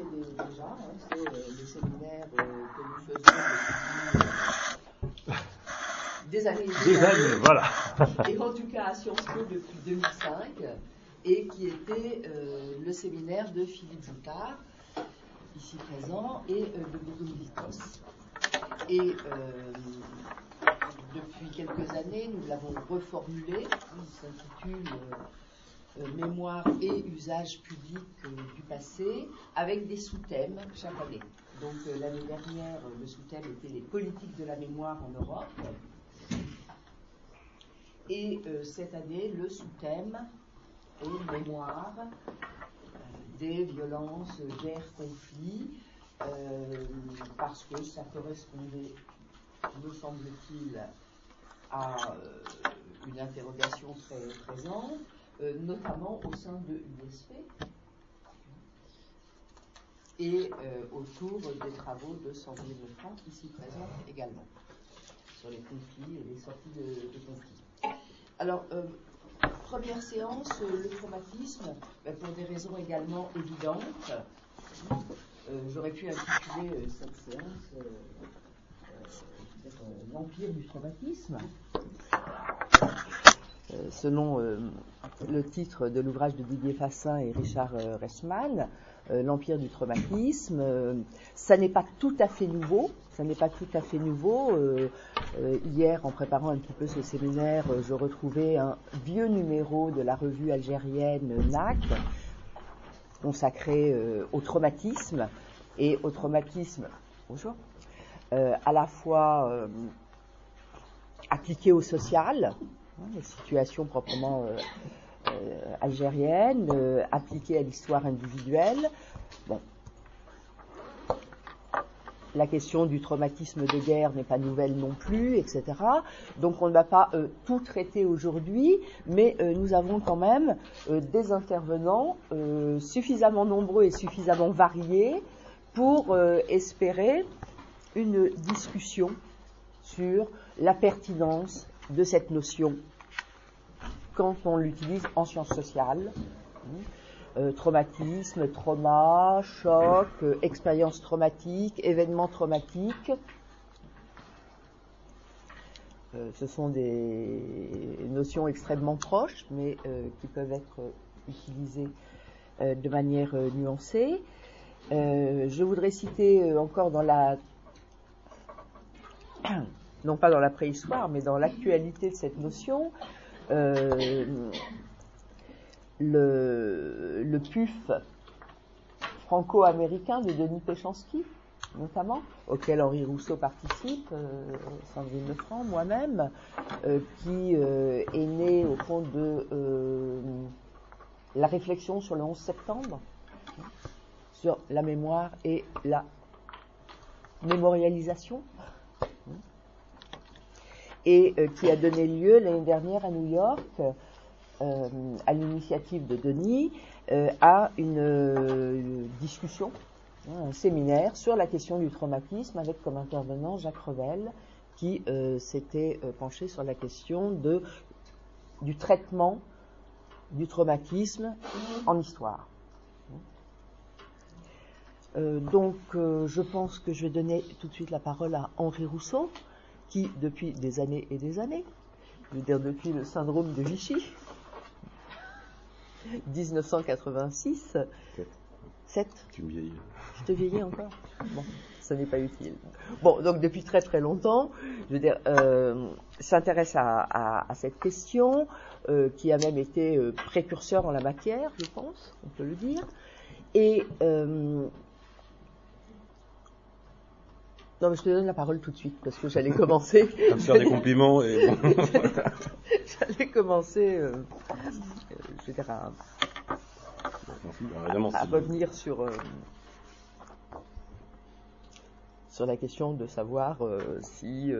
connaissez déjà, hein, c'est le séminaire que nous faisons depuis des années et des années, voilà. Et en tout cas à Sciences Po depuis 2005, et qui était le séminaire de Philippe Joutard, ici présent, et de Bougoum Vitos. Et depuis quelques années, nous l'avons reformulé. Il s'intitule Mémoire et usage public du passé, avec des sous-thèmes chaque année. Donc l'année dernière, le sous-thème était les politiques de la mémoire en Europe. Et cette année, le sous-thème est mémoire des violences, guerres, conflits, parce que ça correspondait, me semble-t-il, à une interrogation très présente, notamment au sein de l'USP et autour des travaux de Sandrine Lefranc, ici présente également, sur les conflits et les sorties de conflits. Alors, première séance, le traumatisme, pour des raisons également évidentes. J'aurais pu intituler cette séance l'Empire du traumatisme. Selon le titre de l'ouvrage de Didier Fassin et Richard Reisman, l'Empire du traumatisme, ça n'est pas tout à fait nouveau. Hier, en préparant un petit peu ce séminaire, je retrouvais un vieux numéro de la revue algérienne NAC, consacré au traumatisme, et au traumatisme, bonjour, à la fois appliqué au social, les situations proprement algériennes, appliquées à l'histoire individuelle. Bon. La question du traumatisme de guerre n'est pas nouvelle non plus, etc. Donc on ne va pas tout traiter aujourd'hui, mais nous avons quand même des intervenants suffisamment nombreux et suffisamment variés pour espérer une discussion sur la pertinence de cette notion quand on l'utilise en sciences sociales. Traumatisme, trauma, choc, expérience traumatique, événement traumatique. Ce sont des notions extrêmement proches, mais qui peuvent être utilisées de manière nuancée. Je voudrais citer encore dans la... non pas dans la préhistoire, mais dans l'actualité de cette notion, le PUF franco-américain de Denis Péchanski, notamment, auquel Henri Rousseau participe, Sandrine Lefranc, moi-même, qui est né au fond de la réflexion sur le 11 septembre, sur la mémoire et la mémorialisation, et qui a donné lieu l'année dernière à New York, à l'initiative de Denis, à une discussion, un séminaire sur la question du traumatisme, avec comme intervenant Jacques Revel, qui s'était penché sur la question du traitement du traumatisme en histoire. Donc je pense que je vais donner tout de suite la parole à Henri Rousseau, qui depuis des années et des années, je veux dire depuis le syndrome de Vichy, 1986. 7. Tu me vieillis. Je te vieillis encore. Bon, ça n'est pas utile. Bon, donc depuis très très longtemps, je veux dire, s'intéresse à cette question, qui a même été précurseur en la matière, je pense, on peut le dire. Et non, mais je te donne la parole tout de suite, parce que j'allais commencer... À me faire des compliments et bon... J'allais commencer, je veux dire, à revenir sur la question de savoir si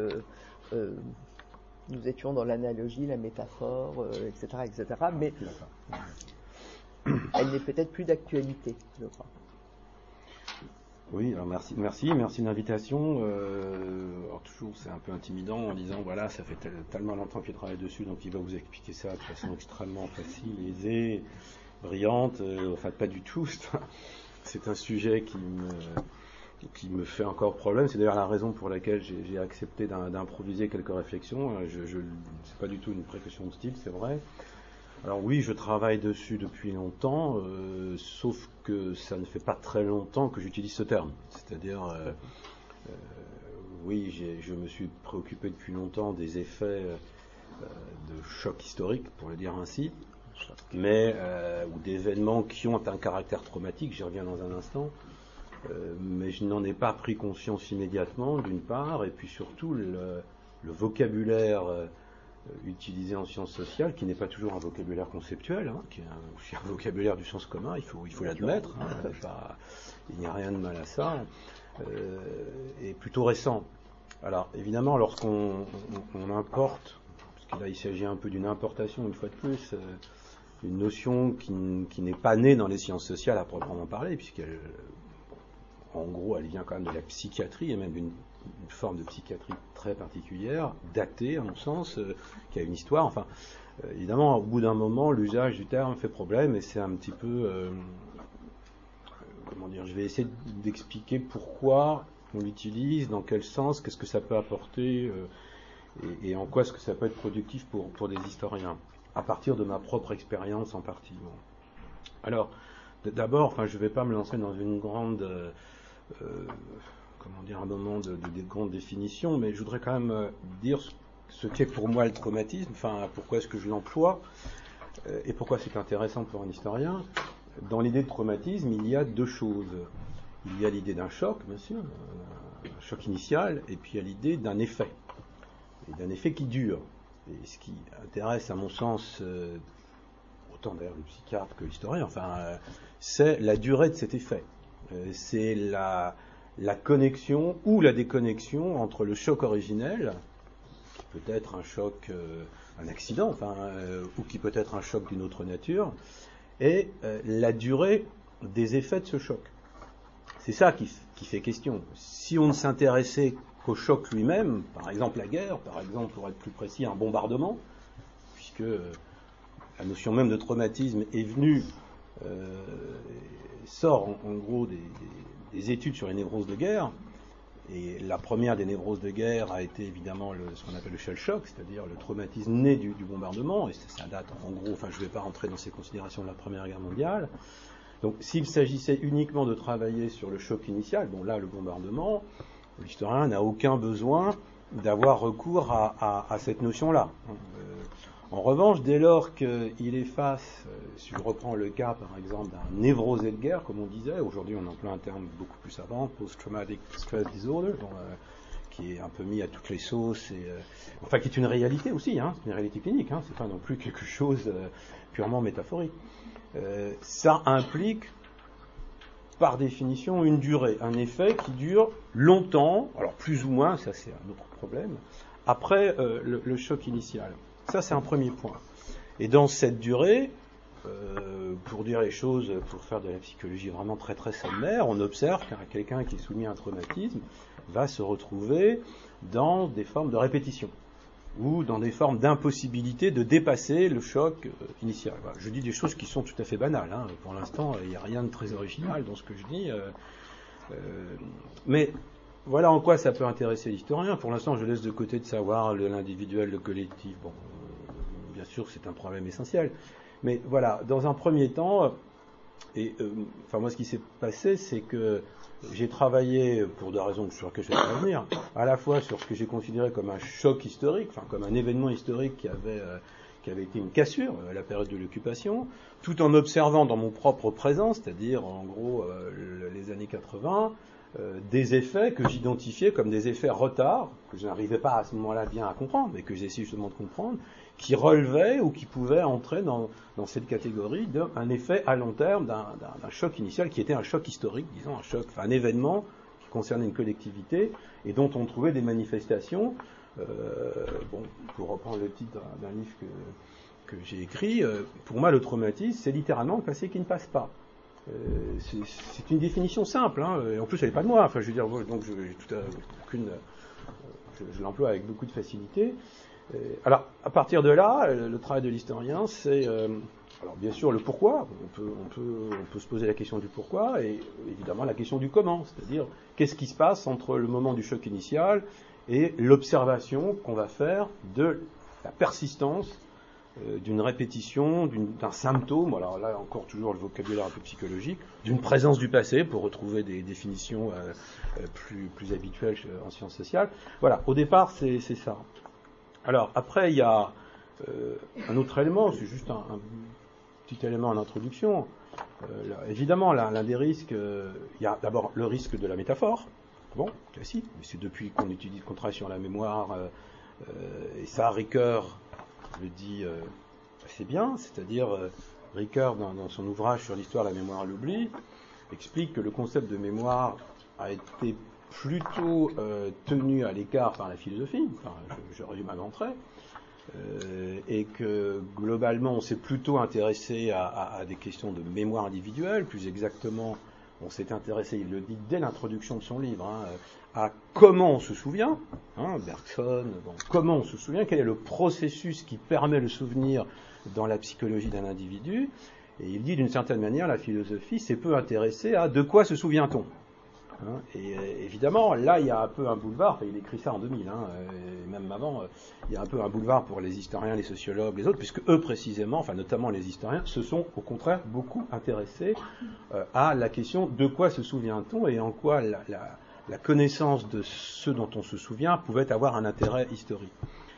nous étions dans l'analogie, la métaphore, etc., etc. Mais elle n'est peut-être plus d'actualité, je crois. Oui, alors merci de l'invitation. Alors toujours, c'est un peu intimidant en disant voilà, ça fait tellement longtemps qu'il travaille dessus, donc il va vous expliquer ça de façon extrêmement facile, aisée, brillante. Enfin, pas du tout. c'est un sujet qui me fait encore problème. C'est d'ailleurs la raison pour laquelle j'ai accepté d'improviser quelques réflexions. C'est pas du tout une précaution de style, c'est vrai. Alors oui, je travaille dessus depuis longtemps, sauf que ça ne fait pas très longtemps que j'utilise ce terme. C'est-à-dire, oui, je me suis préoccupé depuis longtemps des effets de choc historique, pour le dire ainsi, mais ou d'événements qui ont un caractère traumatique, j'y reviens dans un instant, mais je n'en ai pas pris conscience immédiatement, d'une part, et puis surtout le vocabulaire utilisé en sciences sociales, qui n'est pas toujours un vocabulaire conceptuel, hein, qui est aussi un vocabulaire du sens commun, il faut l'admettre, hein, il n'y a rien de mal à ça, est plutôt récent. Alors évidemment, lorsqu'on importe, parce que là il s'agit un peu d'une importation une fois de plus, une notion qui n'est pas née dans les sciences sociales à proprement parler, puisqu'elle, en gros, elle vient quand même de la psychiatrie, et même d'une forme de psychiatrie très particulière, datée à mon sens, qui a une histoire. Enfin, évidemment, au bout d'un moment, l'usage du terme fait problème, et c'est un petit peu, comment dire, je vais essayer d'expliquer pourquoi on l'utilise, dans quel sens, qu'est-ce que ça peut apporter, et en quoi est-ce que ça peut être productif pour des historiens, à partir de ma propre expérience en partie. Bon. Alors, d'abord, enfin, je ne vais pas me lancer dans une grande, comment dire, un moment de grande définition, mais je voudrais quand même dire ce qu'est pour moi le traumatisme, enfin, pourquoi est-ce que je l'emploie, et pourquoi c'est intéressant pour un historien. Dans l'idée de traumatisme, il y a deux choses. Il y a l'idée d'un choc, bien sûr, un choc initial, et puis il y a l'idée d'un effet, et d'un effet qui dure. Et ce qui intéresse, à mon sens, autant d'ailleurs le psychiatre que l'historien, enfin, c'est la durée de cet effet. C'est la connexion ou la déconnexion entre le choc originel, qui peut être un choc, un accident, enfin, ou qui peut être un choc d'une autre nature, et la durée des effets de ce choc. C'est ça qui fait question. Si on ne s'intéressait qu'au choc lui-même, par exemple la guerre, par exemple, pour être plus précis, un bombardement, puisque la notion même de traumatisme est venue, sort en gros des études sur les névroses de guerre, et la première des névroses de guerre a été évidemment ce qu'on appelle le shell shock, c'est-à-dire le traumatisme né du bombardement, et ça date en gros, enfin je ne vais pas rentrer dans ces considérations de la Première Guerre mondiale. Donc s'il s'agissait uniquement de travailler sur le choc initial, bon là le bombardement, l'historien n'a aucun besoin d'avoir recours à cette notion-là. En revanche, dès lors qu'il est face, si je reprends le cas par exemple d'un névrosé de guerre, comme on disait, aujourd'hui on emploie un terme beaucoup plus savant, post-traumatic stress disorder, qui est un peu mis à toutes les sauces, et, enfin qui est une réalité aussi, hein, c'est une réalité clinique, hein, c'est pas non plus quelque chose purement métaphorique. Ça implique par définition une durée, un effet qui dure longtemps, alors plus ou moins, ça c'est un autre problème, après le choc initial. Ça c'est un premier point. Et dans cette durée, pour dire les choses, pour faire de la psychologie vraiment très très sommaire, on observe qu'un quelqu'un qui est soumis à un traumatisme va se retrouver dans des formes de répétition, ou dans des formes d'impossibilité de dépasser le choc initial. Voilà. Je dis des choses qui sont tout à fait banales, hein. Pour l'instant, il n'y a rien de très original dans ce que je dis. Mais voilà en quoi ça peut intéresser l'historien. Pour l'instant, je laisse de côté de savoir l'individuel, le collectif. Bon, bien sûr, c'est un problème essentiel. Mais voilà, dans un premier temps, enfin moi, ce qui s'est passé, c'est que j'ai travaillé, pour des raisons sur lesquelles je vais revenir, à la fois sur ce que j'ai considéré comme un choc historique, enfin comme un événement historique qui avait été une cassure à la période de l'occupation, tout en observant dans mon propre présent, c'est-à-dire en gros les années 80, des effets que j'identifiais comme des effets retard, que je n'arrivais pas à ce moment-là bien à comprendre, mais que j'essaie justement de comprendre, qui relevaient ou qui pouvaient entrer dans cette catégorie d'un effet à long terme d'un choc initial qui était un choc historique, disons un choc, enfin un événement qui concernait une collectivité et dont on trouvait des manifestations. Bon, pour reprendre le titre d'un livre que j'ai écrit, pour moi le traumatisme c'est littéralement le passé qui ne passe pas. C'est une définition simple, hein, et en plus elle n'est pas de moi. Enfin, je veux dire, donc je l'emploie avec beaucoup de facilité. Alors, à partir de là, le travail de l'historien, c'est Alors bien sûr, le pourquoi, on peut se poser la question du pourquoi, et évidemment la question du comment, c'est-à-dire qu'est-ce qui se passe entre le moment du choc initial et l'observation qu'on va faire de la persistance d'une répétition, d'un symptôme, alors là encore toujours le vocabulaire un peu psychologique, d'une présence du passé, pour retrouver des définitions plus habituelles en sciences sociales. Voilà, au départ c'est ça. Alors après il y a un autre élément, c'est juste un petit élément en introduction. Évidemment, l'un des risques, il y a d'abord le risque de la métaphore, bon, classique, mais c'est depuis qu'on travaille sur la mémoire, et ça, Ricoeur le dit assez bien, c'est-à-dire, Ricoeur, dans son ouvrage sur l'histoire de la mémoire et l'oubli, explique que le concept de mémoire a été plutôt tenu à l'écart par la philosophie, enfin, je résume à grands traits, et que globalement on s'est plutôt intéressé à des questions de mémoire individuelle, plus exactement on s'est intéressé, il le dit dès l'introduction de son livre, à comment on se souvient, Bergson, comment on se souvient, quel est le processus qui permet le souvenir dans la psychologie d'un individu, et il dit d'une certaine manière la philosophie s'est peu intéressée à de quoi se souvient-on. Et évidemment, là, il y a un peu un boulevard, il écrit ça en 2000, et même avant, il y a un peu un boulevard pour les historiens, les sociologues, les autres, puisque eux précisément, enfin notamment les historiens, se sont au contraire beaucoup intéressés à la question de quoi se souvient-on et en quoi la connaissance de ce dont on se souvient pouvait avoir un intérêt historique.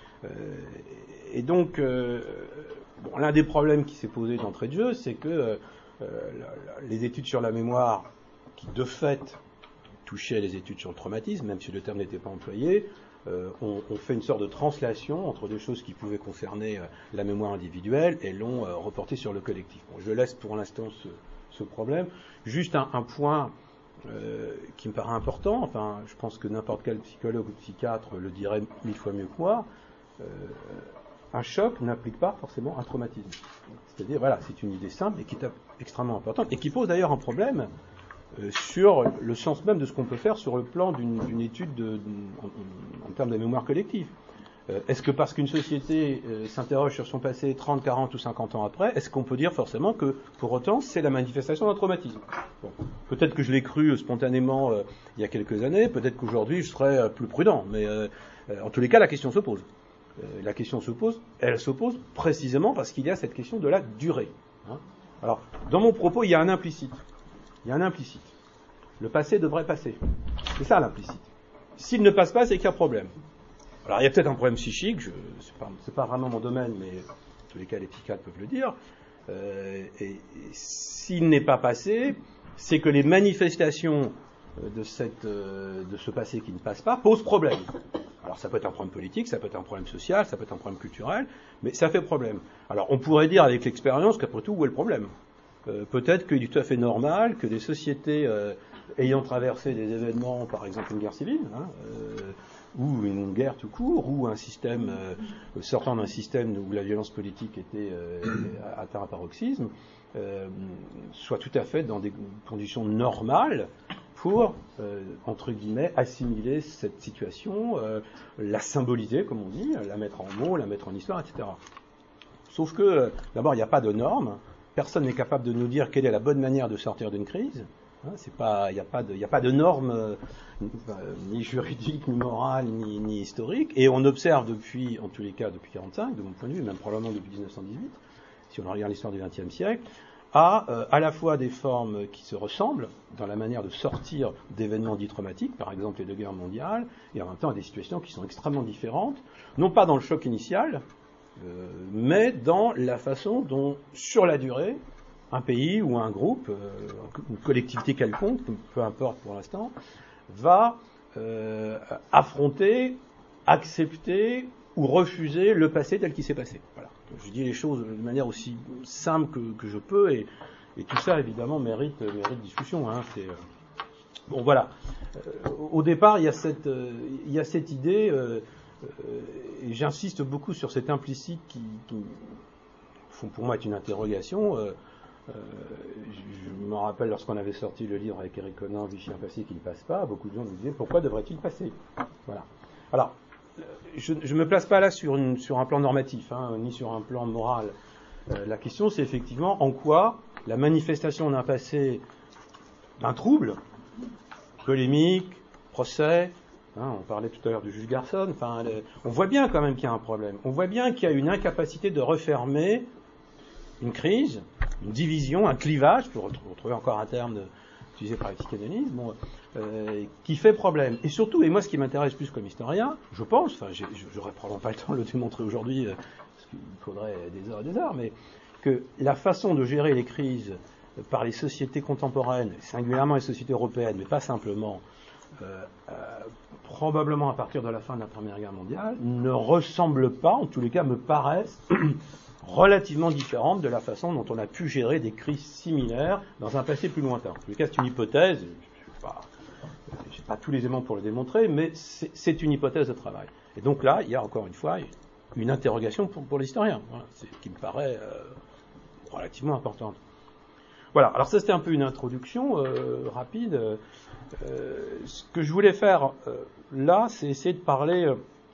Et donc, l'un des problèmes qui s'est posé d'entrée de jeu, c'est que les études sur la mémoire, qui de fait touchaient les études sur le traumatisme, même si le terme n'était pas employé, ont fait une sorte de translation entre des choses qui pouvaient concerner la mémoire individuelle et l'ont reporté sur le collectif. Bon, je laisse pour l'instant ce problème. Juste un point qui me paraît important, enfin, je pense que n'importe quel psychologue ou psychiatre le dirait 1000 fois mieux que moi, un choc n'implique pas forcément un traumatisme. C'est-à-dire, voilà, c'est une idée simple et qui est extrêmement importante et qui pose d'ailleurs un problème sur le sens même de ce qu'on peut faire sur le plan d'une étude en termes de mémoire collective. Est-ce que parce qu'une société s'interroge sur son passé 30, 40 ou 50 ans après, est-ce qu'on peut dire forcément que pour autant c'est la manifestation d'un traumatisme? Bon. Peut-être que je l'ai cru spontanément il y a quelques années, peut-être qu'aujourd'hui je serais plus prudent, mais en tous les cas la question se pose. La question se pose, elle se pose précisément parce qu'il y a cette question de la durée. Alors, dans mon propos, il y a un implicite. Il y a un implicite. Le passé devrait passer. C'est ça l'implicite. S'il ne passe pas, c'est qu'il y a problème. Alors il y a peut-être un problème psychique, c'est pas vraiment mon domaine, mais en tous les cas les psychiatres peuvent le dire. Et s'il n'est pas passé, c'est que les manifestations de ce passé qui ne passe pas posent problème. Alors ça peut être un problème politique, ça peut être un problème social, ça peut être un problème culturel, mais ça fait problème. Alors on pourrait dire avec l'expérience qu'après tout, où est le problème ? Peut-être qu'il est tout à fait normal que des sociétés ayant traversé des événements, par exemple une guerre civile, ou une guerre tout court, ou un système sortant d'un système où la violence politique était atteint un paroxysme, soit tout à fait dans des conditions normales pour, entre guillemets, assimiler cette situation, la symboliser, comme on dit, la mettre en mots, la mettre en histoire, etc. Sauf que, d'abord, il n'y a pas de normes. Personne n'est capable de nous dire quelle est la bonne manière de sortir d'une crise. Il n'y a pas de normes ni juridiques, ni morales, ni historiques. Et on observe depuis, en tous les cas depuis 1945, de mon point de vue, même probablement depuis 1918, si on regarde l'histoire du XXe siècle, à la fois des formes qui se ressemblent dans la manière de sortir d'événements dits traumatiques, par exemple les deux guerres mondiales, et en même temps à des situations qui sont extrêmement différentes, non pas dans le choc initial, mais dans la façon dont, sur la durée, un pays ou un groupe, une collectivité quelconque, peu importe pour l'instant, va affronter, accepter ou refuser le passé tel qu'il s'est passé. Voilà. Donc, je dis les choses de manière aussi simple que je peux, et tout ça évidemment mérite discussion. Bon voilà. Au départ, il y a cette idée. Et j'insiste beaucoup sur cet implicite qui pour moi est une interrogation. Je me rappelle lorsqu'on avait sorti le livre avec Eric Conan, Vichy un passé qui ne passe pas, beaucoup de gens nous disaient pourquoi devrait-il passer ? Voilà. Alors, je ne me place pas là sur un plan normatif, ni sur un plan moral. La question, c'est effectivement en quoi la manifestation d'un passé, d'un trouble, polémique, procès, on parlait tout à l'heure du juge Garçon, on voit bien quand même qu'il y a un problème. On voit bien qu'il y a une incapacité de refermer une crise, une division, un clivage, pour retrouver encore un terme utilisé par la psychanalyse, qui fait problème. Et surtout, et moi ce qui m'intéresse plus comme historien, je pense, j'aurais probablement pas le temps de le démontrer aujourd'hui, parce qu'il faudrait des heures et des heures, mais que la façon de gérer les crises par les sociétés contemporaines, singulièrement les sociétés européennes, mais pas simplement, probablement à partir de la fin de la Première Guerre mondiale, ne ressemble pas, en tous les cas me paraissent, relativement différente de la façon dont on a pu gérer des crises similaires dans un passé plus lointain. En tous les cas, c'est une hypothèse, je n'ai pas tous les éléments pour le démontrer, mais c'est une hypothèse de travail. Et donc là, il y a encore une fois une interrogation pour l'historien, qui me paraît relativement importante. Voilà, alors ça c'était un peu une introduction rapide. Ce que je voulais faire là, c'est essayer de parler,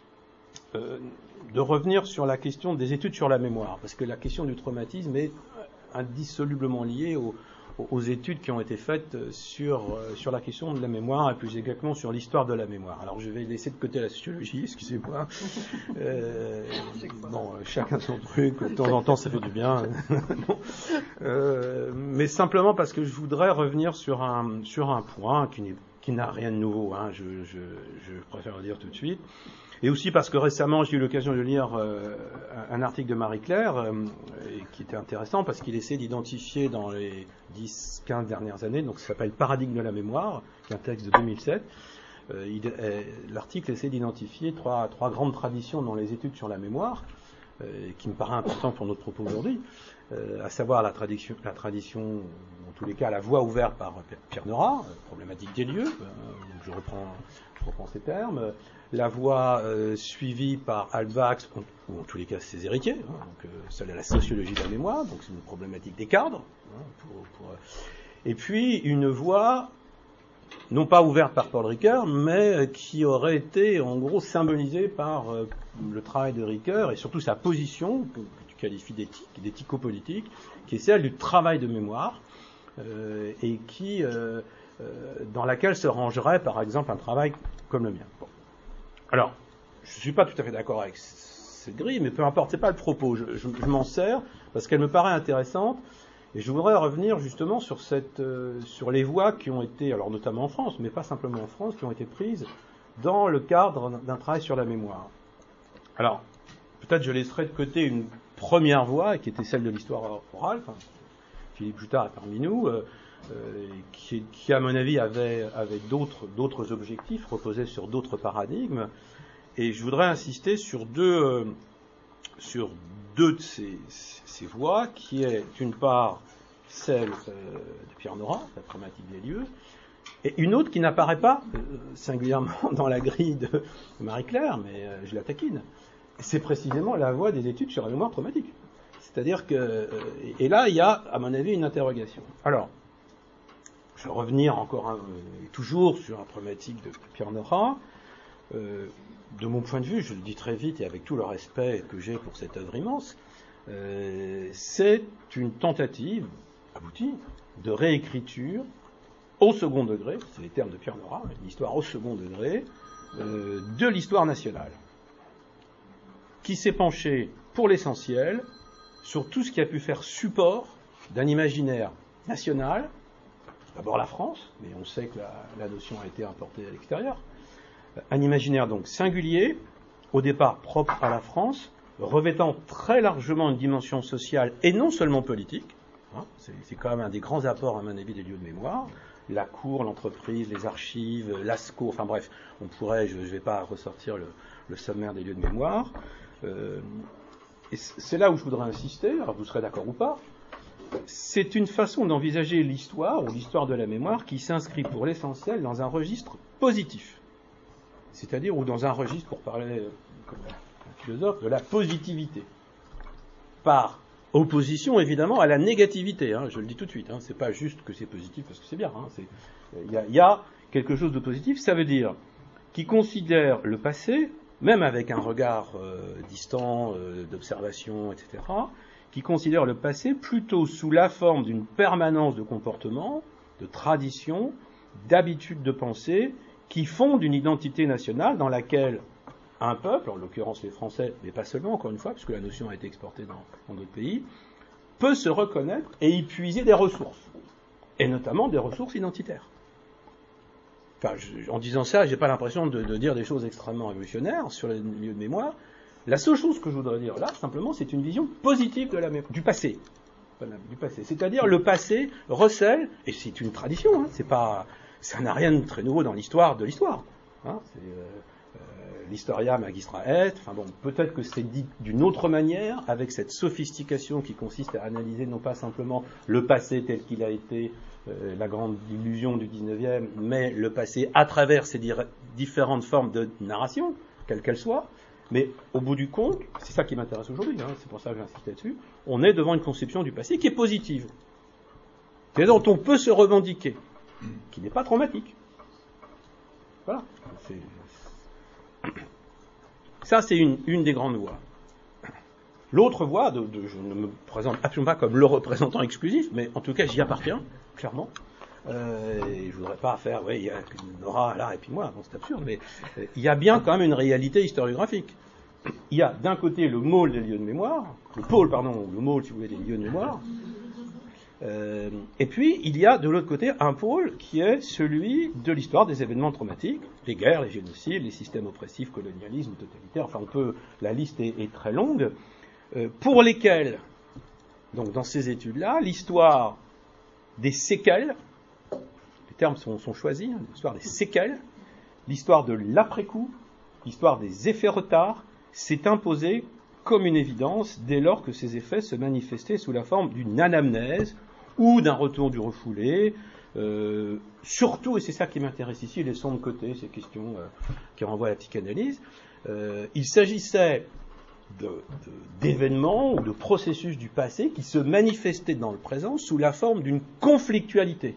de revenir sur la question des études sur la mémoire, parce que la question du traumatisme est indissolublement liée aux études qui ont été faites sur la question de la mémoire, et plus exactement sur l'histoire de la mémoire. Alors je vais laisser de côté la sociologie, excusez-moi. Chacun son truc, de temps en temps ça fait du bien. Mais simplement parce que je voudrais revenir sur un point qui n'a rien de nouveau, je préfère le dire tout de suite. Et aussi parce que récemment, j'ai eu l'occasion de lire un article de Marie-Claire qui était intéressant parce qu'il essaie d'identifier dans les 10-15 dernières années, donc ça s'appelle Paradigme de la mémoire, qui est un texte de 2007. L'article essaie d'identifier trois grandes traditions dans les études sur la mémoire, qui me paraît important pour notre propos aujourd'hui, à savoir la tradition, en tous les cas, la voie ouverte par Pierre Nora, problématique des lieux, je reprends ces termes, la voie suivie par Albax, ou en tous les cas ses héritiers, donc celle de la sociologie de la mémoire, donc c'est une problématique des cadres, et puis une voie non pas ouverte par Paul Ricoeur, mais qui aurait été en gros symbolisée par le travail de Ricoeur et surtout sa position, que tu qualifies d'éthico-politique, qui est celle du travail de mémoire, et qui, dans laquelle se rangerait par exemple un travail comme le mien. Bon. Alors, je ne suis pas tout à fait d'accord avec cette grille, mais peu importe, c'est pas le propos. Je m'en sers parce qu'elle me paraît intéressante, et je voudrais revenir justement sur les voies qui ont été, alors notamment en France, mais pas simplement en France, qui ont été prises dans le cadre d'un travail sur la mémoire. Alors, peut-être je laisserai de côté une première voie, qui était celle de l'histoire orale. Philippe Jutard est parmi nous, qui à mon avis avait d'autres objectifs, reposait sur d'autres paradigmes, et je voudrais insister sur deux de ces voies, qui est d'une part celle de Pierre Nora, la problématique des lieux, et une autre qui n'apparaît pas singulièrement dans la grille de Marie-Claire, mais je la taquine, c'est précisément la voie des études sur la mémoire traumatique. C'est-à-dire que, et là il y a à mon avis une interrogation. Alors, je vais revenir encore toujours sur la problématique de Pierre Nora. De mon point de vue, je le dis très vite et avec tout le respect que j'ai pour cette œuvre immense, c'est une tentative aboutie de réécriture au second degré, c'est les termes de Pierre Nora, une histoire au second degré, de l'histoire nationale, qui s'est penchée pour l'essentiel sur tout ce qui a pu faire support d'un imaginaire national. D'abord la France, mais on sait que la notion a été importée à l'extérieur. Un imaginaire donc singulier, au départ propre à la France, revêtant très largement une dimension sociale et non seulement politique. C'est quand même un des grands apports à mon avis des lieux de mémoire. La cour, l'entreprise, les archives, l'ASCO, enfin bref, on pourrait, je ne vais pas ressortir le sommaire des lieux de mémoire. Et c'est là où je voudrais insister, alors vous serez d'accord ou pas. C'est une façon d'envisager l'histoire, ou l'histoire de la mémoire, qui s'inscrit pour l'essentiel dans un registre positif. C'est-à-dire, ou dans un registre, pour parler comme un philosophe, de la positivité. Par opposition, évidemment, à la négativité. Je le dis tout de suite, c'est pas juste que c'est positif parce que c'est bien. Il y a quelque chose de positif, ça veut dire qui considère le passé, même avec un regard distant, d'observation, etc., qui considère le passé plutôt sous la forme d'une permanence de comportements, de traditions, d'habitudes de pensée, qui fondent une identité nationale dans laquelle un peuple, en l'occurrence les Français, mais pas seulement, encore une fois, puisque la notion a été exportée dans d'autres pays, peut se reconnaître et y puiser des ressources, et notamment des ressources identitaires. Enfin, en disant ça, j'ai pas l'impression de dire des choses extrêmement révolutionnaires sur les lieux de mémoire. La seule chose que je voudrais dire là, simplement, c'est une vision positive de du passé. Du passé. C'est-à-dire le passé recèle, et c'est une tradition, hein, ça n'a rien de très nouveau dans l'histoire de l'histoire. Hein, l'historia magistra et, enfin bon, peut-être que c'est dit d'une autre manière, avec cette sophistication qui consiste à analyser non pas simplement le passé tel qu'il a été, la grande illusion du 19e, mais le passé à travers ces différentes formes de narration, quelles qu'elles soient. Mais au bout du compte, c'est ça qui m'intéresse aujourd'hui, hein, c'est pour ça que j'insiste là-dessus, on est devant une conception du passé qui est positive, dont on peut se revendiquer, qui n'est pas traumatique. Voilà. Ça, c'est une des grandes voies. L'autre voie, je ne me présente absolument pas comme le représentant exclusif, mais en tout cas, j'y appartiens, clairement. Et je voudrais pas faire, il y a Nora là et puis moi, bon, c'est absurde, mais il y a bien quand même une réalité historiographique. Il y a d'un côté le môle des lieux de mémoire, le môle, si vous voulez, des lieux de mémoire, et puis il y a de l'autre côté un pôle qui est celui de l'histoire des événements traumatiques, les guerres, les génocides, les systèmes oppressifs, colonialisme, totalitaire, enfin la liste est très longue, pour lesquels, donc dans ces études-là, l'histoire des séquelles, les termes sont choisis, hein, l'histoire des séquelles, l'histoire de l'après-coup, l'histoire des effets retards, s'est imposée comme une évidence dès lors que ces effets se manifestaient sous la forme d'une anamnèse ou d'un retour du refoulé. Surtout, et c'est ça qui m'intéresse ici, laissons de côté ces questions qui renvoient à la psychanalyse, il s'agissait d'événements ou de processus du passé qui se manifestaient dans le présent sous la forme d'une conflictualité.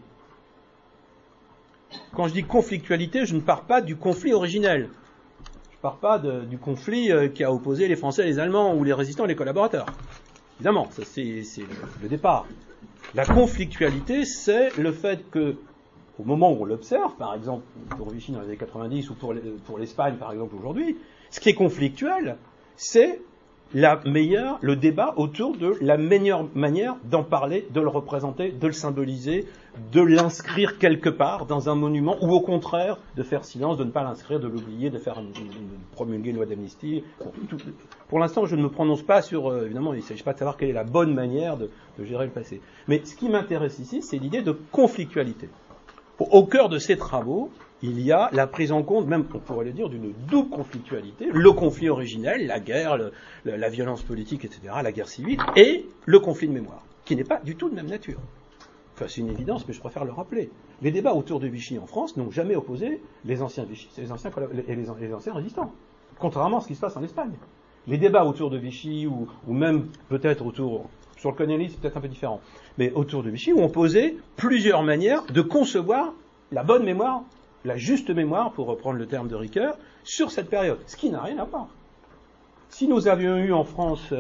Quand je dis conflictualité, je ne parle pas du conflit originel. Je ne parle pas du conflit qui a opposé les Français, les Allemands, ou les résistants, les collaborateurs. Évidemment, ça c'est le départ. La conflictualité, c'est le fait que, au moment où on l'observe, par exemple pour Vichy dans les années 90 ou pour l'Espagne par exemple aujourd'hui, ce qui est conflictuel, c'est le débat autour de la meilleure manière d'en parler, de le représenter, de le symboliser, de l'inscrire quelque part dans un monument, ou au contraire, de faire silence, de ne pas l'inscrire, de l'oublier, de faire promulguer une loi d'amnistie. Pour l'instant, je ne me prononce pas sur, évidemment, il ne s'agit pas de savoir quelle est la bonne manière de gérer le passé. Mais ce qui m'intéresse ici, c'est l'idée de conflictualité. Au cœur de ces travaux, il y a la prise en compte, même on pourrait le dire, d'une double conflictualité, le conflit originel, la guerre, la violence politique, etc., la guerre civile, et le conflit de mémoire, qui n'est pas du tout de même nature. Enfin, c'est une évidence, mais je préfère le rappeler. Les débats autour de Vichy en France n'ont jamais opposé les anciens Vichy et les anciens résistants, contrairement à ce qui se passe en Espagne. Les débats autour de Vichy, ou même peut-être sur le colonialisme, c'est peut-être un peu différent, mais autour de Vichy, ont opposé plusieurs manières de concevoir la bonne mémoire, la juste mémoire, pour reprendre le terme de Ricoeur, sur cette période, ce qui n'a rien à voir. Si nous avions eu en France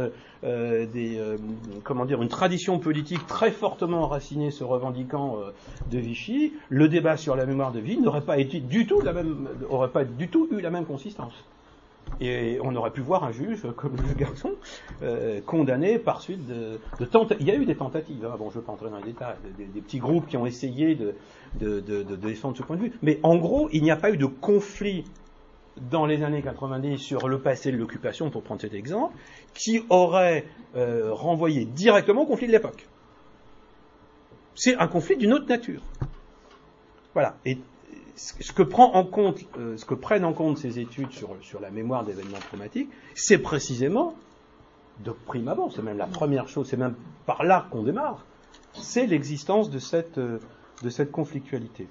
une tradition politique très fortement enracinée se revendiquant de Vichy, le débat sur la mémoire de Vichy n'aurait pas été aurait pas du tout eu la même consistance. Et on aurait pu voir un juge, comme le garçon, condamné par suite de tentatives. Il y a eu des tentatives, hein, bon, je ne veux pas entrer dans les détails, des petits groupes qui ont essayé de défendre ce point de vue. Mais en gros, il n'y a pas eu de conflit dans les années 90 sur le passé de l'occupation, pour prendre cet exemple, qui aurait renvoyé directement au conflit de l'époque. C'est un conflit d'une autre nature. Voilà. Et ce que prennent en compte ces études sur la mémoire d'événements traumatiques, c'est précisément, de prime abord, c'est même la première chose, c'est même par là qu'on démarre, c'est l'existence de cette conflictualité.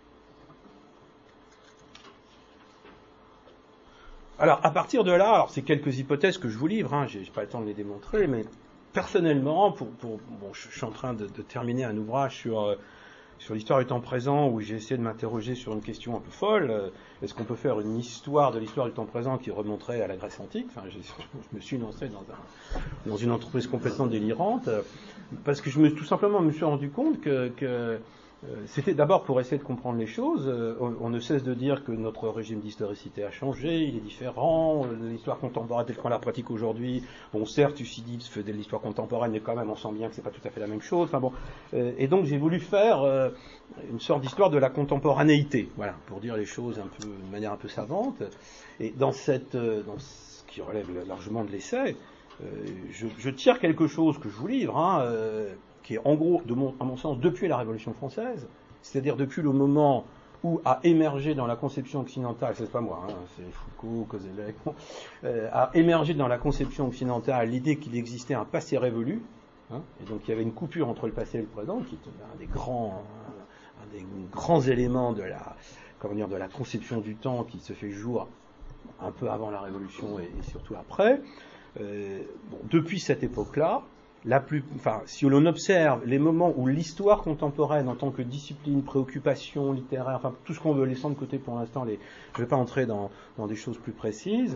Alors, à partir de là, c'est quelques hypothèses que je vous livre, hein, j'ai pas le temps de les démontrer, mais personnellement, je suis en train de terminer un ouvrage sur l'histoire du temps présent, où j'ai essayé de m'interroger sur une question un peu folle. Est-ce qu'on peut faire une histoire de l'histoire du temps présent qui remonterait à la Grèce antique? Enfin, je me suis lancé dans une entreprise complètement délirante, parce que tout simplement me suis rendu compte que c'était d'abord pour essayer de comprendre les choses. On ne cesse de dire que notre régime d'historicité a changé, il est différent, l'histoire contemporaine telle qu'on la pratique aujourd'hui, bon certes Thucydide faisait de l'histoire contemporaine, mais quand même on sent bien que c'est pas tout à fait la même chose. Enfin bon, et donc j'ai voulu faire une sorte d'histoire de la contemporanéité, voilà, pour dire les choses de manière un peu savante. Et dans ce qui relève largement de l'essai, je tire quelque chose que je vous livre, qui est en gros, à mon sens, depuis la Révolution française, c'est-à-dire depuis le moment où a émergé dans la conception occidentale, c'est pas moi, c'est Foucault, Koselleck, a émergé dans la conception occidentale l'idée qu'il existait un passé révolu, et donc il y avait une coupure entre le passé et le présent, qui est un des grands éléments de la conception du temps qui se fait jour un peu avant la Révolution et surtout après. Depuis cette époque-là, si l'on observe les moments où l'histoire contemporaine en tant que discipline, préoccupation littéraire, enfin tout ce qu'on veut, laissant de côté pour l'instant, je ne vais pas entrer dans des choses plus précises,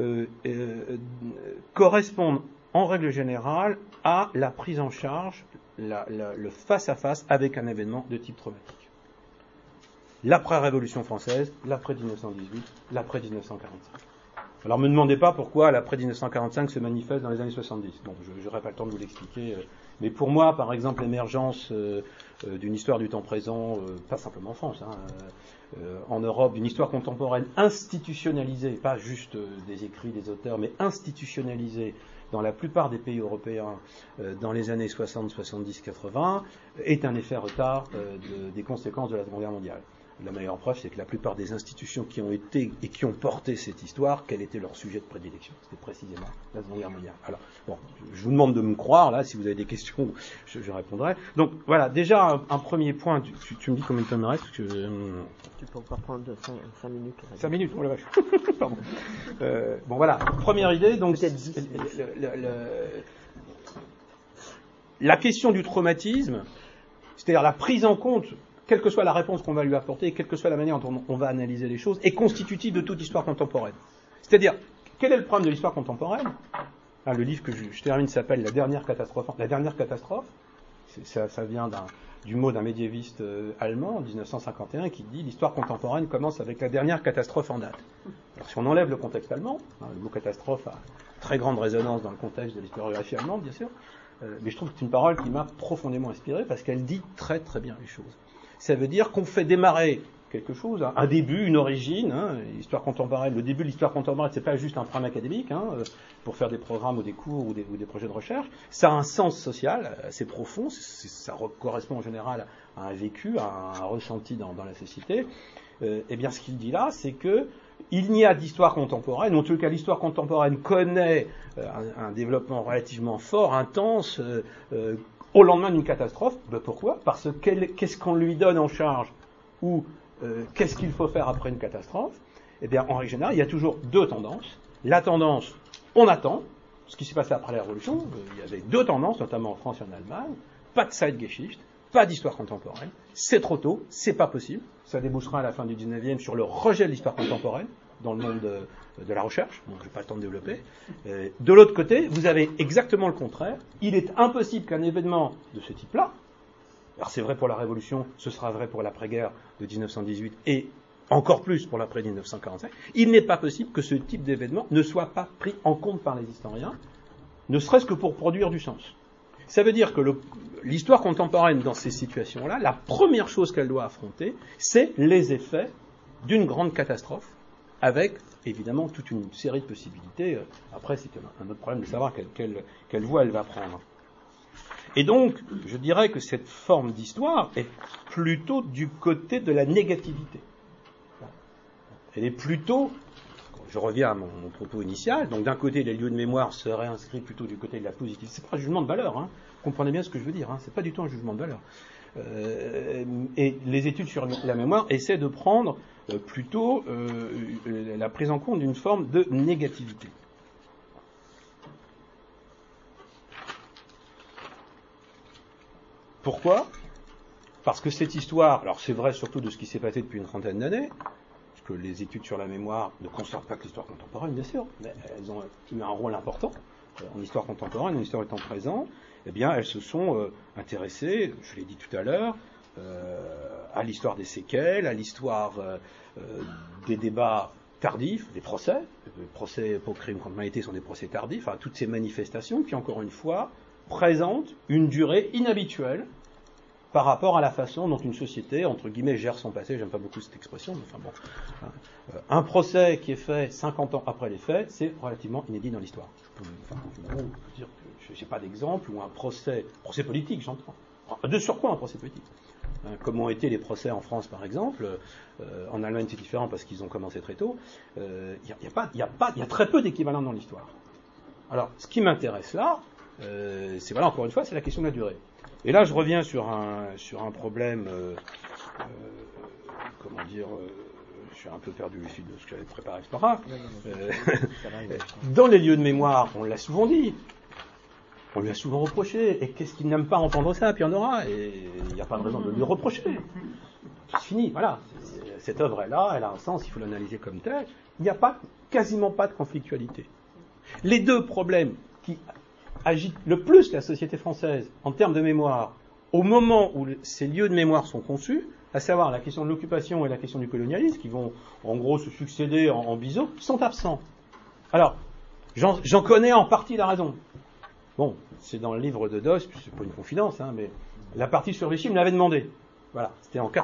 correspondent en règle générale à la prise en charge, le face-à-face avec un événement de type traumatique. L'après-Révolution française, l'après-1918, l'après-1945. Alors me demandez pas pourquoi l'après-1945 se manifeste dans les années 70. Bon, je n'aurai pas le temps de vous l'expliquer. Mais pour moi, par exemple, l'émergence d'une histoire du temps présent, pas simplement en France, en Europe, d'une histoire contemporaine institutionnalisée, pas juste des écrits des auteurs, mais institutionnalisée dans la plupart des pays européens dans les années 60, 70, 80, est un effet retard des conséquences de la Seconde Guerre mondiale. La meilleure preuve, c'est que la plupart des institutions qui ont été et qui ont porté cette histoire, quel était leur sujet de prédilection? C'était précisément la Seconde Guerre mondiale. Alors, bon, je vous demande de me croire, là, si vous avez des questions, je répondrai. Donc, voilà, déjà, un premier point, tu me dis combien de temps il me reste? Tu peux encore prendre 5 minutes. 5 minutes, oh la vache. Pardon. Bon, voilà, première idée, donc, la question du traumatisme, c'est-à-dire la prise en compte, quelle que soit la réponse qu'on va lui apporter, quelle que soit la manière dont on va analyser les choses, est constitutive de toute histoire contemporaine. C'est-à-dire, quel est le problème de l'histoire contemporaine? Le livre que je termine s'appelle La dernière catastrophe. La dernière catastrophe, ça vient du mot d'un médiéviste allemand en 1951 qui dit l'histoire contemporaine commence avec la dernière catastrophe en date. Alors si on enlève le contexte allemand, le mot catastrophe a très grande résonance dans le contexte de l'historiographie allemande, bien sûr, mais je trouve que c'est une parole qui m'a profondément inspiré parce qu'elle dit très très bien les choses. Ça veut dire qu'on fait démarrer quelque chose, un début, une origine, l'histoire contemporaine. Le début de l'histoire contemporaine, c'est pas juste un programme académique, pour faire des programmes ou des cours ou des projets de recherche. Ça a un sens social assez profond, ça correspond en général à un vécu, à un ressenti dans la société. Eh bien, ce qu'il dit là, c'est que il n'y a d'histoire contemporaine, ou en tout cas l'histoire contemporaine connaît un développement relativement fort, intense, au lendemain d'une catastrophe. Pourquoi? Parce que qu'est-ce qu'on lui donne en charge ou qu'est-ce qu'il faut faire après une catastrophe? Eh bien, en règle générale, il y a toujours deux tendances. La tendance, on attend, ce qui s'est passé après la Révolution, il y avait deux tendances, notamment en France et en Allemagne, pas de Zeitgeschichte, pas d'histoire contemporaine, c'est trop tôt, c'est pas possible, ça débouchera à la fin du 19e sur le rejet de l'histoire contemporaine dans le monde de la recherche, donc je n'ai pas le temps de développer. De l'autre côté, vous avez exactement le contraire, il est impossible qu'un événement de ce type-là, alors c'est vrai pour la Révolution, ce sera vrai pour l'après-guerre de 1918 et encore plus pour l'après 1945, il n'est pas possible que ce type d'événement ne soit pas pris en compte par les historiens, ne serait-ce que pour produire du sens. Ça veut dire que l'histoire contemporaine dans ces situations-là, la première chose qu'elle doit affronter, c'est les effets d'une grande catastrophe, avec évidemment toute une série de possibilités. Après, c'est un autre problème de savoir quelle voie elle va prendre. Et donc, je dirais que cette forme d'histoire est plutôt du côté de la négativité. Elle est plutôt, je reviens à mon propos initial, donc d'un côté les lieux de mémoire seraient inscrits plutôt du côté de la positivité. C'est pas un jugement de valeur, comprenez bien ce que je veux dire, c'est pas du tout un jugement de valeur. Et les études sur la mémoire essaient de prendre plutôt la prise en compte d'une forme de négativité. Pourquoi ? parce que cette histoire, alors c'est vrai surtout de ce qui s'est passé depuis une trentaine d'années, parce que les études sur la mémoire ne concernent pas que l'histoire contemporaine, bien sûr, mais elles ont eu un rôle important en histoire contemporaine, en histoire du temps présent. Eh bien, elles se sont intéressées, je l'ai dit tout à l'heure, à l'histoire des séquelles, à l'histoire des débats tardifs, des procès. Les procès pour crimes contre l'humanité sont des procès tardifs, à toutes ces manifestations qui, encore une fois, présentent une durée inhabituelle par rapport à la façon dont une société, entre guillemets, gère son passé. J'aime pas beaucoup cette expression, mais enfin bon. Un procès qui est fait 50 ans après les faits, c'est relativement inédit dans l'histoire. Enfin, en gros, je peux dire que je n'ai pas d'exemple où un procès politique, j'entends. De surcroît un procès politique. Comme ont été les procès en France, par exemple. En Allemagne, c'est différent parce qu'ils ont commencé très tôt. Il y a très peu d'équivalents dans l'histoire. Alors, ce qui m'intéresse là, c'est voilà, encore une fois, c'est la question de la durée. Et là, je reviens sur un problème, comment dire, je suis un peu perdu ici de ce que j'avais préparé, c'est pas grave. Dans les lieux de mémoire, on l'a souvent dit, on lui a souvent reproché, et qu'est-ce qu'il n'aime pas entendre ça, puis il y en aura, et il n'y a pas de raison de lui reprocher. C'est fini, voilà. Cette œuvre est là, elle a un sens, il faut l'analyser comme tel. Il n'y a quasiment pas de conflictualité. Les deux problèmes qui agite le plus la société française en termes de mémoire au moment où ces lieux de mémoire sont conçus, à savoir la question de l'occupation et la question du colonialisme, qui vont en gros se succéder en biseau, sont absents. Alors, j'en connais en partie la raison. Bon, c'est dans le livre de Doss, c'est pas une confidence, hein, mais la partie sur Vichy me l'avait demandé. Voilà, c'était en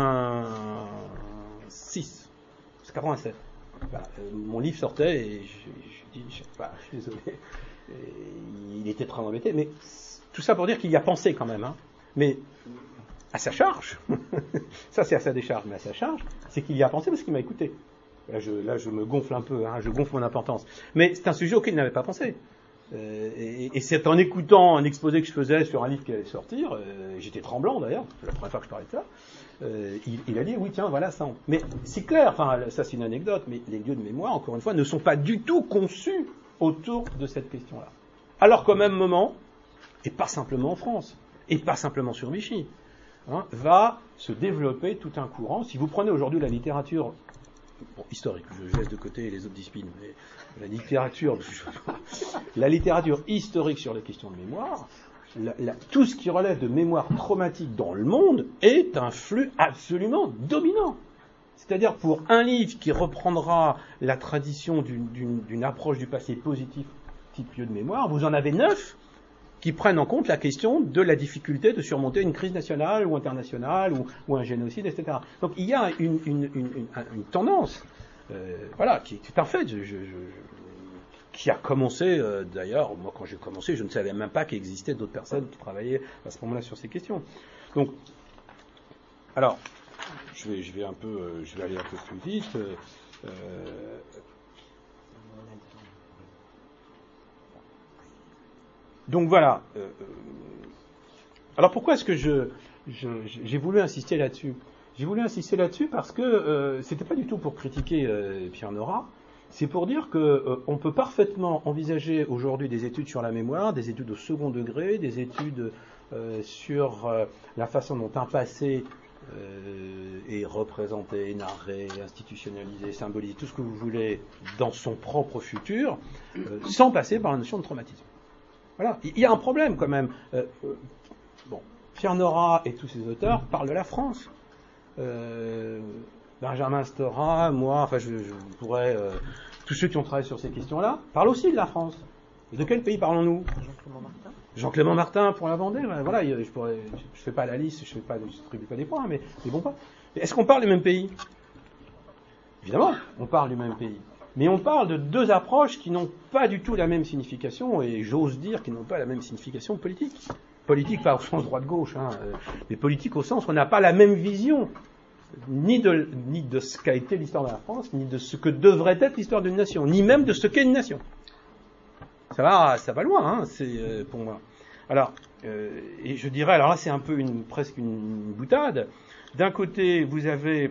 86, c'est 87. Voilà, mon livre sortait et je dis, je suis désolé. Il était très embêté, mais tout ça pour dire qu'il y a pensé quand même, hein. Mais à sa charge, ça c'est à sa décharge, mais à sa charge, c'est qu'il y a pensé parce qu'il m'a écouté. Là je me gonfle un peu, hein, je gonfle mon importance. Mais c'est un sujet auquel il n'avait pas pensé. Et c'est en écoutant un exposé que je faisais sur un livre qui allait sortir, j'étais tremblant d'ailleurs, c'est la première fois que je parlais de ça, il a dit oui tiens voilà ça. Mais c'est clair, enfin ça c'est une anecdote, mais les lieux de mémoire, encore une fois, ne sont pas du tout conçus autour de cette question-là. Alors qu'au même moment, et pas simplement en France, et pas simplement sur Vichy, hein, va se développer tout un courant. Si vous prenez aujourd'hui la littérature historique, je laisse de côté les autres disciplines, mais la littérature historique sur les questions de mémoire, tout ce qui relève de mémoire traumatique dans le monde est un flux absolument dominant. C'est-à-dire pour un livre qui reprendra la tradition d'une approche du passé positif type lieu de mémoire, vous en avez 9 qui prennent en compte la question de la difficulté de surmonter une crise nationale ou internationale ou un génocide, etc. Donc il y a une tendance, voilà, qui est un fait, qui a commencé, d'ailleurs, moi quand j'ai commencé, je ne savais même pas qu'il existait d'autres personnes qui travaillaient à ce moment-là sur ces questions. Donc, alors, je vais aller un peu plus vite. Donc voilà. Alors pourquoi est-ce que j'ai voulu insister là-dessus ? J'ai voulu insister là-dessus parce que c'était pas du tout pour critiquer Pierre Nora. C'est pour dire qu'on peut parfaitement envisager aujourd'hui des études sur la mémoire, des études au second degré, des études sur la façon dont un passé est représenté, narré, institutionnalisé, symbolisé, tout ce que vous voulez, dans son propre futur, sans passer par la notion de traumatisme. Voilà, il y a un problème quand même. Bon, Pierre Nora et tous ses auteurs parlent de la France. Benjamin Stora, moi, enfin je pourrais, tous ceux qui ont travaillé sur ces questions-là, parlent aussi de la France. Et de quel pays parlons-nous ? Jean-Clément Martin. Jean-Clément Martin pour la Vendée, voilà, je fais pas la liste, je distribue pas des points, mais bon pas. Est-ce qu'on parle du même pays ? Évidemment, on parle du même pays. Mais on parle de deux approches qui n'ont pas du tout la même signification, et j'ose dire qu'ils n'ont pas la même signification politique. Politique pas au sens droite-gauche, hein, mais politique au sens où on n'a pas la même vision, ni de ce qu'a été l'histoire de la France, ni de ce que devrait être l'histoire d'une nation, ni même de ce qu'est une nation. Ça va loin, hein, c'est pour moi. Alors, et je dirais, alors là c'est un peu presque une boutade. D'un côté, vous avez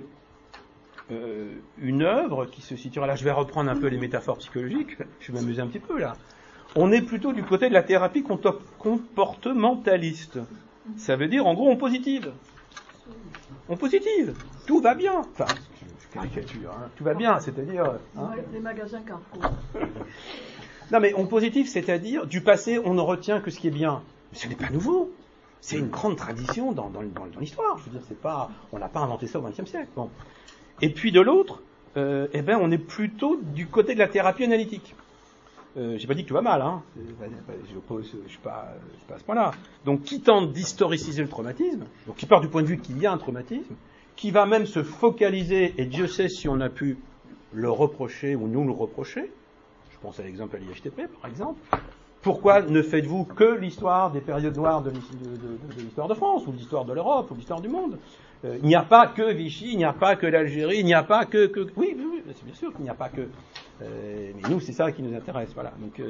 une œuvre qui se situe. Là, je vais reprendre un peu les métaphores psychologiques. Je vais m'amuser un petit peu là. On est plutôt du côté de la thérapie comportementaliste. Ça veut dire, en gros, on positive. On positive. Tout va bien. Enfin, je caricature, hein. Tout va bien, c'est-à-dire... Hein. Les magasins Carrefour. Non, mais on positive, c'est-à-dire, du passé, on ne retient que ce qui est bien. Mais ce n'est pas nouveau. C'est une grande tradition dans l'histoire. Je veux dire, on n'a pas inventé ça au XXe siècle. Bon. Et puis de l'autre, on est plutôt du côté de la thérapie analytique. J'ai pas dit que tout va mal, hein. Je suis pas à ce point-là. Donc, qui tente d'historiciser le traumatisme, donc qui part du point de vue qu'il y a un traumatisme, qui va même se focaliser, et Dieu sait si on a pu le reprocher ou nous le reprocher. Je pense à l'exemple à l'IHTP, par exemple. Pourquoi ne faites-vous que l'histoire des périodes noires de l'histoire de France, ou de l'histoire de l'Europe, ou de l'histoire du monde? Il n'y a pas que Vichy, il n'y a pas que l'Algérie, il n'y a pas que... Oui, c'est bien sûr qu'il n'y a pas que... mais nous, c'est ça qui nous intéresse, voilà. Donc,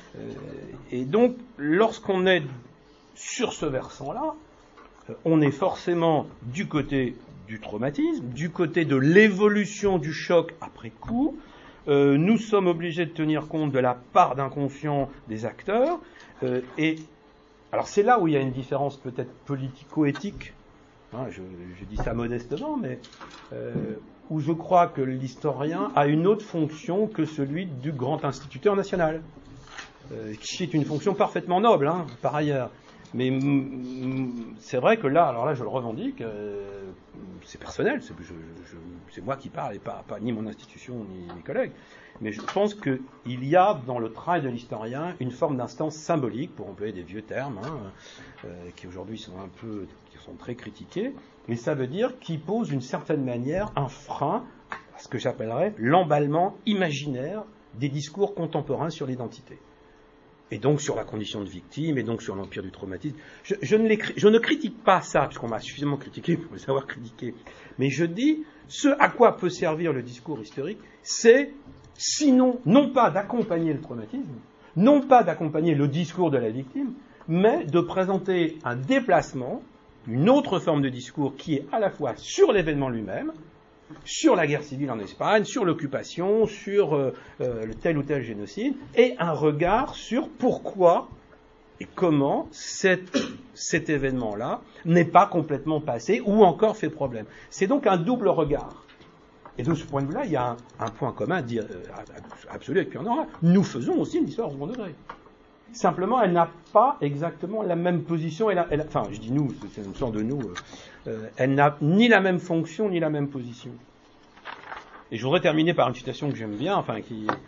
et donc, lorsqu'on est sur ce versant-là, on est forcément du côté du traumatisme, du côté de l'évolution du choc après coup. Nous sommes obligés de tenir compte de la part d'inconscient des acteurs. Et alors, c'est là où il y a une différence peut-être politico-éthique. Hein, je dis ça modestement, mais où je crois que l'historien a une autre fonction que celui du grand instituteur national, qui est une fonction parfaitement noble, hein, par ailleurs. Mais c'est vrai que là, alors là, je le revendique, c'est personnel, c'est moi qui parle et pas ni mon institution ni mes collègues. Mais je pense qu'il y a dans le travail de l'historien une forme d'instance symbolique, pour employer des vieux termes, hein, qui aujourd'hui sont très critiqués, mais ça veut dire qu'il pose d'une certaine manière un frein à ce que j'appellerais l'emballement imaginaire des discours contemporains sur l'identité. Et donc sur la condition de victime, et donc sur l'empire du traumatisme. Je ne critique pas ça, puisqu'on m'a suffisamment critiqué pour le savoir critiquer. Mais je dis, ce à quoi peut servir le discours historique, c'est, sinon, non pas d'accompagner le traumatisme, non pas d'accompagner le discours de la victime, mais de présenter un déplacement, une autre forme de discours qui est à la fois sur l'événement lui-même, sur la guerre civile en Espagne, sur l'occupation, sur le tel ou tel génocide, et un regard sur pourquoi et comment cet événement-là n'est pas complètement passé ou encore fait problème. C'est donc un double regard. Et de ce point de vue-là, il y a un point commun absolu avec Pierre Nora. Nous faisons aussi une histoire au second degré. Simplement, elle n'a pas exactement la même position. Enfin, je dis nous, c'est une sorte de nous. Elle n'a ni la même fonction, ni la même position. Et je voudrais terminer par une citation que j'aime bien, enfin,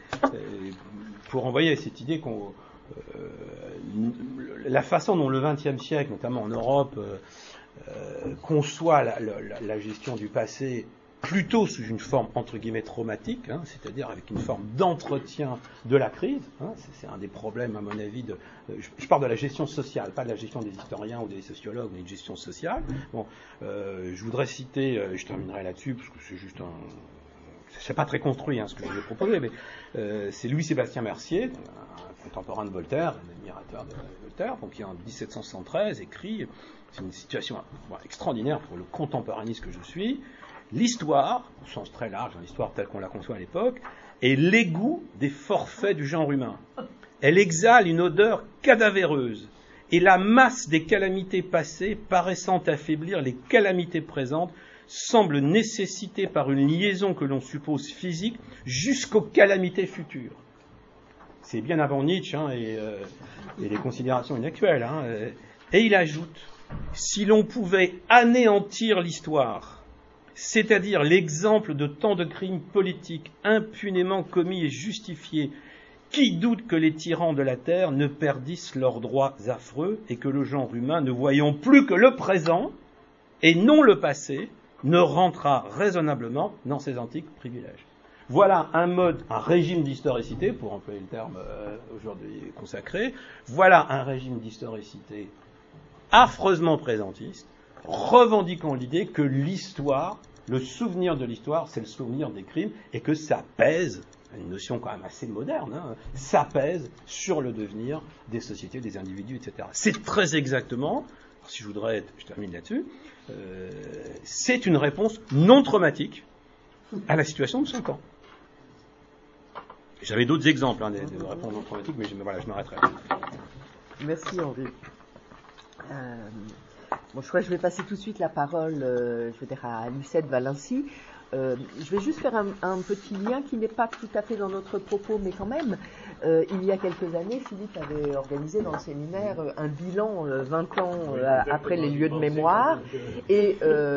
pour envoyer cette idée qu'on... la façon dont le XXe siècle, notamment en Europe, conçoit la gestion du passé plutôt sous une forme entre guillemets traumatique, hein, c'est-à-dire avec une forme d'entretien de la crise. Hein, c'est un des problèmes, à mon avis, je parle de la gestion sociale, pas de la gestion des historiens ou des sociologues, mais de gestion sociale. Bon, je voudrais citer, je terminerai là-dessus, parce que c'est juste c'est pas très construit, hein, ce que je vais proposer, mais c'est Louis-Sébastien Mercier, un contemporain de Voltaire, un admirateur de Voltaire, donc qui en 1773 écrit, c'est une situation extraordinaire pour le contemporaniste que je suis. L'histoire, au sens très large, l'histoire telle qu'on la conçoit à l'époque, est l'égout des forfaits du genre humain. Elle exhale une odeur cadavéreuse, et la masse des calamités passées, paraissant affaiblir les calamités présentes, semble nécessiter par une liaison que l'on suppose physique jusqu'aux calamités futures. C'est bien avant Nietzsche, hein, et les considérations inactuelles. Hein, et il ajoute, si l'on pouvait anéantir l'histoire, c'est-à-dire l'exemple de tant de crimes politiques impunément commis et justifiés, qui doute que les tyrans de la terre ne perdissent leurs droits affreux et que le genre humain, ne voyant plus que le présent et non le passé, ne rentrera raisonnablement dans ses antiques privilèges. Voilà un régime d'historicité, pour employer le terme aujourd'hui consacré, voilà un régime d'historicité affreusement présentiste, revendiquant l'idée que l'histoire, le souvenir de l'histoire, c'est le souvenir des crimes, et que ça pèse, une notion quand même assez moderne, hein, ça pèse sur le devenir des sociétés, des individus, etc. C'est très exactement, si je termine là-dessus, c'est une réponse non traumatique à la situation de 5 ans. J'avais d'autres exemples de réponses non traumatiques, mais voilà, je m'arrêterai là. Merci Henri. Bon, je crois que je vais passer tout de suite la parole à Lucette Valency. Je vais juste faire un petit lien qui n'est pas tout à fait dans notre propos, mais quand même. Il y a quelques années, Philippe avait organisé dans le séminaire un bilan 20 ans après les lieux de mémoire. Et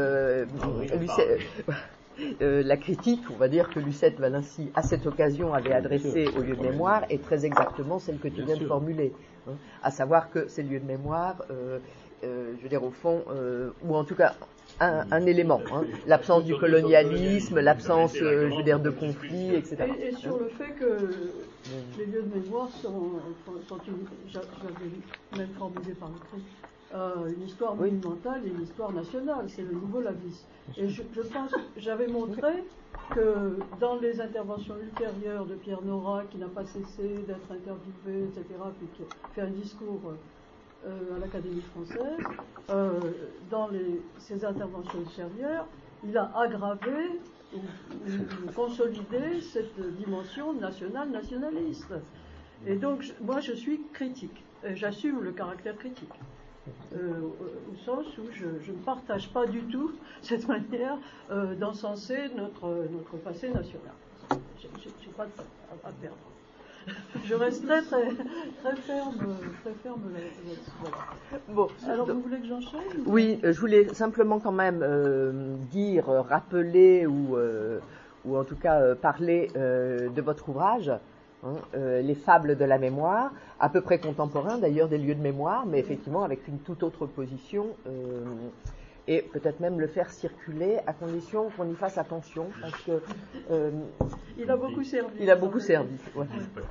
la critique, on va dire, que Lucette Valency, à cette occasion, avait adressée aux lieux de mémoire est très exactement celle que tu viens de formuler. À savoir que ces lieux de mémoire, je veux dire, au fond, ou en tout cas, un élément, l'absence du colonialisme, l'absence, je veux dire, de conflits, etc. Et sur le fait que les lieux de mémoire sont j'avais même formulé par écrit, une histoire monumentale et une histoire nationale, c'est le nouveau Lavis. Et je pense, j'avais montré que dans les interventions ultérieures de Pierre Nora, qui n'a pas cessé d'être interviewé, etc., puis qui fait un discours à l'Académie française, dans ses interventions ultérieures, il a aggravé ou consolidé cette dimension nationaliste. Et donc, moi, je suis critique. Et j'assume le caractère critique. Au sens où je ne partage pas du tout cette manière d'encenser notre passé national. Je n'ai pas à perdre. Je reste très ferme là-dessus. Voilà. Bon, alors vous voulez que j'enchaîne ? Oui, je voulais simplement quand même rappeler ou en tout cas parler de votre ouvrage, Les fables de la mémoire, à peu près contemporain d'ailleurs des lieux de mémoire, mais effectivement avec une toute autre position. Et peut-être même le faire circuler à condition qu'on y fasse attention, parce que il a beaucoup servi. Il a beaucoup servi. Ouais.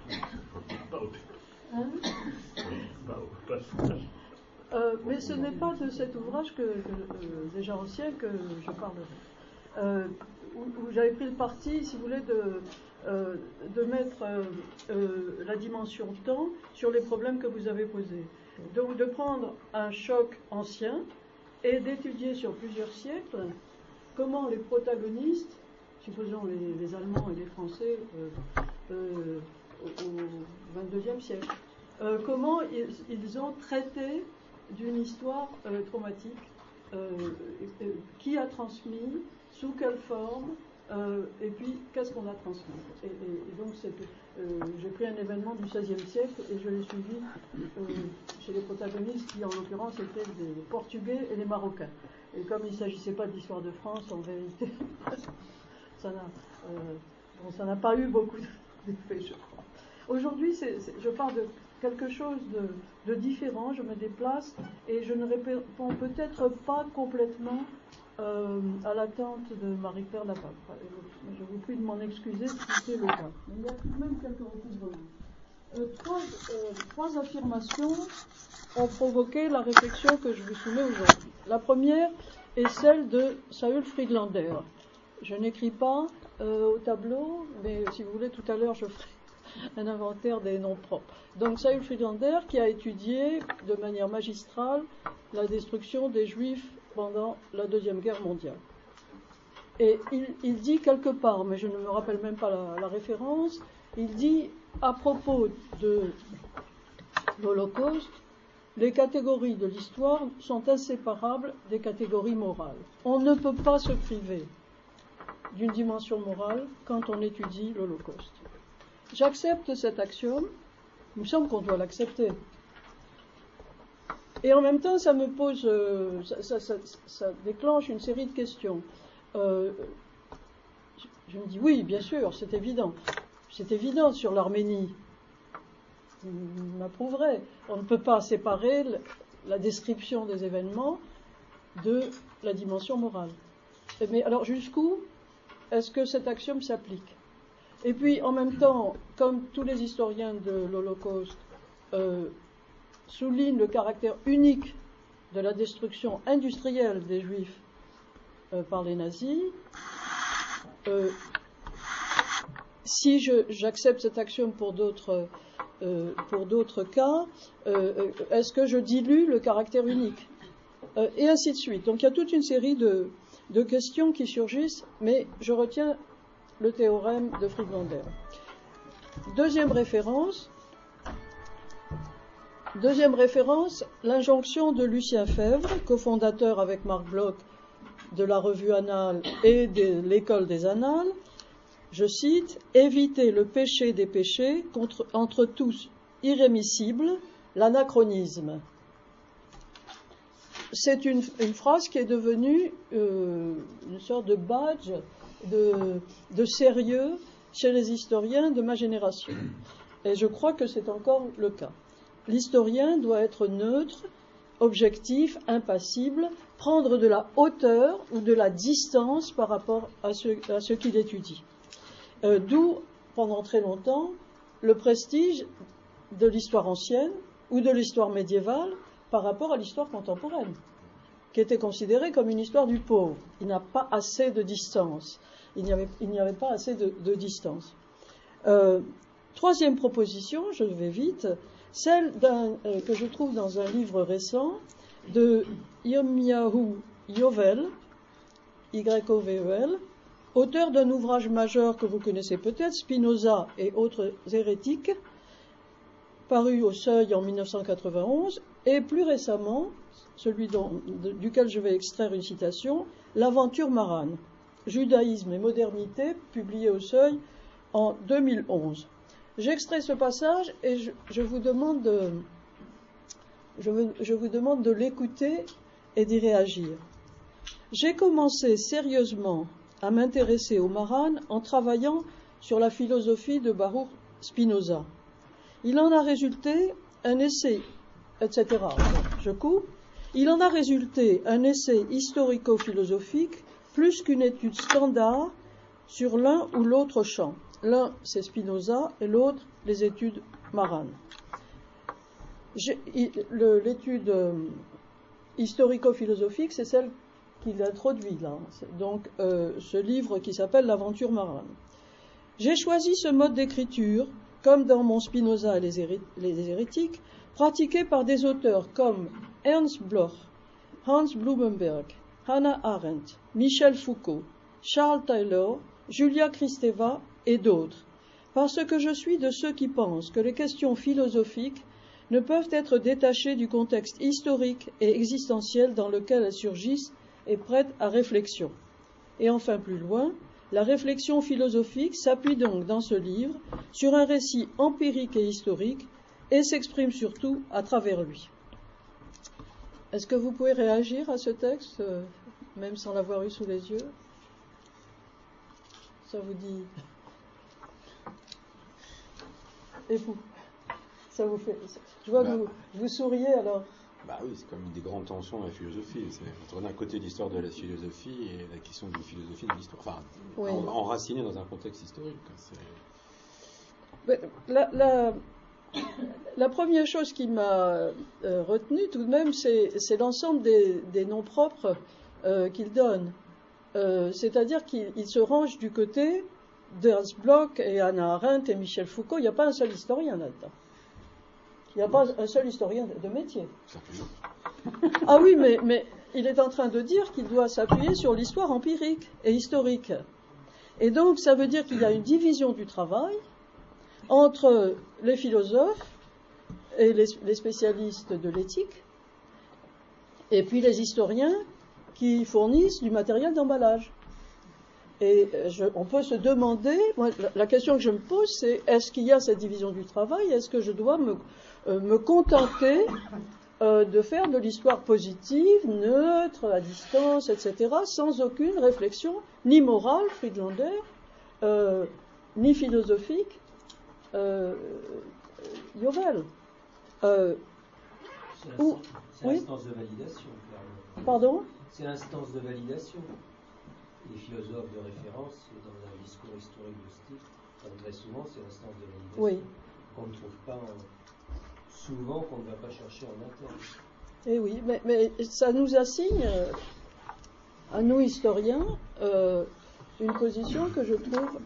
Mais ce n'est pas de cet ouvrage déjà ancien que je parlerai. Où j'avais pris le parti, si vous voulez, de mettre la dimension temps sur les problèmes que vous avez posés. Donc de prendre un choc ancien et d'étudier sur plusieurs siècles comment les protagonistes, supposons les Allemands et les Français au XXIe siècle, comment ils ont traité d'une histoire traumatique, qui a transmis, sous quelle forme, et puis qu'est-ce qu'on a transmis. Et donc j'ai pris un événement du XVIe siècle et je l'ai suivi chez les protagonistes qui en l'occurrence étaient des Portugais et des Marocains. Et comme il ne s'agissait pas de l'histoire de France, en vérité, ça n'a pas eu beaucoup d'effet, je crois. Aujourd'hui, je parle de quelque chose de différent, je me déplace et je ne réponds peut-être pas complètement à l'attente de Marie-Claire Lapin. Je vous prie de m'en excuser si c'est le cas. Mais il y a tout de même quelques recouvrements. Trois affirmations ont provoqué la réflexion que je vous soumets aujourd'hui. La première est celle de Saül Friedlander. Je n'écris pas au tableau, mais si vous voulez, tout à l'heure, je ferai un inventaire des noms propres. Donc Saül Friedlander qui a étudié de manière magistrale la destruction des Juifs pendant la Deuxième Guerre mondiale. Et il dit quelque part, mais je ne me rappelle même pas la référence, il dit à propos de l'Holocauste, les catégories de l'histoire sont inséparables des catégories morales. On ne peut pas se priver d'une dimension morale quand on étudie l'Holocauste. J'accepte cet axiome, il me semble qu'on doit l'accepter. Et en même temps, ça me pose, ça déclenche une série de questions. Je me dis, oui, bien sûr, c'est évident. C'est évident sur l'Arménie. Vous m'approuverez. On ne peut pas séparer la description des événements de la dimension morale. Mais alors, jusqu'où est-ce que cet axiome s'applique ? Et puis, en même temps, comme tous les historiens de l'Holocauste soulignent le caractère unique de la destruction industrielle des Juifs par les nazis, si j'accepte cet axiome pour d'autres cas, est-ce que je dilue le caractère unique ? Et ainsi de suite. Donc il y a toute une série de questions qui surgissent, mais je retiens le théorème de Friedlander. Deuxième référence, Deuxième référence, l'injonction de Lucien Febvre, cofondateur avec Marc Bloch de la revue Annales et de l'école des Annales. Je cite, « Éviter le péché des péchés, entre tous irrémissible, l'anachronisme ». C'est une phrase qui est devenue une sorte de badge de sérieux chez les historiens de ma génération. Et je crois que c'est encore le cas. L'historien doit être neutre, objectif, impassible, prendre de la hauteur ou de la distance par rapport à ce qu'il étudie. D'où, pendant très longtemps, le prestige de l'histoire ancienne ou de l'histoire médiévale par rapport à l'histoire contemporaine, qui était considérée comme une histoire du pauvre. Il n'a pas assez de distance. Il n'y avait pas assez de distance. Troisième proposition, je vais vite, celle que je trouve dans un livre récent de Yirmiyahu Yovel, Y-O-V-E-L, auteur d'un ouvrage majeur que vous connaissez peut-être, Spinoza et autres hérétiques, paru au Seuil en 1991, et plus récemment, celui duquel je vais extraire une citation, L'Aventure marane, Judaïsme et modernité, publié au Seuil en 2011. J'extrais ce passage et je vous demande de l'écouter et d'y réagir. J'ai commencé sérieusement à m'intéresser au Maran en travaillant sur la philosophie de Baruch Spinoza. Il en a résulté un essai, etc. Je coupe. Il en a résulté un essai historico-philosophique plus qu'une étude standard sur l'un ou l'autre champ. L'un, c'est Spinoza, et l'autre, les études Maran. L'étude historico-philosophique, c'est celle qu'il introduit là. Donc, ce livre qui s'appelle L'Aventure marane. J'ai choisi ce mode d'écriture, comme dans mon Spinoza et les hérétiques, pratiqué par des auteurs comme Ernst Bloch, Hans Blumenberg, Hannah Arendt, Michel Foucault, Charles Taylor, Julia Kristeva et d'autres, parce que je suis de ceux qui pensent que les questions philosophiques ne peuvent être détachées du contexte historique et existentiel dans lequel elles surgissent et prêtent à réflexion. Et enfin plus loin, la réflexion philosophique s'appuie donc dans ce livre sur un récit empirique et historique et s'exprime surtout à travers lui. Est-ce que vous pouvez réagir à ce texte, même sans l'avoir eu sous les yeux? Ça vous dit... Et vous? Ça vous fait... Je vois que vous souriez alors. Bah oui, c'est comme une des grandes tensions de la philosophie. C'est d'un côté l'histoire de la philosophie et la question de la philosophie de l'histoire. Enfin, oui. Enracinée dans un contexte historique. La première chose qui m'a retenu tout de même, c'est l'ensemble des noms propres qu'il donne. C'est-à-dire qu'il se range du côté d'Ernst Bloch et Hannah Arendt et Michel Foucault. Il n'y a pas un seul historien là-dedans. Il n'y a pas un seul historien de métier. Ah oui, mais il est en train de dire qu'il doit s'appuyer sur l'histoire empirique et historique. Et donc, ça veut dire qu'il y a une division du travail entre les philosophes et les spécialistes de l'éthique, et puis les historiens qui fournissent du matériel d'emballage. Et on peut se demander, moi, la question que je me pose, c'est est-ce qu'il y a cette division du travail? Est-ce que je dois me contenter de faire de l'histoire positive, neutre, à distance, etc., sans aucune réflexion, ni morale, Friedlander, ni philosophique, Yovel. C'est l'instance de validation, clairement. Pardon? C'est l'instance de validation. Les philosophes de référence, dans un discours historique de ce type, très souvent, c'est l'instance de validation. Oui. Qu'on ne trouve pas souvent, qu'on ne va pas chercher en interne. Eh oui, mais ça nous assigne, à nous historiens, une position que je trouve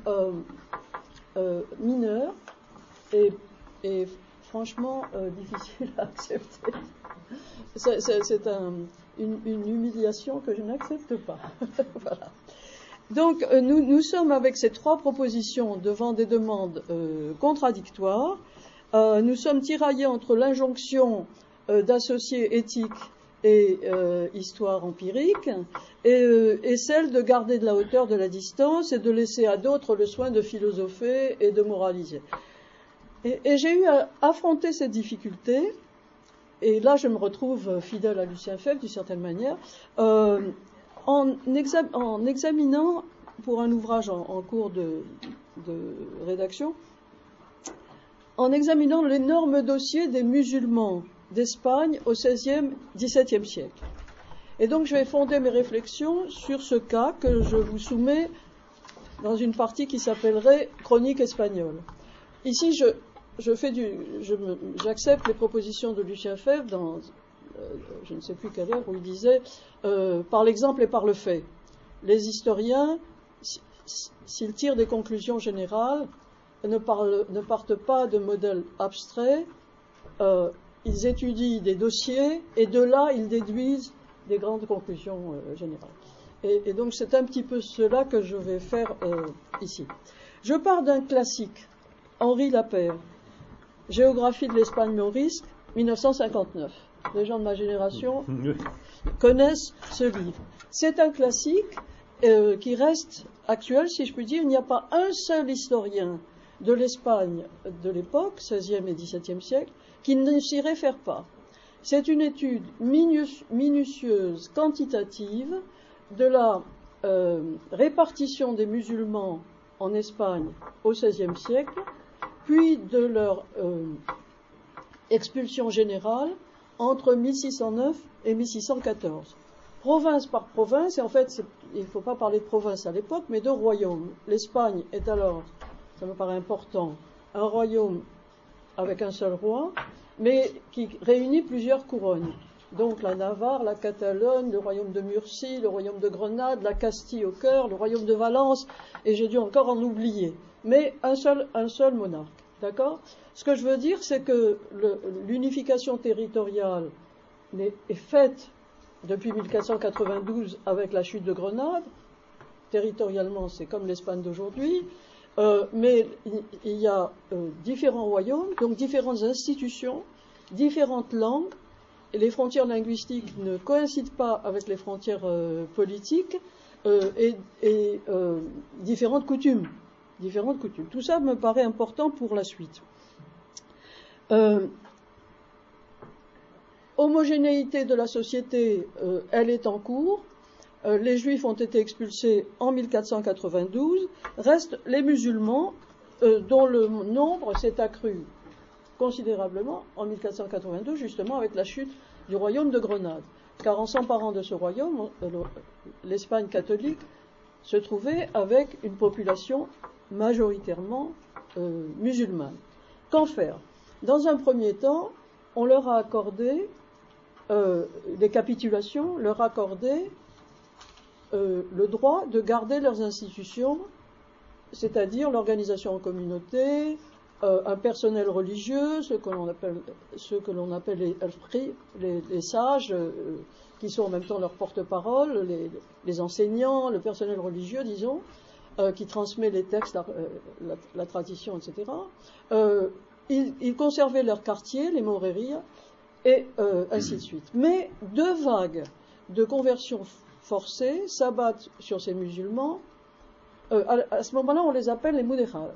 mineure et franchement difficile à accepter. C'est une humiliation que je n'accepte pas. Voilà. Donc nous sommes avec ces trois propositions devant des demandes contradictoires, nous sommes tiraillés entre l'injonction d'associer éthique et histoire empirique, et celle de garder de la hauteur, de la distance, et de laisser à d'autres le soin de philosopher et de moraliser. Et j'ai eu à affronter cette difficulté, et là je me retrouve fidèle à Lucien Febvre d'une certaine manière, en examinant pour un ouvrage en cours de rédaction, en examinant l'énorme dossier des musulmans d'Espagne au XVIe, XVIIe siècle. Et donc je vais fonder mes réflexions sur ce cas que je vous soumets dans une partie qui s'appellerait Chronique espagnole. Ici, j'accepte les propositions de Lucien Febvre dans je ne sais plus quelle heure, où il disait par l'exemple et par le fait. Les historiens, s'ils tirent des conclusions générales, ne partent pas de modèles abstraits, ils étudient des dossiers et de là ils déduisent des grandes conclusions générales. Et donc c'est un petit peu cela que je vais faire ici. Je pars d'un classique, Henri Lapeyre, Géographie de l'Espagne maurisque, 1959. Les gens de ma génération connaissent ce livre. C'est un classique qui reste actuel, si je puis dire. Il n'y a pas un seul historien de l'Espagne de l'époque, XVIe et XVIIe siècle, qui ne s'y réfère pas. C'est une étude minutieuse, quantitative, de la répartition des musulmans en Espagne au XVIe siècle, puis de leur expulsion générale entre 1609 et 1614. Province par province, et en fait, il ne faut pas parler de province à l'époque, mais de royaume. L'Espagne est alors, ça me paraît important, un royaume avec un seul roi, mais qui réunit plusieurs couronnes. Donc la Navarre, la Catalogne, le royaume de Murcie, le royaume de Grenade, la Castille au cœur, le royaume de Valence, et j'ai dû encore en oublier. Mais un seul monarque. D'accord ? Ce que je veux dire, c'est que l'unification territoriale est faite depuis 1492 avec la chute de Grenade. Territorialement, c'est comme l'Espagne d'aujourd'hui. Mais il y a différents royaumes, donc différentes institutions, différentes langues, et les frontières linguistiques ne coïncident pas avec les frontières politiques, et différentes coutumes. Tout ça me paraît important pour la suite. Homogénéité de la société, elle est en cours. Les Juifs ont été expulsés en 1492. Restent les musulmans, dont le nombre s'est accru considérablement en 1492, justement avec la chute du royaume de Grenade. Car en s'emparant de ce royaume, l'Espagne catholique se trouvait avec une population majoritairement musulmane. Qu'en faire ? Dans un premier temps, on leur a accordé des capitulations, leur accordé le droit de garder leurs institutions, c'est-à-dire l'organisation en communauté, un personnel religieux, ce que l'on appelle les sages, qui sont en même temps leurs porte-parole, les enseignants, le personnel religieux, disons, qui transmet les textes, la tradition, etc. Ils conservaient leur quartier, les maureries, et ainsi de suite. Mais deux vagues de conversion forcées s'abattent sur ces musulmans. À ce moment-là, on les appelle les mudéjas.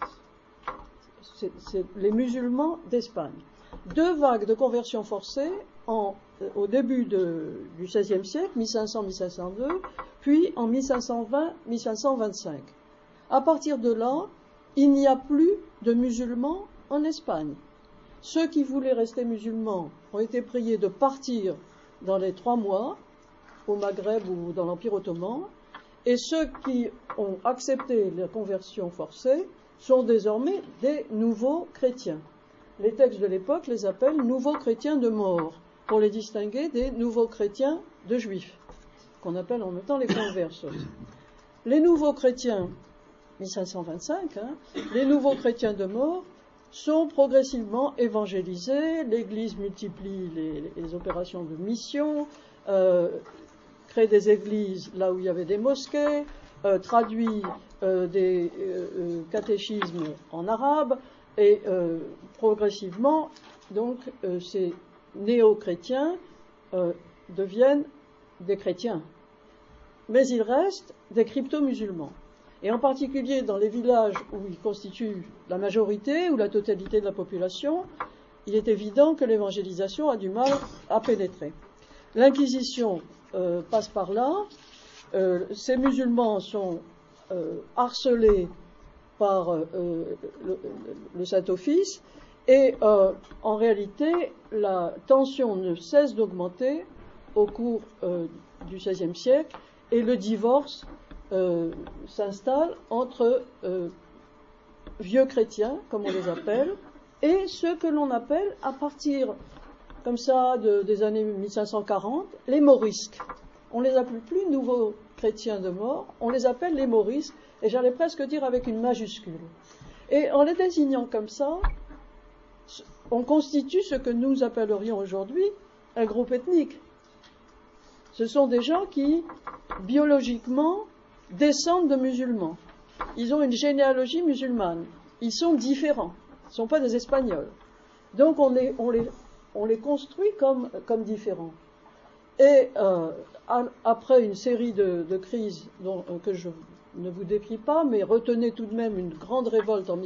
C'est les musulmans d'Espagne. Deux vagues de conversion forcée au début du XVIe siècle, 1500-1502, puis en 1520-1525. À partir de là, il n'y a plus de musulmans en Espagne. Ceux qui voulaient rester musulmans ont été priés de partir dans les 3 mois, au Maghreb ou dans l'Empire ottoman, et ceux qui ont accepté la conversion forcée sont désormais des nouveaux chrétiens. Les textes de l'époque les appellent nouveaux chrétiens de mort, pour les distinguer des nouveaux chrétiens de juifs, qu'on appelle en même temps les conversos. Les nouveaux chrétiens, 1525, les nouveaux chrétiens de mort sont progressivement évangélisés, l'Église multiplie les opérations de mission, crée des églises là où il y avait des mosquées, traduit des catéchismes en arabe, Et progressivement, donc, ces néo-chrétiens deviennent des chrétiens. Mais ils restent des crypto-musulmans. Et en particulier dans les villages où ils constituent la majorité ou la totalité de la population, il est évident que l'évangélisation a du mal à pénétrer. L'Inquisition passe par là. Ces musulmans sont harcelés par le Saint-Office et en réalité la tension ne cesse d'augmenter au cours du XVIe siècle et le divorce s'installe entre vieux chrétiens, comme on les appelle, et ceux que l'on appelle à partir comme ça des années 1540 les morisques. On les appelle plus nouveaux chrétiens de mort, on les appelle les morisques, et j'allais presque dire avec une majuscule. Et en les désignant comme ça, on constitue ce que nous appellerions aujourd'hui un groupe ethnique. Ce sont des gens qui, biologiquement, descendent de musulmans. Ils ont une généalogie musulmane. Ils sont différents. Ils ne sont pas des Espagnols. Donc on les construit comme différents. Et après une série de crises que je ne vous décris pas, mais retenez tout de même une grande révolte en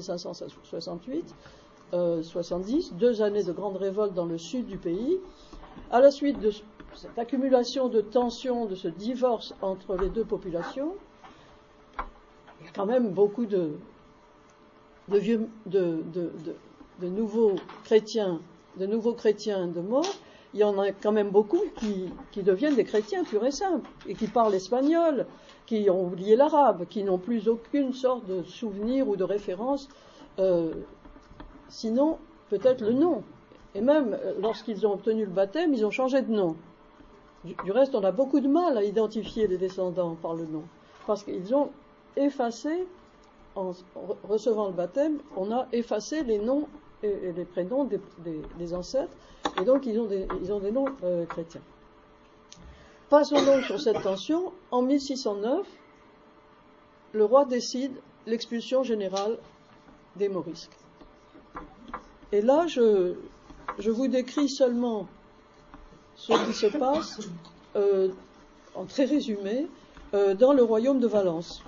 1568-70, 2 années de grande révolte dans le sud du pays. À la suite de cette accumulation de tensions, de ce divorce entre les deux populations, il y a quand même beaucoup de nouveaux chrétiens de mort. Il y en a quand même beaucoup qui deviennent des chrétiens purs et simples, et qui parlent espagnol, qui ont oublié l'arabe, qui n'ont plus aucune sorte de souvenir ou de référence, sinon peut-être le nom. Et même lorsqu'ils ont obtenu le baptême, ils ont changé de nom. Du reste, on a beaucoup de mal à identifier les descendants par le nom, parce qu'ils ont effacé, en recevant le baptême, on a effacé les noms et les prénoms des ancêtres, et donc ils ont des noms chrétiens. Passons donc sur cette tension. En 1609, le roi décide l'expulsion générale des morisques. Et là, je vous décris seulement ce qui se passe, en très résumé, dans le royaume de Valence.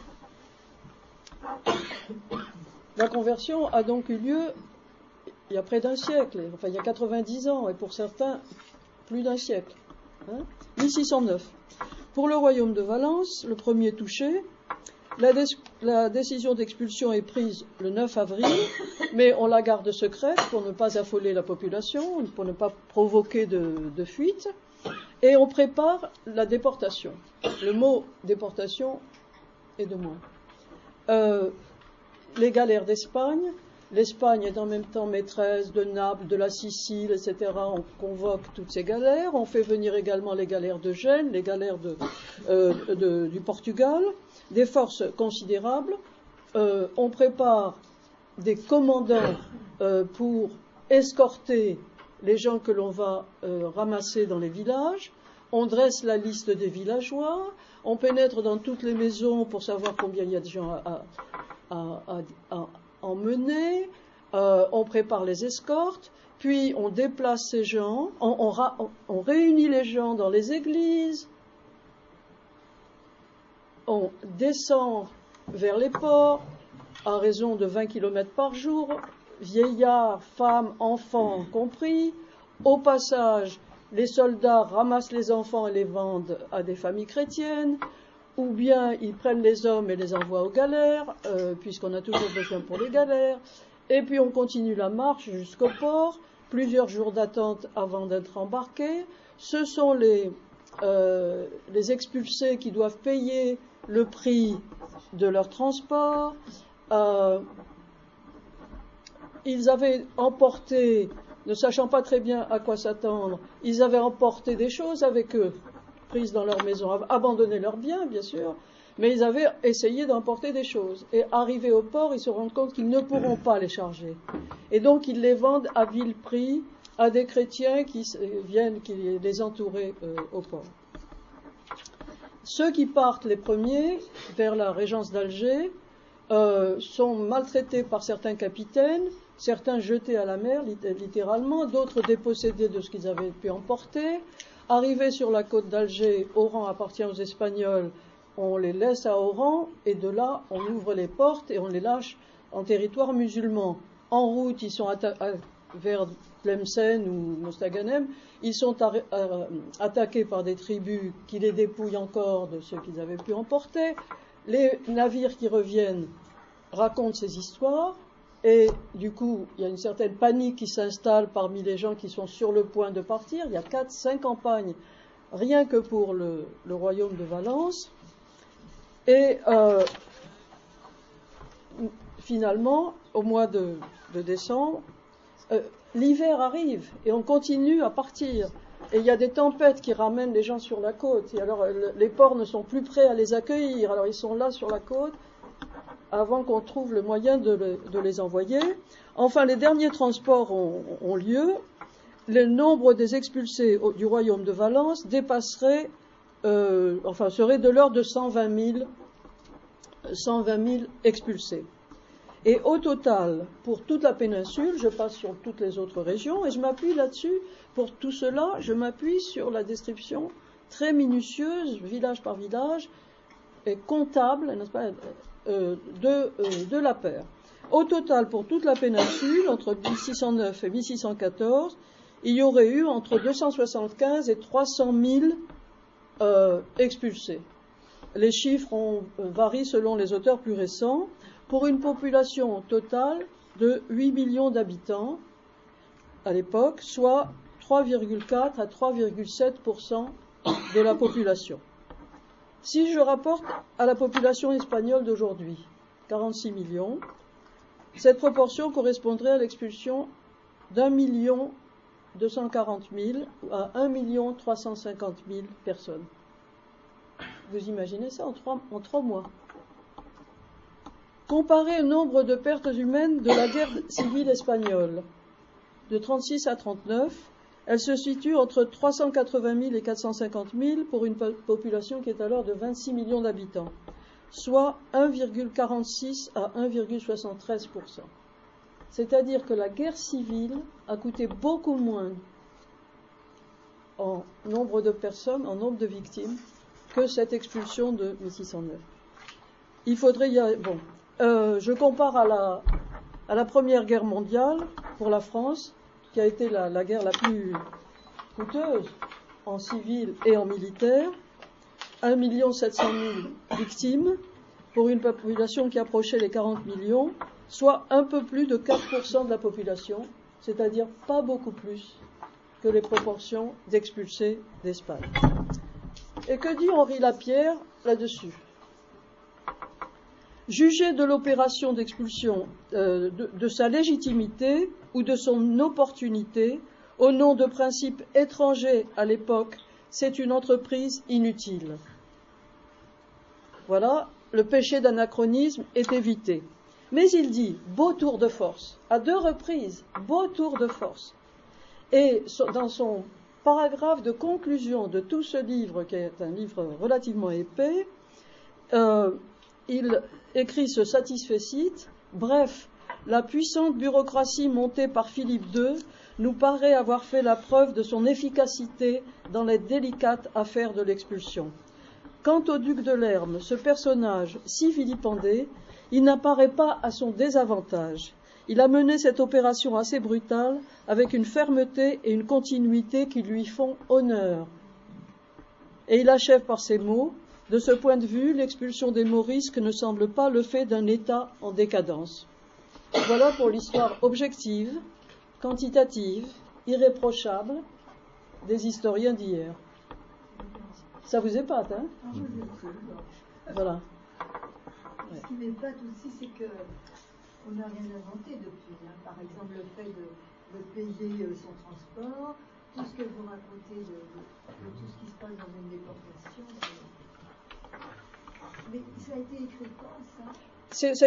La conversion a donc eu lieu il y a près d'un siècle, enfin il y a 90 ans, et pour certains, plus d'un siècle. 1609. Pour le royaume de Valence, le premier touché, la décision d'expulsion est prise le 9 avril, mais on la garde secrète pour ne pas affoler la population, pour ne pas provoquer de fuite, et on prépare la déportation. Le mot déportation est de moins. Les galères d'Espagne, l'Espagne est en même temps maîtresse de Naples, de la Sicile, etc. On convoque toutes ces galères. On fait venir également les galères de Gênes, les galères du Portugal, des forces considérables. On prépare des commandants pour escorter les gens que l'on va ramasser dans les villages. On dresse la liste des villageois. On pénètre dans toutes les maisons pour savoir combien il y a de gens à emmener, on prépare les escortes, puis on déplace ces gens, on réunit les gens dans les églises, on descend vers les ports à raison de 20 km par jour, vieillards, femmes, enfants compris. Au passage, les soldats ramassent les enfants et les vendent à des familles chrétiennes, ou bien ils prennent les hommes et les envoient aux galères, puisqu'on a toujours besoin pour les galères, et puis on continue la marche jusqu'au port, plusieurs jours d'attente avant d'être embarqués. Ce sont les expulsés qui doivent payer le prix de leur transport. Ils avaient emporté, ne sachant pas très bien à quoi s'attendre, ils avaient emporté des choses avec eux, prises dans leur maison, abandonné leurs biens, bien sûr, mais ils avaient essayé d'emporter des choses. Et arrivés au port, ils se rendent compte qu'ils ne pourront pas les charger. Et donc, ils les vendent à vil prix à des chrétiens qui viennent, qui les entouraient au port. Ceux qui partent les premiers vers la régence d'Alger sont maltraités par certains capitaines, certains jetés à la mer, littéralement, d'autres dépossédés de ce qu'ils avaient pu emporter. Arrivés sur la côte d'Alger, Oran appartient aux Espagnols, on les laisse à Oran, et de là, on ouvre les portes et on les lâche en territoire musulman. En route, ils sont vers Tlemcen ou Mostaganem, ils sont attaqués par des tribus qui les dépouillent encore de ce qu'ils avaient pu emporter. Les navires qui reviennent racontent ces histoires, et du coup, il y a une certaine panique qui s'installe parmi les gens qui sont sur le point de partir. Il y a 4-5 campagnes, rien que pour le royaume de Valence. Et finalement, au mois de décembre, l'hiver arrive et on continue à partir. Et il y a des tempêtes qui ramènent les gens sur la côte. Et alors, les ports ne sont plus prêts à les accueillir. Alors, ils sont là sur la côte avant qu'on trouve le moyen de les envoyer. Enfin, les derniers transports ont lieu. Le nombre des expulsés du royaume de Valence dépasserait, serait de l'ordre de 120 000 expulsés. Et au total, pour toute la péninsule, je passe sur toutes les autres régions et je m'appuie là-dessus. Pour tout cela, je m'appuie sur la description très minutieuse, village par village, et comptable, n'est-ce pas, de la paire. Au total, pour toute la péninsule, entre 1609 et 1614, il y aurait eu entre 275 et 300 000 expulsés. Les chiffres varient selon les auteurs plus récents, pour une population totale de 8 millions d'habitants à l'époque, soit 3,4 à 3,7% de la population. Si je rapporte à la population espagnole d'aujourd'hui, 46 millions, cette proportion correspondrait à l'expulsion d'1 240 000 à 1 350 000 personnes. Vous imaginez ça en 3 mois. Comparez le nombre de pertes humaines de la guerre civile espagnole, de 36 à 39, elle se situe entre 380 000 et 450 000 pour une population qui est alors de 26 millions d'habitants, soit 1,46 à 1,73%. C'est-à-dire que la guerre civile a coûté beaucoup moins en nombre de personnes, en nombre de victimes, que cette expulsion de 1609. Il faudrait je compare à la Première Guerre mondiale pour la France, qui a été la guerre la plus coûteuse en civil et en militaire, 1 700 000 victimes pour une population qui approchait les 40 millions, soit un peu plus de 4% de la population, c'est-à-dire pas beaucoup plus que les proportions d'expulsés d'Espagne. Et que dit Henri Lapierre là-dessus ? Juger de l'opération d'expulsion, de sa légitimité ou de son opportunité, au nom de principes étrangers à l'époque, c'est une entreprise inutile. Voilà, le péché d'anachronisme est évité. Mais il dit, beau tour de force, à 2 reprises, beau tour de force. Et dans son paragraphe de conclusion de tout ce livre, qui est un livre relativement épais, il écrit ce satisfecit. Bref, la puissante bureaucratie montée par Philippe II nous paraît avoir fait la preuve de son efficacité dans les délicates affaires de l'expulsion. Quant au duc de Lerme, ce personnage si vilipendé, il n'apparaît pas à son désavantage. Il a mené cette opération assez brutale avec une fermeté et une continuité qui lui font honneur. Et il achève par ces mots: de ce point de vue, l'expulsion des Morisques ne semble pas le fait d'un État en décadence. Voilà pour l'histoire objective, quantitative, irréprochable des historiens d'hier. Ça vous épate, hein ? Voilà. Ce qui m'épate aussi, c'est qu'on n'a rien inventé depuis. Par exemple, le fait de payer son transport, tout ce que vous racontez de tout ce qui se passe dans une déportation. Mais ça a été écrit quand, ça ?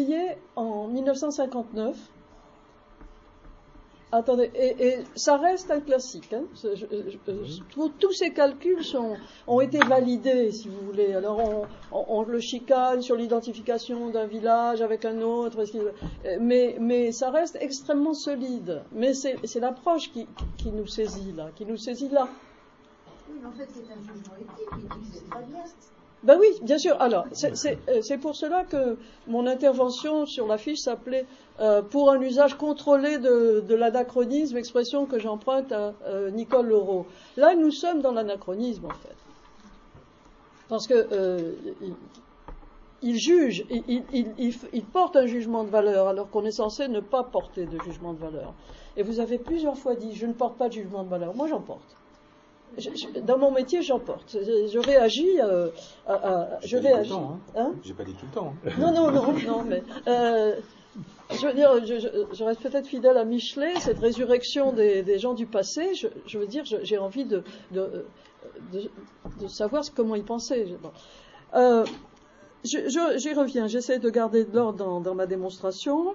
Ça a été publié en 1959. Attendez, et ça reste un classique. Hein. Tous ces calculs ont été validés, si vous voulez. Alors on le chicane sur l'identification d'un village avec un autre, mais ça reste extrêmement solide. Mais c'est l'approche qui nous saisit là, Oui, mais en fait, c'est un jugement éthique, il dit que c'est pas bien. Ben oui, bien sûr. Alors, c'est pour cela que mon intervention sur la fiche s'appelait pour un usage contrôlé de l'anachronisme, expression que j'emprunte à Nicole Leroux. Là, nous sommes dans l'anachronisme, en fait. Parce que il juge, il porte un jugement de valeur, alors qu'on est censé ne pas porter de jugement de valeur. Et vous avez plusieurs fois dit, je ne porte pas de jugement de valeur. Moi, j'en porte. Dans mon métier, j'en porte. Je réagis. Je réagis. Hein j'ai pas dit tout le temps. Non, mais je veux dire, je reste peut-être fidèle à Michelet, cette résurrection des gens du passé. Je veux dire, j'ai envie de savoir comment ils pensaient. J'y reviens. J'essaie de garder de l'ordre dans ma démonstration.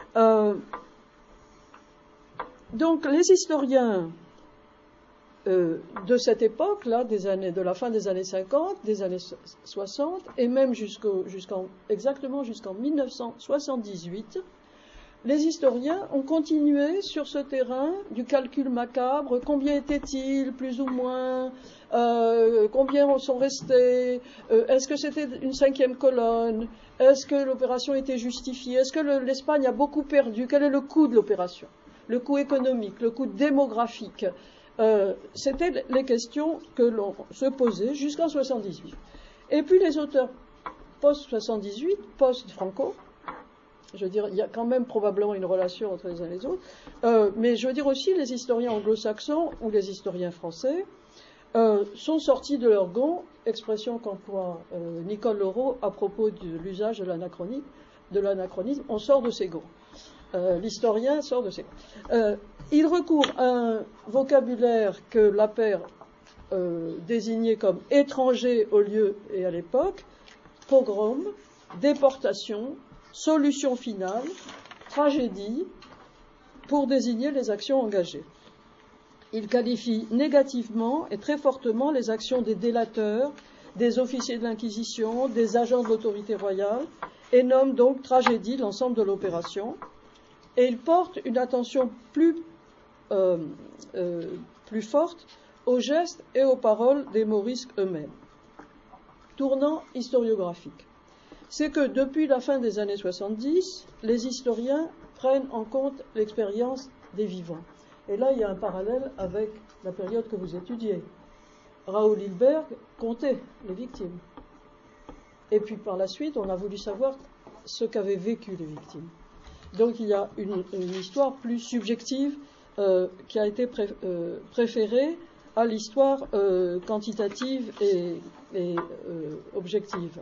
Donc, les historiens de cette époque-là, de la fin des années 50, des années 60, et même exactement jusqu'en 1978, les historiens ont continué sur ce terrain du calcul macabre. Combien était-il, plus ou moins, combien sont restés, est-ce que c'était une 5e colonne, est-ce que l'opération était justifiée, est-ce que l'Espagne a beaucoup perdu, quel est le coût de l'opération, le coût économique, le coût démographique. C'était les questions que l'on se posait jusqu'en 78. Et puis les auteurs post-78, post-Franco, je veux dire, il y a quand même probablement une relation entre les uns et les autres, mais je veux dire aussi les historiens anglo-saxons ou les historiens français sont sortis de leur gond, expression qu'emploie Nicole Leroux à propos de l'usage de l'anachronisme, on sort de ses gonds. L'historien sort de ses gonds. Il recourt à un vocabulaire que Lapeyre désignait comme étranger au lieu et à l'époque, pogrom, déportation, solution finale, tragédie, pour désigner les actions engagées. Il qualifie négativement et très fortement les actions des délateurs, des officiers de l'Inquisition, des agents de l'autorité royale, et nomme donc tragédie l'ensemble de l'opération. Et il porte une attention plus forte aux gestes et aux paroles des morisques eux-mêmes. Tournant historiographique. C'est que depuis la fin des années 70, les historiens prennent en compte l'expérience des vivants. Et là, il y a un parallèle avec la période que vous étudiez. Raoul Hilberg comptait les victimes. Et puis par la suite, on a voulu savoir ce qu'avaient vécu les victimes. Donc il y a une histoire plus subjective qui a été préférée à l'histoire quantitative et objective.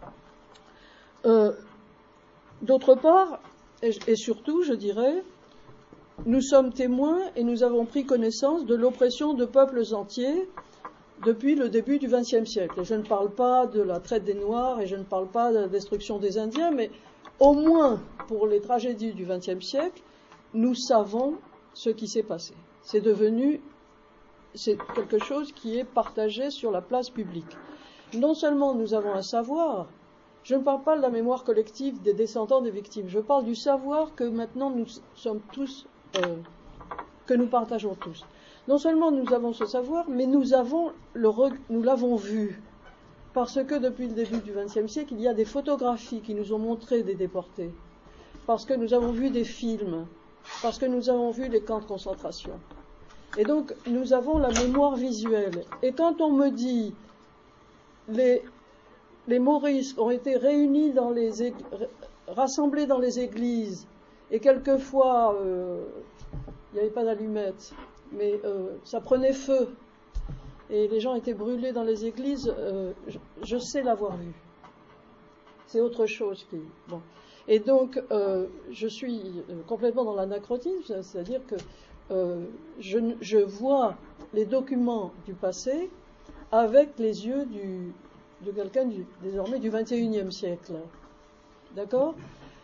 D'autre part, et surtout, je dirais, nous sommes témoins et nous avons pris connaissance de l'oppression de peuples entiers depuis le début du XXe siècle. Et je ne parle pas de la traite des Noirs et je ne parle pas de la destruction des Indiens, mais au moins pour les tragédies du XXe siècle, nous savons ce qui s'est passé. C'est quelque chose qui est partagé sur la place publique. Non seulement nous avons un savoir, je ne parle pas de la mémoire collective des descendants des victimes, je parle du savoir que maintenant nous sommes tous, que nous partageons tous. Non seulement nous avons ce savoir, mais nous l'avons vu. Parce que depuis le début du XXe siècle, il y a des photographies qui nous ont montré des déportés. Parce que nous avons vu des films. Parce que nous avons vu les camps de concentration. Et donc, nous avons la mémoire visuelle. Et quand on me dit les morisques ont été réunis rassemblés dans les églises, et quelquefois, il n'y avait pas d'allumettes, mais ça prenait feu, et les gens étaient brûlés dans les églises, je sais l'avoir vu. C'est autre chose qui... Bon. Et donc, je suis complètement dans l'anachronisme, c'est-à-dire que je vois les documents du passé avec les yeux de quelqu'un désormais du XXIe siècle. D'accord ?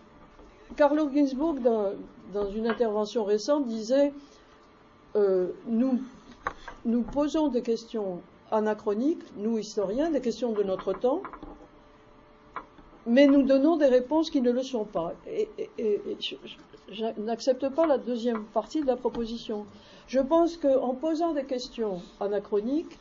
Carlo Ginzburg, dans une intervention récente, disait nous posons des questions anachroniques, nous historiens, des questions de notre temps, mais nous donnons des réponses qui ne le sont pas. Et je n'accepte pas la deuxième partie de la proposition. Je pense qu'en posant des questions anachroniques,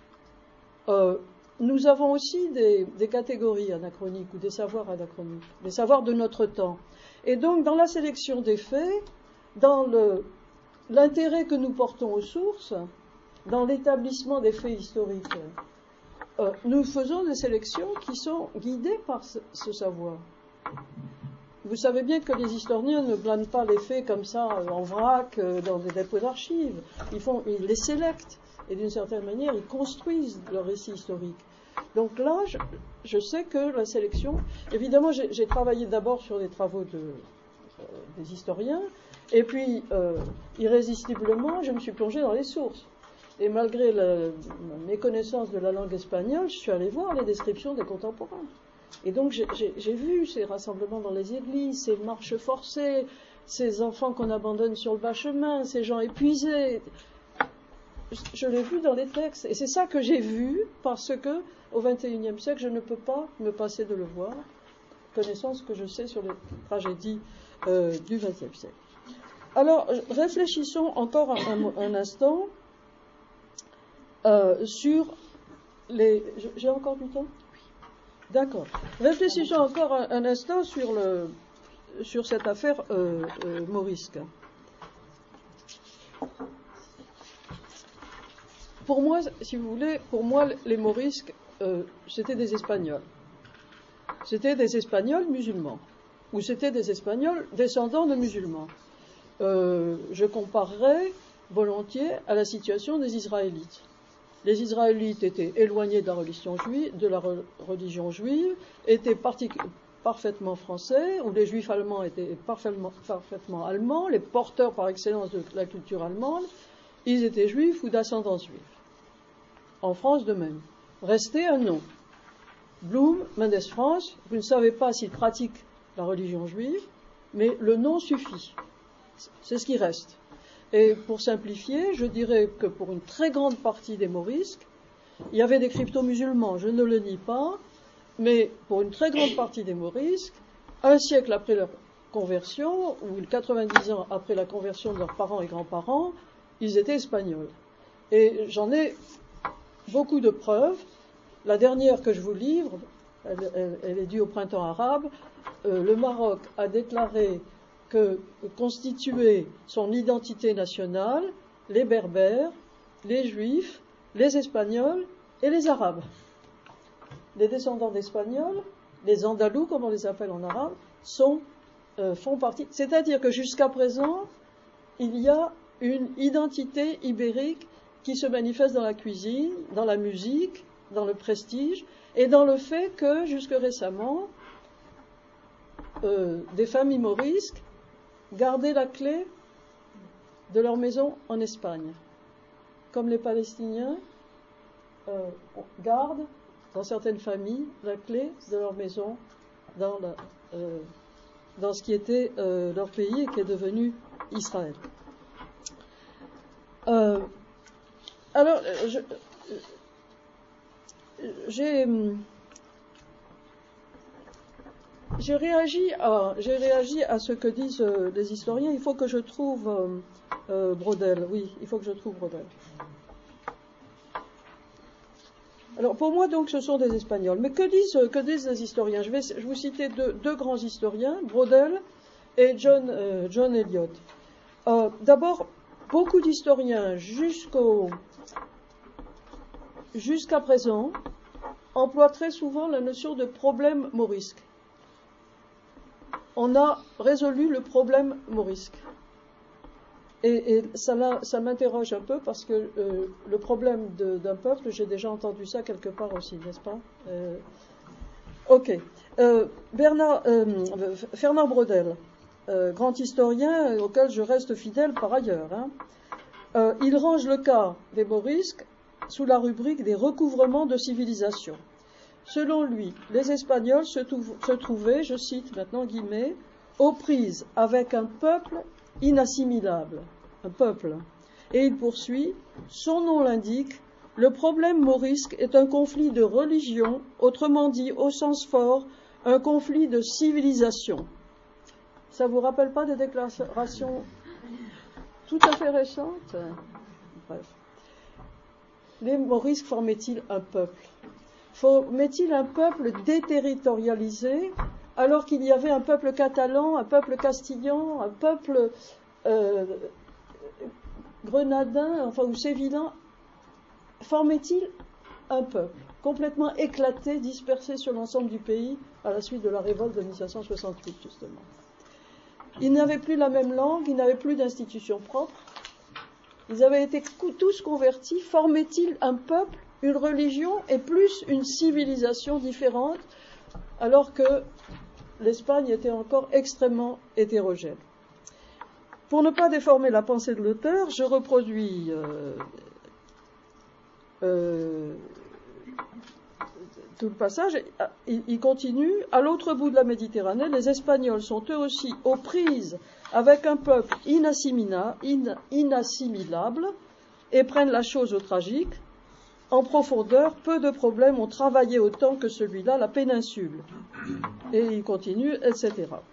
nous avons aussi des catégories anachroniques ou des savoirs anachroniques, des savoirs de notre temps. Et donc, dans la sélection des faits, dans l'intérêt que nous portons aux sources, dans l'établissement des faits historiques, nous faisons des sélections qui sont guidées par ce savoir. Vous savez bien que les historiens ne glanent pas les faits comme ça en vrac dans des dépôts d'archives. Ils les sélectent et d'une certaine manière ils construisent leur récit historique. Donc là, je sais que la sélection, évidemment j'ai travaillé d'abord sur des travaux des historiens et puis irrésistiblement je me suis plongée dans les sources. Et malgré ma méconnaissance de la langue espagnole, je suis allée voir les descriptions des contemporains. Et donc j'ai vu ces rassemblements dans les églises, ces marches forcées, ces enfants qu'on abandonne sur le bas chemin, ces gens épuisés. Je l'ai vu dans les textes. Et c'est ça que j'ai vu parce que au XXIe siècle, je ne peux pas me passer de le voir, connaissant ce que je sais sur les tragédies du XXe siècle. Alors, réfléchissons encore un instant sur les... J'ai encore du temps ? D'accord. Réfléchissons encore un instant sur cette affaire morisque. Pour moi, si vous voulez, les morisques, c'était des Espagnols. C'était des Espagnols musulmans. Ou c'était des Espagnols descendants de musulmans. Je comparerais volontiers à la situation des Israélites. Les Israélites étaient éloignés de la religion juive, étaient parfaitement français, ou les Juifs allemands étaient parfaitement allemands, les porteurs par excellence de la culture allemande, ils étaient juifs ou d'ascendance juive. En France de même. Restait un nom. Blum, Mendes France, vous ne savez pas s'ils pratiquent la religion juive, mais le nom suffit. C'est ce qui reste. Et pour simplifier, je dirais que pour une très grande partie des morisques, il y avait des crypto-musulmans, je ne le nie pas, mais pour une très grande partie des morisques, un siècle après leur conversion, ou 90 ans après la conversion de leurs parents et grands-parents, ils étaient espagnols. Et j'en ai beaucoup de preuves. La dernière que je vous livre, elle est due au printemps arabe. Le Maroc a déclaré que constituaient son identité nationale les Berbères, les Juifs, les Espagnols et les Arabes. Les descendants d'Espagnols, les Andalous, comme on les appelle en arabe, font partie. C'est-à-dire que jusqu'à présent, il y a une identité ibérique qui se manifeste dans la cuisine, dans la musique, dans le prestige, et dans le fait que, jusque récemment, des familles morisques gardaient la clé de leur maison en Espagne. Comme les Palestiniens gardent, dans certaines familles, la clé de leur maison dans ce qui était leur pays et qui est devenu Israël. Alors, j'ai réagi à ce que disent les historiens. Il faut que je trouve Braudel. Oui, il faut que je trouve Braudel. Alors, pour moi, donc, ce sont des Espagnols. Mais que disent les historiens ? Je vais vous citer deux grands historiens, Braudel et John Eliot. D'abord, beaucoup d'historiens, jusqu'à présent, emploient très souvent la notion de problème morisque. On a résolu le problème morisque. Et ça m'interroge un peu parce que le problème d'un peuple, j'ai déjà entendu ça quelque part aussi, n'est-ce pas ? Ok. Fernand Braudel, grand historien auquel je reste fidèle par ailleurs. Il range le cas des morisques sous la rubrique des recouvrements de civilisation. Selon lui, les Espagnols se trouvaient, je cite maintenant guillemets, aux prises avec un peuple inassimilable, un peuple. Et il poursuit, son nom l'indique, le problème morisque est un conflit de religion, autrement dit, au sens fort, un conflit de civilisation. Ça vous rappelle pas des déclarations tout à fait récentes? Bref. Les morisques formaient-ils un peuple? Formaient-ils un peuple déterritorialisé alors qu'il y avait un peuple catalan, un peuple castillan, un peuple grenadin, ou sévillan? Formait-il un peuple complètement éclaté, dispersé sur l'ensemble du pays à la suite de la révolte de 1768, justement? Ils n'avaient plus la même langue, ils n'avaient plus d'institutions propres, ils avaient été tous convertis. Formaient-ils un peuple, une religion et plus une civilisation différente, alors que l'Espagne était encore extrêmement hétérogène? Pour ne pas déformer la pensée de l'auteur, je reproduis tout le passage. Il continue. À l'autre bout de la Méditerranée, les Espagnols sont eux aussi aux prises avec un peuple inassimilable et prennent la chose au tragique. En profondeur, peu de problèmes ont travaillé autant que celui-là, la péninsule. Et il continue, etc.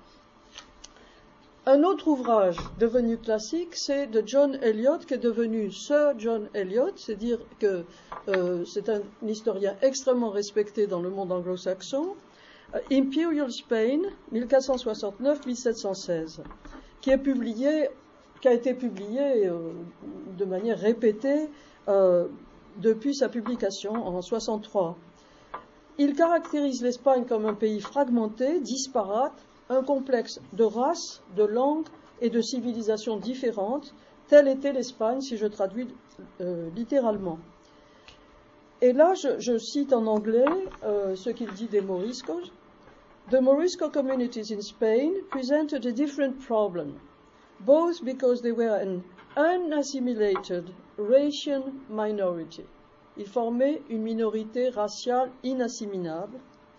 Un autre ouvrage devenu classique, c'est de John Eliot, qui est devenu Sir John Eliot, c'est dire que c'est un historien extrêmement respecté dans le monde anglo-saxon, Imperial Spain, 1469-1716, qui a été publié de manière répétée depuis sa publication en 1963. Il caractérise l'Espagne comme un pays fragmenté, disparate, un complexe de races, de langues et de civilisations différentes. Telle était l'Espagne, si je traduis littéralement. Et là, je cite en anglais ce qu'il dit des Moriscos. The Morisco communities in Spain presented a different problem, both because they were an unassimilated racial minority. Ils formaient une minorité raciale inassimilable,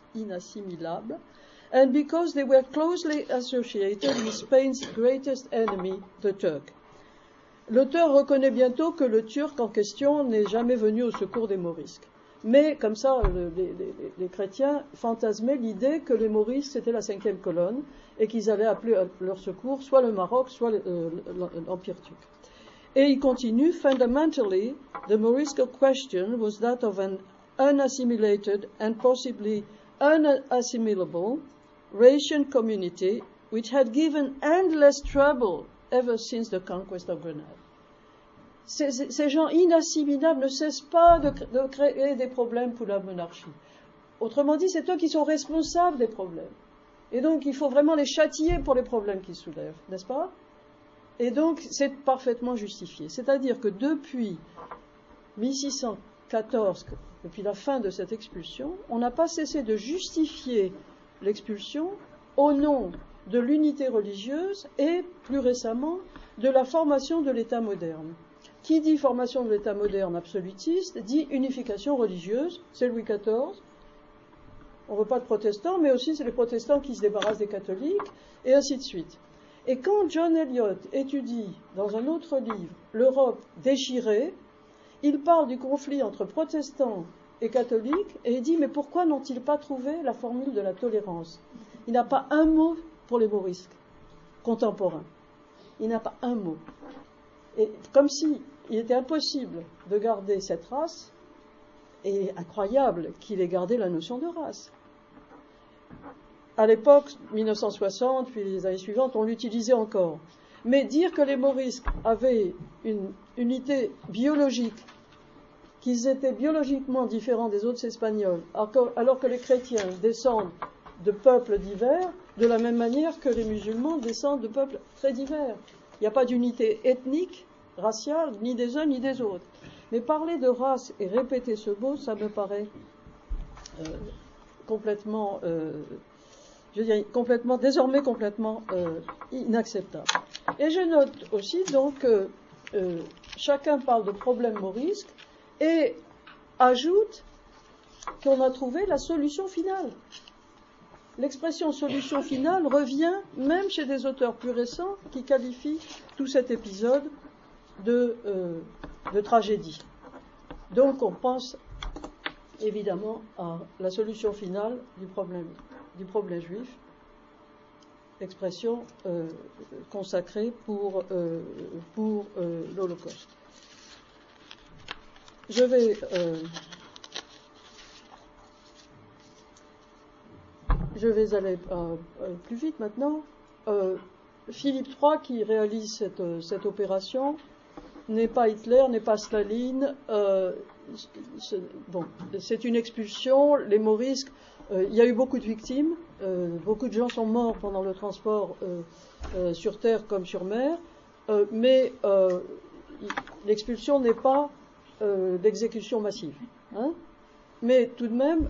and because they were closely associated with Spain's greatest enemy, the Turk. L'auteur reconnaît bientôt que le Turc en question n'est jamais venu au secours des Morisques. Mais, comme ça, les chrétiens fantasmaient l'idée que les Morisques, c'était la 5e colonne, et qu'ils allaient appeler à leur secours soit le Maroc, soit l'Empire turc. Et il continue, fundamentally, the Morisco question was that of an unassimilated and possibly unassimilable Racial community which had given endless trouble ever since the conquest of Grenada. Ces gens inassimilables ne cessent pas de créer des problèmes pour la monarchie. Autrement dit, c'est eux qui sont responsables des problèmes. Et donc, il faut vraiment les châtier pour les problèmes qu'ils soulèvent, n'est-ce pas? Et donc, c'est parfaitement justifié. C'est-à-dire que depuis 1614, depuis la fin de cette expulsion, on n'a pas cessé de justifier l'expulsion au nom de l'unité religieuse et, plus récemment, de la formation de l'État moderne. Qui dit formation de l'État moderne absolutiste dit unification religieuse, c'est Louis XIV. On ne veut pas de protestants, mais aussi c'est les protestants qui se débarrassent des catholiques, et ainsi de suite. Et quand John Eliot étudie dans un autre livre l'Europe déchirée, il parle du conflit entre protestants et catholiques, et il dit, mais pourquoi n'ont-ils pas trouvé la formule de la tolérance? Il n'a pas un mot pour les morisques contemporains. Il n'a pas un mot. Et comme si il était impossible de garder cette race, et incroyable qu'il ait gardé la notion de race. À l'époque, 1960, puis les années suivantes, on l'utilisait encore. Mais dire que les morisques avaient une unité biologique, qu'ils étaient biologiquement différents des autres Espagnols, alors que les chrétiens descendent de peuples divers, de la même manière que les musulmans descendent de peuples très divers. Il n'y a pas d'unité ethnique, raciale, ni des uns ni des autres. Mais parler de race et répéter ce mot, ça me paraît désormais complètement inacceptable. Et je note aussi donc que chacun parle de problème morisque et ajoute qu'on a trouvé la solution finale. l'expression solution finale revient même chez des auteurs plus récents qui qualifient tout cet épisode de tragédie. Donc on pense évidemment à la solution finale du problème juif, expression consacrée pour l'Holocauste. Je vais aller plus vite maintenant. Philippe III, qui réalise cette opération, n'est pas Hitler, n'est pas Staline. C'est une expulsion. Les Morisques, il y a eu beaucoup de victimes. Beaucoup de gens sont morts pendant le transport sur terre comme sur mer. Mais l'expulsion n'est pas l'exécution massive. Hein. Mais tout de même,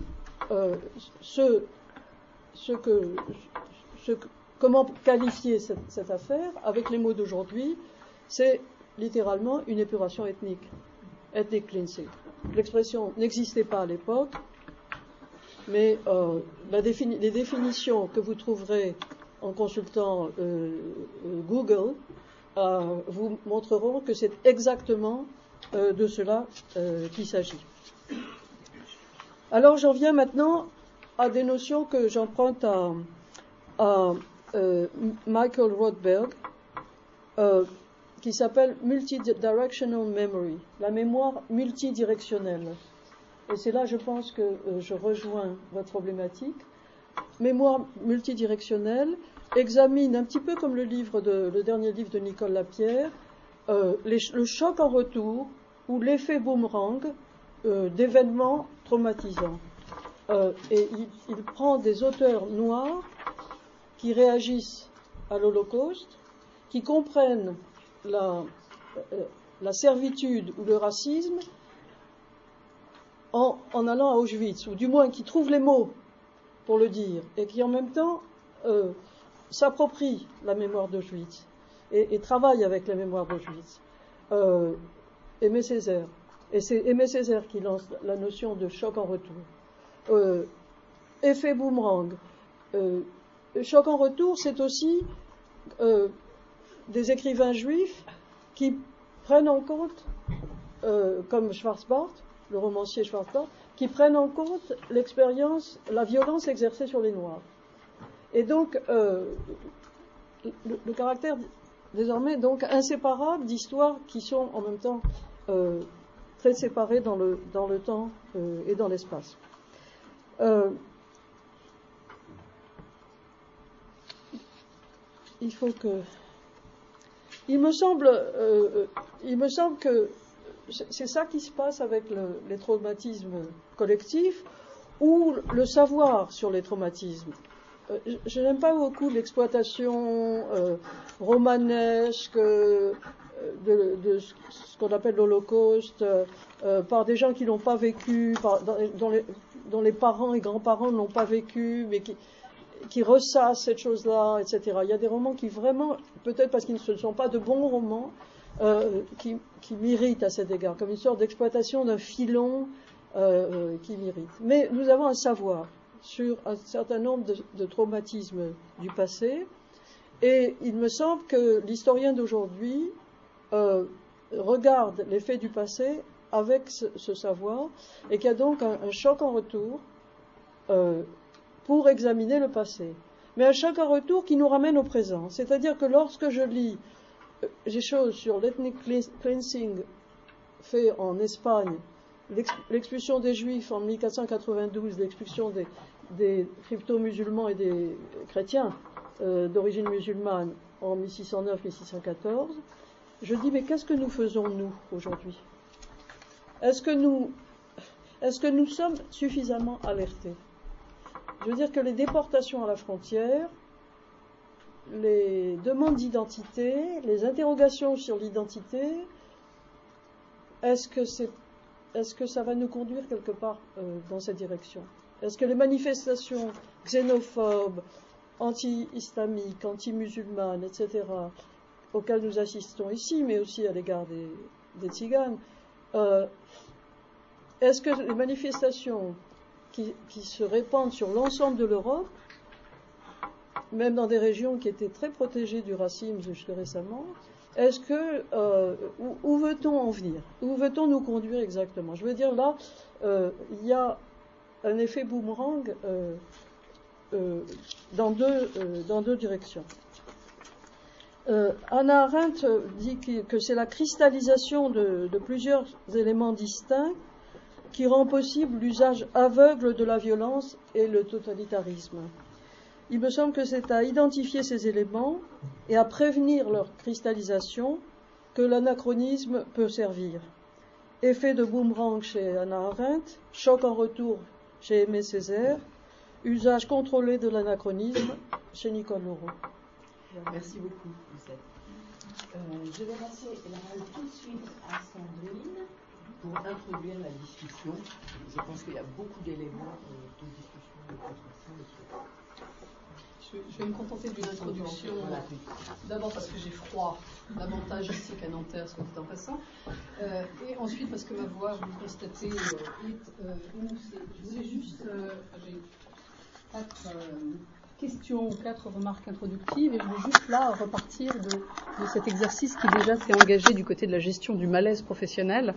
comment qualifier cette affaire avec les mots d'aujourd'hui, c'est littéralement une épuration ethnique, ethnic cleansing. L'expression n'existait pas à l'époque, mais les définitions que vous trouverez en consultant Google vous montreront que c'est exactement de cela qu'il s'agit. Alors j'en viens maintenant à des notions que j'emprunte à Michael Rothberg, qui s'appelle Multidirectional Memory, la mémoire multidirectionnelle. Et c'est là, je pense, que je rejoins votre problématique. Mémoire multidirectionnelle examine un petit peu comme le dernier livre de Nicole Lapierre, le choc en retour ou l'effet boomerang d'événements traumatisants. Et il prend des auteurs noirs qui réagissent à l'Holocauste, qui comprennent la servitude ou le racisme en allant à Auschwitz, ou du moins qui trouvent les mots pour le dire, et qui en même temps s'approprient la mémoire d'Auschwitz et travaillent avec la mémoire d'Auschwitz. Aimé Césaire. Et c'est Aimé Césaire qui lance la notion de choc en retour. Effet boomerang. Choc en retour, c'est aussi des écrivains juifs qui prennent en compte, comme Schwarzbart, le romancier Schwarzbart, qui prennent en compte l'expérience, la violence exercée sur les Noirs. Et donc, le caractère désormais donc inséparable d'histoires qui sont en même temps très séparées dans le temps et dans l'espace. Il me semble que c'est ça qui se passe avec les traumatismes collectifs ou le savoir sur les traumatismes. Je n'aime pas beaucoup l'exploitation romanesque de ce qu'on appelle l'Holocauste par des gens qui n'ont pas vécu, dont les parents et grands-parents n'ont pas vécu, mais qui ressassent cette chose-là, etc. Il y a des romans qui vraiment, peut-être parce qu'ils ne sont pas de bons romans, qui m'irritent à cet égard, comme une sorte d'exploitation d'un filon qui m'irrite. Mais nous avons un savoir sur un certain nombre de traumatismes du passé, et il me semble que l'historien d'aujourd'hui regarde les faits du passé avec ce savoir, et qu'il y a donc un choc en retour pour examiner le passé. Mais un choc en retour qui nous ramène au présent. C'est-à-dire que lorsque je lis des choses sur l'ethnic cleansing fait en Espagne, l'expulsion des Juifs en 1492, l'expulsion des crypto-musulmans et des chrétiens d'origine musulmane en 1609-1614, je dis, mais qu'est-ce que nous faisons, nous, aujourd'hui ? Est-ce que nous sommes suffisamment alertés ? Je veux dire que les déportations à la frontière, les demandes d'identité, les interrogations sur l'identité, est-ce que ça va nous conduire quelque part dans cette direction ? Est-ce que les manifestations xénophobes, anti-islamiques, anti-musulmanes, etc., auxquelles nous assistons ici, mais aussi à l'égard des tziganes, est-ce que les manifestations qui se répandent sur l'ensemble de l'Europe même dans des régions qui étaient très protégées du racisme jusque récemment. Est-ce que où veut-on en venir? Où veut-on nous conduire exactement? Je veux dire là, il y a un effet boomerang dans deux directions. Hannah Arendt dit que c'est la cristallisation de plusieurs éléments distincts qui rend possible l'usage aveugle de la violence et le totalitarisme. Il me semble que c'est à identifier ces éléments et à prévenir leur cristallisation que l'anachronisme peut servir. Effet de boomerang chez Hannah Arendt, choc en retour chez Aimé Césaire, usage contrôlé de l'anachronisme chez Nicole Leroux. Merci beaucoup, Lucette. Je vais passer la parole tout de suite à Sandrine pour introduire la discussion. Je pense qu'il y a beaucoup d'éléments de discussion de construction. Je vais me contenter d'une introduction, d'abord parce que j'ai froid, davantage ici qu'à Nanterre, soit dit en passant, et ensuite parce que ma voix, vous le constatez, est émoussée. Je voulais juste, j'ai 4 questions, 4 remarques introductives, et je vais juste là repartir de cet exercice qui déjà s'est engagé du côté de la gestion du malaise professionnel.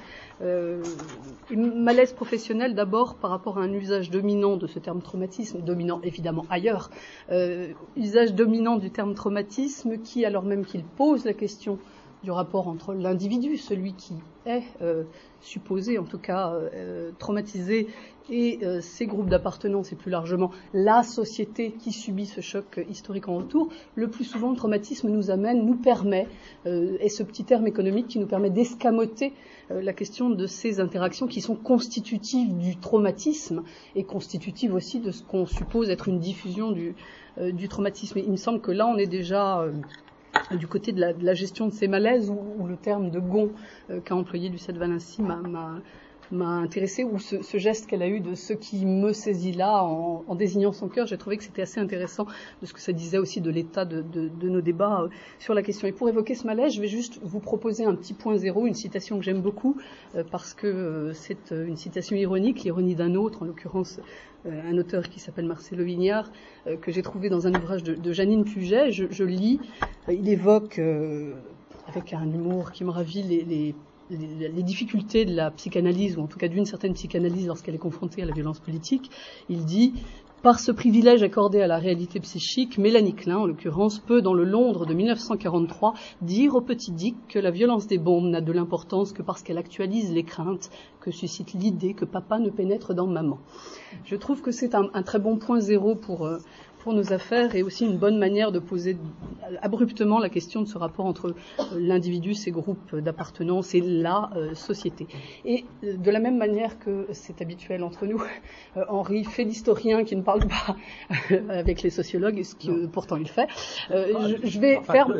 Malaise professionnel d'abord par rapport à un usage dominant de ce terme traumatisme, dominant évidemment ailleurs, usage dominant du terme traumatisme qui, alors même qu'il pose la question du rapport entre l'individu, celui qui est supposé en tout cas traumatisé, et ces groupes d'appartenance et plus largement la société qui subit ce choc historique en retour, le plus souvent le traumatisme nous permet, et ce petit terme économique qui nous permet d'escamoter la question de ces interactions qui sont constitutives du traumatisme et constitutives aussi de ce qu'on suppose être une diffusion du traumatisme. Et il me semble que là on est déjà du côté de la gestion de ces malaises où le terme de gond qu'a employé Lucette Valency m'a intéressé, ou ce geste qu'elle a eu de ce qui me saisit là en désignant son cœur. J'ai trouvé que c'était assez intéressant de ce que ça disait aussi de l'état de nos débats sur la question. Et pour évoquer ce malaise, je vais juste vous proposer un petit point zéro, une citation que j'aime beaucoup parce que c'est une citation ironique, l'ironie d'un autre, en l'occurrence un auteur qui s'appelle Marcelo Vignard, que j'ai trouvé dans un ouvrage de Janine Puget. Je lis, il évoque avec un humour qui me ravit les difficultés de la psychanalyse, ou en tout cas d'une certaine psychanalyse lorsqu'elle est confrontée à la violence politique. Il dit: par ce privilège accordé à la réalité psychique, Mélanie Klein, en l'occurrence, peut, dans le Londres de 1943, dire au petit Dick que la violence des bombes n'a de l'importance que parce qu'elle actualise les craintes que suscite l'idée que papa ne pénètre dans maman. Je trouve que c'est un très bon point zéro pour nos affaires, et aussi une bonne manière de poser abruptement la question de ce rapport entre l'individu, ses groupes d'appartenance et la société. Et de la même manière que c'est habituel entre nous, Henri fait l'historien qui ne parle pas avec les sociologues, ce que pourtant il fait. Je vais faire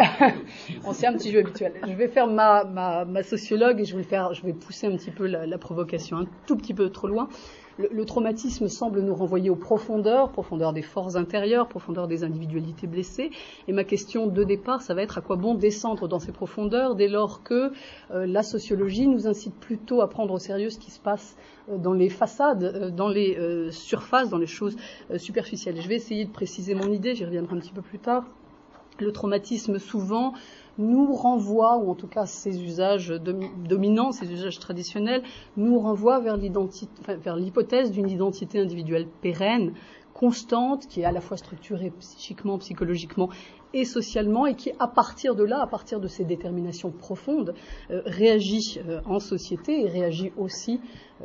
c'est un petit jeu habituel. Je vais faire ma sociologue, et je vais pousser un petit peu la provocation un tout petit peu trop loin. Le traumatisme semble nous renvoyer aux profondeurs des forces intérieures, profondeur des individualités blessées. Et ma question de départ, ça va être: à quoi bon descendre dans ces profondeurs dès lors que la sociologie nous incite plutôt à prendre au sérieux ce qui se passe dans les façades, dans les surfaces, dans les choses superficielles. Et je vais essayer de préciser mon idée, j'y reviendrai un petit peu plus tard. Le traumatisme, souvent, nous renvoie, ou en tout cas ces usages dominants, ces usages traditionnels, nous renvoient vers l'hypothèse d'une identité individuelle pérenne, constante, qui est à la fois structurée psychiquement, psychologiquement et socialement, et qui, à partir de là, à partir de ces déterminations profondes, réagit en société et réagit aussi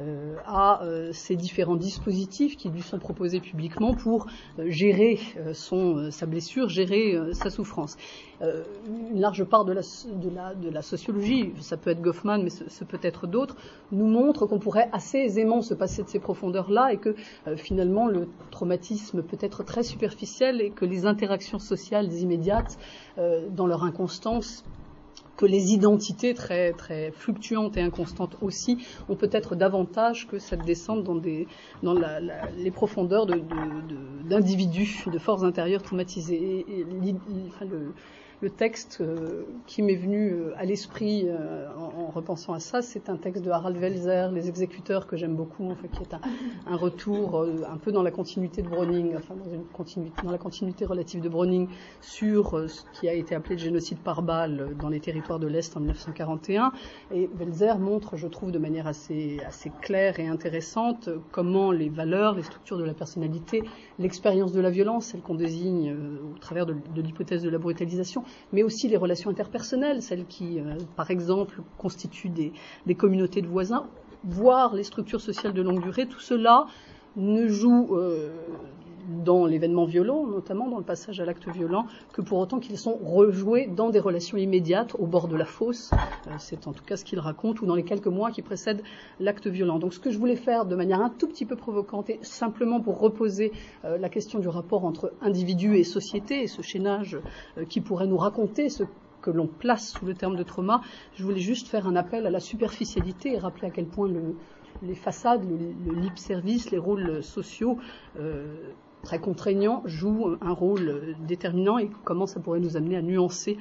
à ces différents dispositifs qui lui sont proposés publiquement pour gérer sa blessure, gérer sa souffrance. Une large part de la sociologie, ça peut être Goffman, mais ce peut être d'autres, nous montre qu'on pourrait assez aisément se passer de ces profondeurs-là, et que finalement le traumatisme peut être très superficiel, et que les interactions sociales immédiates, dans leur inconstance, que les identités très, très fluctuantes et inconstantes aussi ont peut-être davantage que cette descente dans les profondeurs d'individus, de forces intérieures traumatisées. Le texte qui m'est venu à l'esprit en repensant à ça, c'est un texte de Harald Welzer, Les Exécuteurs, que j'aime beaucoup, en fait, qui est un retour un peu dans la continuité de Browning, enfin dans la continuité relative de Browning, sur ce qui a été appelé le génocide par balle dans les territoires de l'Est en 1941. Et Welzer montre, je trouve, de manière assez claire et intéressante, comment les valeurs, les structures de la personnalité, l'expérience de la violence, celle qu'on désigne au travers de l'hypothèse de la brutalisation, mais aussi les relations interpersonnelles, celles qui, par exemple, constituent des communautés de voisins, voire les structures sociales de longue durée, tout cela ne joue dans l'événement violent, notamment dans le passage à l'acte violent, que pour autant qu'ils sont rejoués dans des relations immédiates, au bord de la fosse, c'est en tout cas ce qu'il raconte, ou dans les quelques mois qui précèdent l'acte violent. Donc ce que je voulais faire de manière un tout petit peu provocante, et simplement pour reposer la question du rapport entre individu et société, et ce chaînage qui pourrait nous raconter ce que l'on place sous le terme de trauma, je voulais juste faire un appel à la superficialité et rappeler à quel point les façades, le lip service, les rôles sociaux très contraignants jouent un rôle déterminant, et comment ça pourrait nous amener à nuancer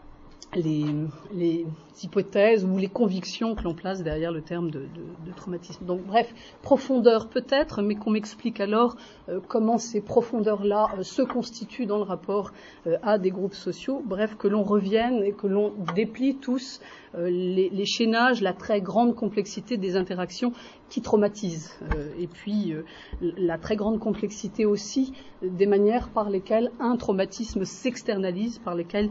les hypothèses ou les convictions que l'on place derrière le terme de traumatisme. Donc bref, profondeur peut-être, mais qu'on m'explique alors comment ces profondeurs-là se constituent dans le rapport à des groupes sociaux. Bref, que l'on revienne et que l'on déplie tous les chaînages, la très grande complexité des interactions qui traumatisent. Et puis la très grande complexité aussi des manières par lesquelles un traumatisme s'externalise, par lesquelles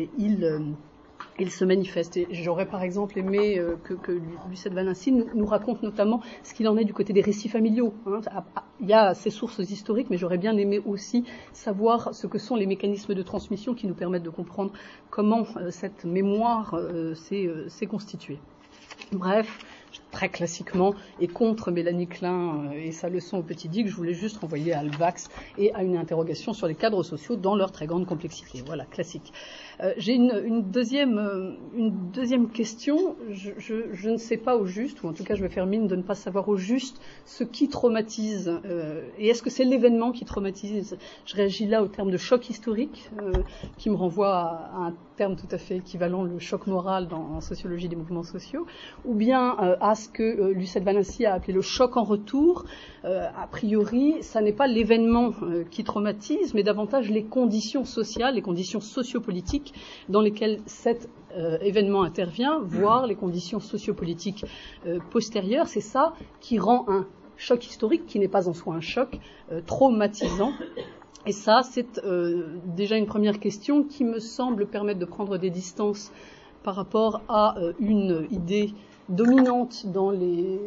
il se manifeste. Et j'aurais par exemple aimé que Lucette Valency nous raconte notamment ce qu'il en est du côté des récits familiaux. Il y a ces sources historiques, mais j'aurais bien aimé aussi savoir ce que sont les mécanismes de transmission qui nous permettent de comprendre comment cette mémoire s'est constituée. Bref, très classiquement, et contre Mélanie Klein et sa leçon au Petit Dick, je voulais juste renvoyer à Alvax et à une interrogation sur les cadres sociaux dans leur très grande complexité. Voilà, classique. J'ai une deuxième question. Je ne sais pas au juste, ou en tout cas je vais faire mine de ne pas savoir au juste ce qui traumatise. Et est-ce que c'est l'événement qui traumatise? Je réagis là au terme de choc historique, qui me renvoie à un terme tout à fait équivalent, le choc moral en sociologie des mouvements sociaux, ou bien à ce que Lucette Valency a appelé le choc en retour. A priori, ça n'est pas l'événement qui traumatise, mais davantage les conditions sociales, les conditions sociopolitiques dans lesquelles cet événement intervient, voire les conditions sociopolitiques postérieures. C'est ça qui rend un choc historique, qui n'est pas en soi un choc, traumatisant. Et ça, c'est déjà une première question qui me semble permettre de prendre des distances par rapport à une idée dominante dans les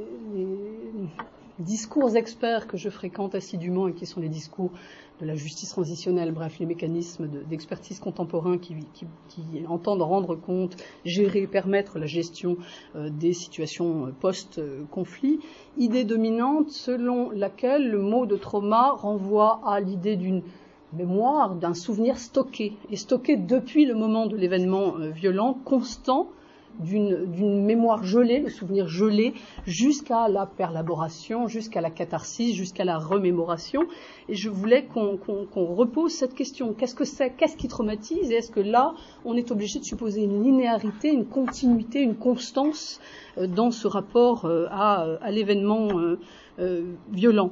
discours experts que je fréquente assidûment, et qui sont les discours de la justice transitionnelle, bref, les mécanismes d'expertise contemporains qui entendent rendre compte, gérer, permettre la gestion des situations post-conflit. Idée dominante selon laquelle le mot de trauma renvoie à l'idée d'une mémoire, d'un souvenir stocké, et stocké depuis le moment de l'événement violent, constant, d'une mémoire gelée, le souvenir gelé, jusqu'à la perlaboration, jusqu'à la catharsis, jusqu'à la remémoration. Et je voulais qu'on repose cette question. Qu'est-ce que c'est? Qu'est-ce qui traumatise? Et est-ce que là, on est obligé de supposer une linéarité, une continuité, une constance dans ce rapport à l'événement violent?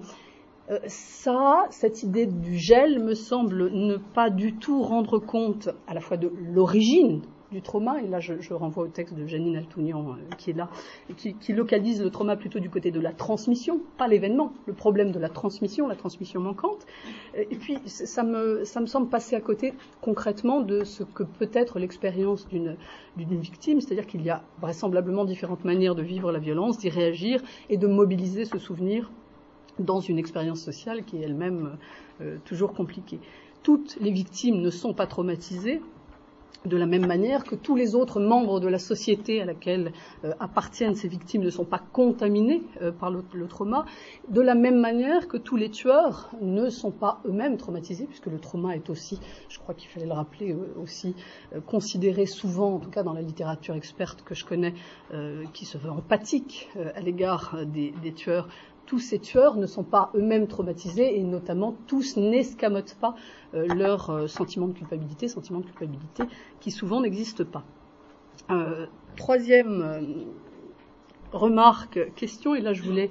Cette idée du gel me semble ne pas du tout rendre compte à la fois de l'origine du trauma, et là je renvoie au texte de Janine Altounian qui est là, et qui localise le trauma plutôt du côté de la transmission, pas l'événement, le problème de la transmission manquante. Et puis ça me semble passer à côté concrètement de ce que peut être l'expérience d'une victime, c'est-à-dire qu'il y a vraisemblablement différentes manières de vivre la violence, d'y réagir et de mobiliser ce souvenir dans une expérience sociale qui est elle-même toujours compliquée. Toutes les victimes ne sont pas traumatisées, De la même manière que tous les autres membres de la société à laquelle appartiennent ces victimes ne sont pas contaminés par le trauma, de la même manière que tous les tueurs ne sont pas eux-mêmes traumatisés, puisque le trauma est aussi, je crois qu'il fallait le rappeler, aussi considéré souvent, en tout cas dans la littérature experte que je connais, qui se veut empathique à l'égard des tueurs. Tous ces tueurs ne sont pas eux-mêmes traumatisés et notamment tous n'escamotent pas leur sentiment de culpabilité qui souvent n'existe pas. Troisième remarque, question, et là je voulais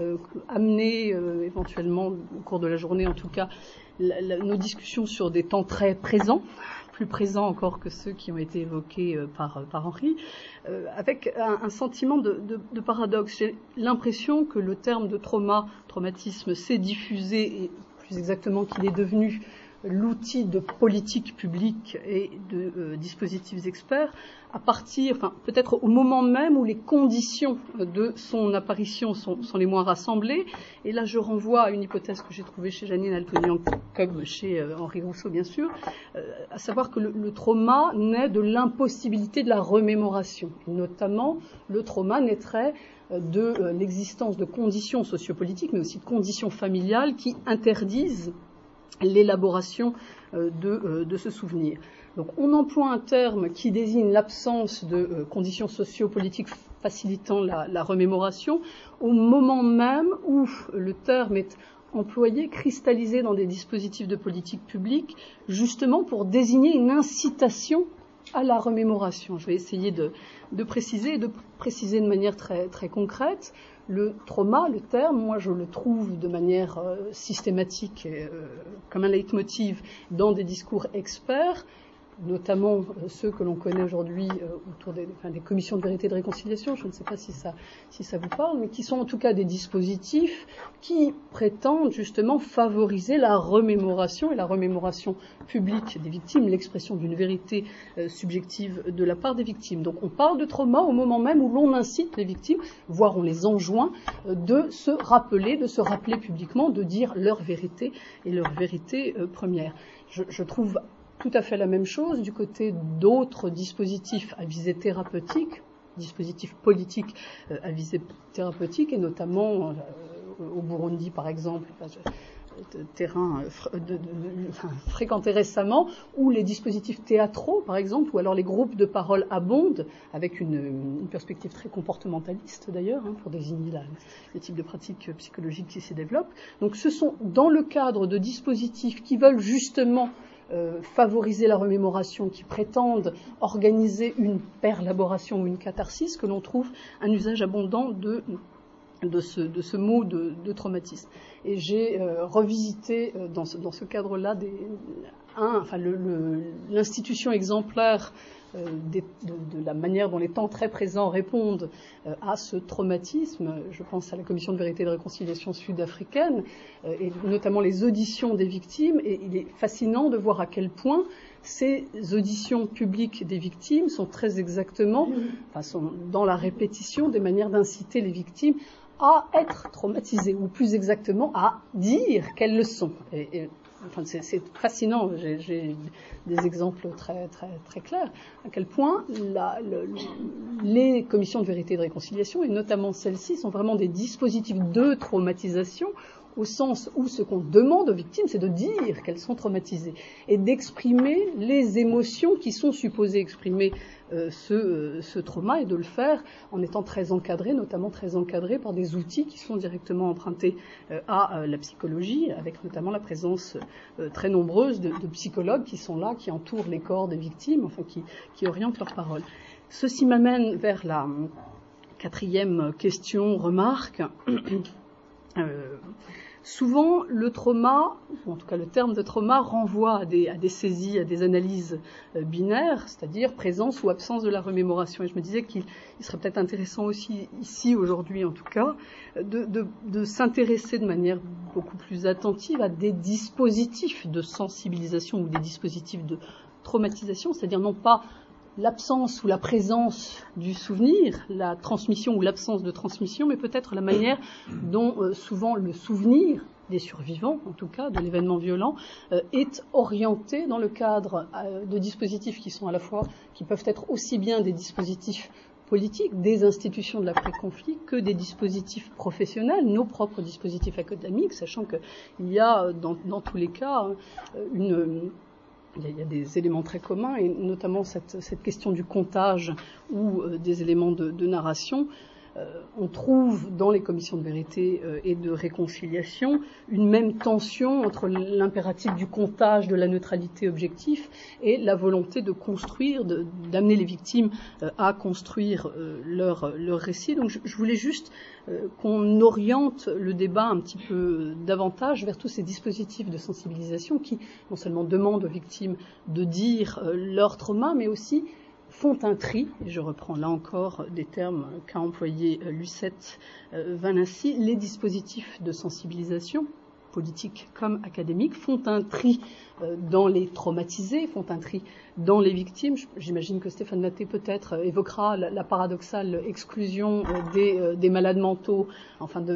amener éventuellement au cours de la journée en tout cas nos discussions sur des temps très présents, plus présents encore que ceux qui ont été évoqués par Henri, avec un sentiment de paradoxe. J'ai l'impression que le terme de traumatisme s'est diffusé, et plus exactement qu'il est devenu l'outil de politique publique et de dispositifs experts à partir, peut-être au moment même où les conditions de son apparition sont les moins rassemblées. Et là, je renvoie à une hypothèse que j'ai trouvée chez Janine Altonian, comme chez Henri Rousseau, bien sûr, à savoir que le trauma naît de l'impossibilité de la remémoration. Et notamment, le trauma naîtrait de l'existence de conditions sociopolitiques, mais aussi de conditions familiales qui interdisent l'élaboration de ce souvenir. Donc on emploie un terme qui désigne l'absence de conditions sociopolitiques facilitant la remémoration au moment même où le terme est employé, cristallisé dans des dispositifs de politique publique, justement pour désigner une incitation à la remémoration. Je vais essayer de préciser de manière très, très concrète. Le trauma, le terme, moi je le trouve de manière systématique, comme un leitmotiv dans des discours experts, notamment ceux que l'on connaît aujourd'hui autour des commissions de vérité et de réconciliation, je ne sais pas si ça vous parle, mais qui sont en tout cas des dispositifs qui prétendent justement favoriser la remémoration et la remémoration publique des victimes, l'expression d'une vérité subjective de la part des victimes. Donc on parle de trauma au moment même où l'on incite les victimes, voire on les enjoint, de se rappeler publiquement, de dire leur vérité et leur vérité première. Je trouve tout à fait la même chose du côté d'autres dispositifs à visée thérapeutique, dispositifs politiques à visée thérapeutique, et notamment au Burundi par exemple, terrain fréquenté récemment, ou les dispositifs théâtraux par exemple, ou alors les groupes de parole abondent, avec une perspective très comportementaliste d'ailleurs, pour désigner le type de pratique psychologique qui s'y développe. Donc ce sont dans le cadre de dispositifs qui veulent justement favoriser la remémoration, qui prétendent organiser une perlaboration ou une catharsis, que l'on trouve un usage abondant de ce mot de traumatisme. Et j'ai revisité dans ce cadre-là l'institution exemplaire de la manière dont les temps très présents répondent à ce traumatisme. Je pense à la Commission de vérité et de réconciliation sud-africaine, et notamment les auditions des victimes, et il est fascinant de voir à quel point ces auditions publiques des victimes sont très exactement, sont dans la répétition des manières d'inciter les victimes à être traumatisées, ou plus exactement à dire qu'elles le sont. C'est fascinant, j'ai des exemples très, très, très clairs, à quel point les commissions de vérité et de réconciliation, et notamment celles-ci, sont vraiment des dispositifs de traumatisation, au sens où ce qu'on demande aux victimes, c'est de dire qu'elles sont traumatisées, et d'exprimer les émotions qui sont supposées exprimer ce trauma, et de le faire en étant très encadré, notamment très encadré par des outils qui sont directement empruntés à la psychologie, avec notamment la présence très nombreuse de psychologues qui sont là, qui entourent les corps des victimes, qui orientent leurs paroles. Ceci m'amène vers la quatrième question, remarque. Souvent, le trauma, ou en tout cas le terme de trauma, renvoie à des saisies, à des analyses binaires, c'est-à-dire présence ou absence de la remémoration. Et je me disais qu'il serait peut-être intéressant aussi, ici, aujourd'hui en tout cas, de s'intéresser de manière beaucoup plus attentive à des dispositifs de sensibilisation ou des dispositifs de traumatisation, c'est-à-dire non pas l'absence ou la présence du souvenir, la transmission ou l'absence de transmission, mais peut-être la manière dont souvent le souvenir des survivants, en tout cas, de l'événement violent, est orientée dans le cadre de dispositifs qui sont à la fois, qui peuvent être aussi bien des dispositifs politiques, des institutions de l'après-conflit, que des dispositifs professionnels, nos propres dispositifs académiques, sachant qu'il y a dans tous les cas il y a des éléments très communs, et notamment cette question du comptage ou des éléments de narration. On trouve dans les commissions de vérité et de réconciliation une même tension entre l'impératif du comptage, de la neutralité objective, et la volonté de construire, d'amener les victimes à construire leur récit. Donc je voulais juste qu'on oriente le débat un petit peu davantage vers tous ces dispositifs de sensibilisation qui non seulement demandent aux victimes de dire leur trauma, mais aussi font un tri, et je reprends là encore des termes qu'a employé Lucette Valency, les dispositifs de sensibilisation, politiques comme académiques, font un tri dans les traumatisés, font un tri dans les victimes. J'imagine que Stéphane Maté peut-être évoquera la paradoxale exclusion des malades mentaux, enfin de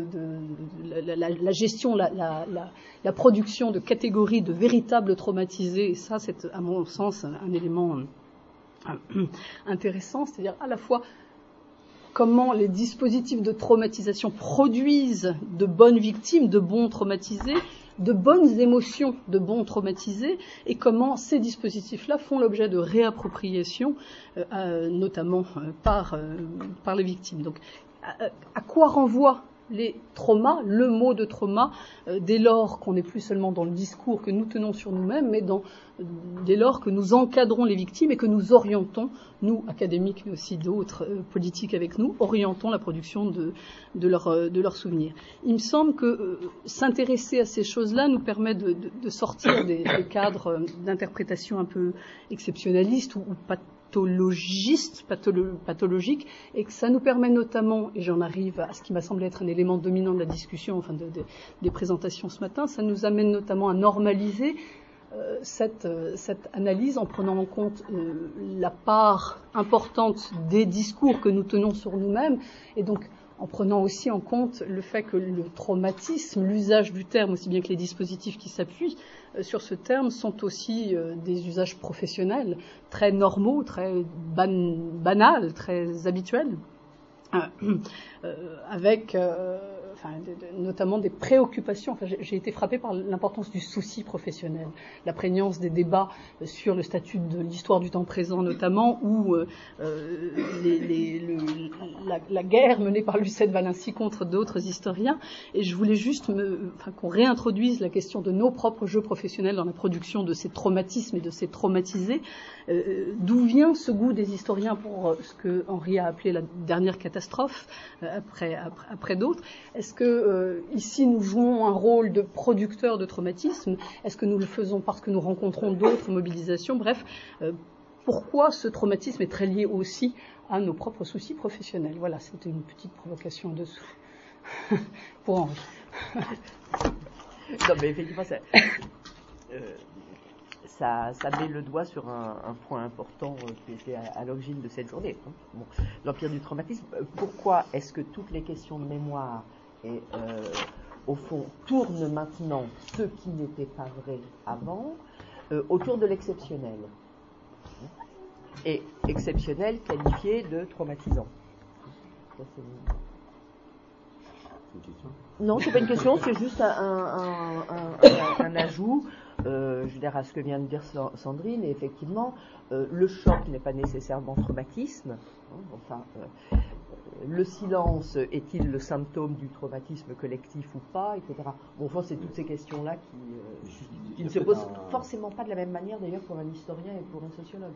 la gestion, la production de catégories de véritables traumatisés, et ça c'est à mon sens un élément intéressant, c'est-à-dire à la fois comment les dispositifs de traumatisation produisent de bonnes victimes, de bons traumatisés, de bonnes émotions de bons traumatisés, et comment ces dispositifs-là font l'objet de réappropriation, notamment par les victimes. Donc, à quoi renvoient les traumas, le mot de trauma, dès lors qu'on n'est plus seulement dans le discours que nous tenons sur nous-mêmes, mais dès lors que nous encadrons les victimes et que nous orientons, nous, académiques, mais aussi d'autres politiques avec nous, orientons la production de leurs souvenirs. Il me semble que s'intéresser à ces choses-là nous permet de sortir des cadres d'interprétation un peu exceptionnalistes ou pathologique, et que ça nous permet notamment, et j'en arrive à ce qui m'a semblé être un élément dominant de la discussion, enfin des présentations ce matin, ça nous amène notamment à normaliser cette analyse en prenant en compte la part importante des discours que nous tenons sur nous-mêmes, et donc en prenant aussi en compte le fait que le traumatisme, l'usage du terme, aussi bien que les dispositifs qui s'appuient sur ce terme, sont aussi des usages professionnels très normaux, très banals, très habituels, avec notamment des préoccupations. Enfin, j'ai été frappée par l'importance du souci professionnel, la prégnance des débats sur le statut de l'histoire du temps présent notamment, ou la guerre menée par Lucette Valency contre d'autres historiens. Et je voulais juste qu'on réintroduise la question de nos propres jeux professionnels dans la production de ces traumatismes et de ces traumatisés. D'où vient ce goût des historiens pour ce que Henri a appelé la dernière catastrophe, après d'autres? Est-ce que ici nous jouons un rôle de producteur de traumatisme? Est-ce que nous le faisons parce que nous rencontrons d'autres mobilisations? Bref, pourquoi ce traumatisme est très lié aussi à nos propres soucis professionnels? Voilà, c'était une petite provocation en dessous pour Henri. Non, mais effectivement, ça met le doigt sur un point important qui était à l'origine de cette journée. Bon, l'empire du traumatisme. Pourquoi est-ce que toutes les questions de mémoire et au fond tournent maintenant, ce qui n'était pas vrai avant, autour de l'exceptionnel, et exceptionnel qualifié de traumatisant? Ça, c'est une question. Non, c'est pas une question, c'est juste un ajout. Je veux dire à ce que vient de dire Sandrine, et effectivement, le choc n'est pas nécessairement traumatisme. Enfin, le silence est-il le symptôme du traumatisme collectif ou pas, etc. Bon, enfin, c'est toutes ces questions-là qui ne se posent forcément pas de la même manière, d'ailleurs, pour un historien et pour un sociologue.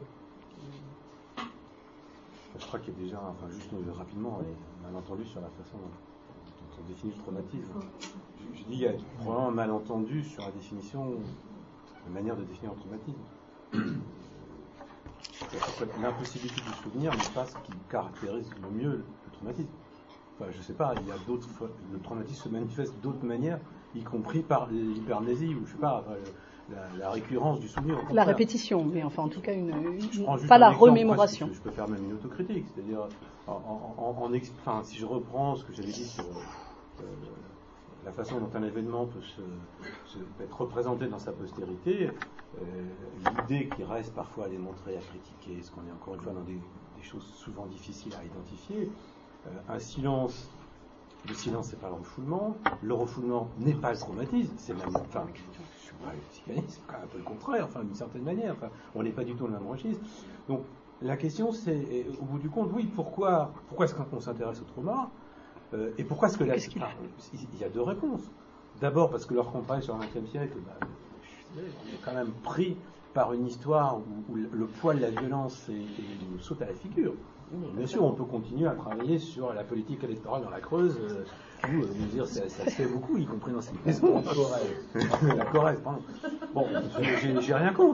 Je crois qu'il y a déjà, juste rapidement, un malentendu sur la façon dont on définit le traumatisme. Je dis qu'il y a probablement un malentendu sur la définition, la manière de définir le traumatisme. L'impossibilité du souvenir n'est pas ce qui caractérise le mieux le traumatisme. Enfin, je ne sais pas, il y a d'autres fois, le traumatisme se manifeste d'autres manières, y compris par l'hypermnésie, ou je sais pas, la récurrence du souvenir. La répétition, mais enfin en tout cas pas la remémoration. Je peux faire même une autocritique, c'est-à-dire si je reprends ce que j'avais dit sur la façon dont un événement peut être représenté dans sa postérité, l'idée qui reste parfois à démontrer, à critiquer, parce qu'on est encore une fois dans des choses souvent difficiles à identifier, un silence. Le silence, c'est pas le refoulement n'est pas le traumatisme, c'est même, enfin, je suis pas psychanalyste, c'est quand même un peu le contraire, enfin, d'une certaine manière, enfin, on n'est pas du tout dans le même registre. Donc, la question, c'est, au bout du compte, oui, pourquoi est-ce qu'on s'intéresse au trauma, et pourquoi est-ce que là, il y a deux réponses. D'abord, parce que lorsqu'on travaille sur le XXe siècle, on est quand même pris par une histoire où le poids de la violence nous saute à la figure. Bien sûr, on peut continuer à travailler sur la politique électorale dans la Creuse, où nous dire ça se fait beaucoup, y compris dans cette maison. La Corrèze, pardon. Bon, j'ai rien contre.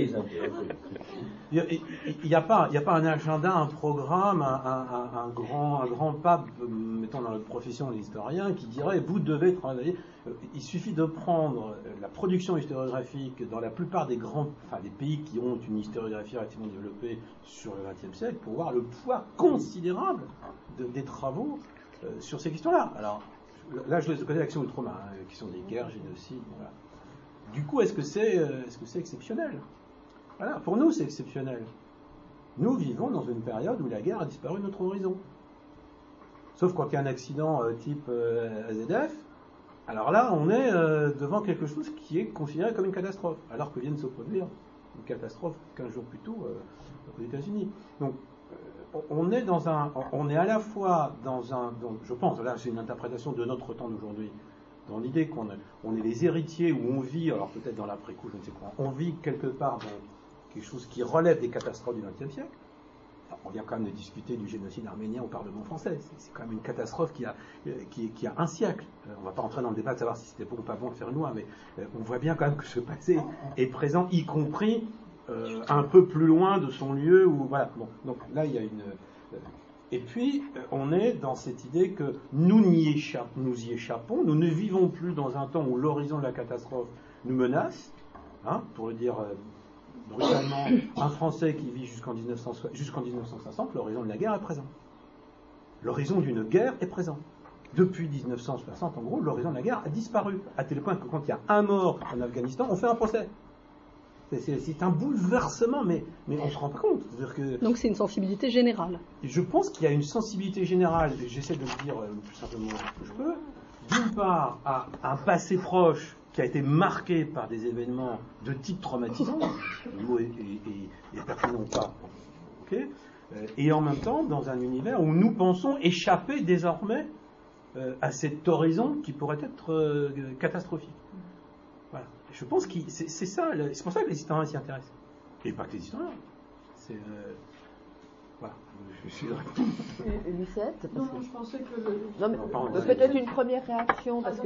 Il n'y a pas un agenda, un programme, un grand pape, mettons dans notre profession d'historien, qui dirait vous devez travailler. Il suffit de prendre la production historiographique dans la plupart des des pays qui ont une historiographie relativement développée sur le XXe siècle pour voir le poids considérable des travaux sur ces questions-là. Alors là, je laisse de côté l'action du trauma, la question des guerres, génocides. Voilà. Du coup, est-ce que c'est exceptionnel? Voilà, pour nous, c'est exceptionnel. Nous vivons dans une période où la guerre a disparu de notre horizon. Sauf quand il y a un accident type AZF, alors là, on est devant quelque chose qui est considéré comme une catastrophe, alors que vient de se produire une catastrophe 15 jours plus tôt aux États-Unis. Donc, on est à la fois je pense, là c'est une interprétation de notre temps d'aujourd'hui, dans l'idée qu'on est les héritiers, où on vit, alors peut-être dans l'après-coup, je ne sais quoi, on vit quelque part dans quelque chose qui relève des catastrophes du XXe siècle. On vient quand même de discuter du génocide arménien au Parlement français. C'est quand même une catastrophe qui a un siècle. On ne va pas rentrer dans le débat de savoir si c'était bon ou pas bon de faire une loi, mais on voit bien quand même que ce passé est présent, y compris un peu plus loin de son lieu. Voilà. Bon, donc là, il y a une... Et puis, on est dans cette idée que nous y échappons. Nous ne vivons plus dans un temps où l'horizon de la catastrophe nous menace, pour le dire... brutalement, un Français qui vit jusqu'en 1960, l'horizon de la guerre est présent. L'horizon d'une guerre est présent. Depuis 1960, en gros, l'horizon de la guerre a disparu, à tel point que quand il y a un mort en Afghanistan, on fait un procès. C'est un bouleversement, mais on se rend pas compte. Donc c'est une sensibilité générale. Je pense qu'il y a une sensibilité générale, j'essaie de le dire le plus simplement que je peux, d'une part à un passé proche qui a été marqué par des événements de type traumatisant, le mot est pertinent ou pas, okay, et en même temps dans un univers où nous pensons échapper désormais à cet horizon qui pourrait être catastrophique. Voilà. Je pense que c'est ça, c'est pour ça que les historiens s'y intéressent. Et pas que les historiens. Voilà. Je suis Lucette. Non, je pensais que... Non, mais peut-être une première réaction, parce que...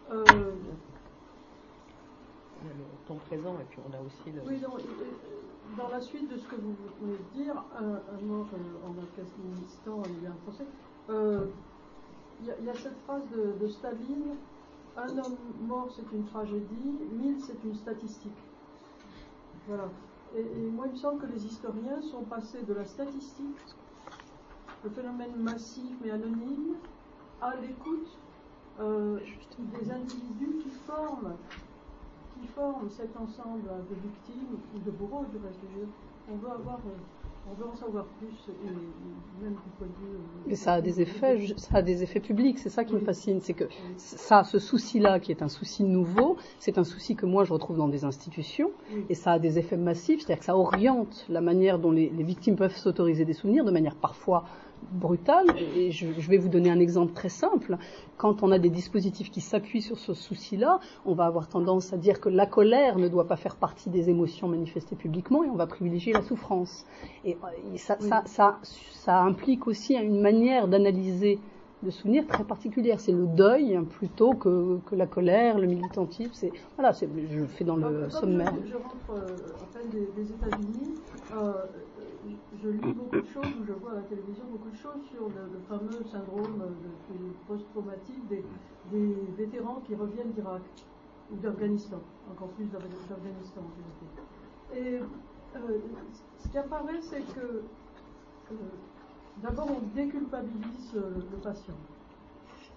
Il y a le temps présent et puis on a aussi le... Oui, dans la suite de ce que vous venez de dire, un mort en Afghanistan et un Français, il y a cette phrase de Staline, un homme mort c'est une tragédie, 1000 c'est une statistique. Voilà. Et moi il me semble que les historiens sont passés de la statistique, le phénomène massif mais anonyme, à l'écoute des individus qui forment cet ensemble de victimes ou de bourreaux du reste. On veut en savoir plus, et même du point de vue... Mais ça a des effets publics, c'est ça qui me fascine, c'est que ce souci-là, qui est un souci nouveau, c'est un souci que moi je retrouve dans des institutions, et ça a des effets massifs, c'est-à-dire que ça oriente la manière dont les victimes peuvent s'autoriser des souvenirs, de manière parfois brutale, et je vais vous donner un exemple très simple. Quand on a des dispositifs qui s'appuient sur ce souci-là, on va avoir tendance à dire que la colère ne doit pas faire partie des émotions manifestées publiquement, et on va privilégier la souffrance. Et ça implique aussi une manière d'analyser le souvenir très particulière. C'est le deuil plutôt que la colère, le militantisme. Je fais dans le sommaire. Je rentre à peine des États-Unis. Je lis beaucoup de choses, ou je vois à la télévision beaucoup de choses sur le fameux syndrome post-traumatique des vétérans qui reviennent d'Irak ou d'Afghanistan, encore plus d'Afghanistan en vérité. Et ce qui apparaît, c'est que d'abord on déculpabilise le patient.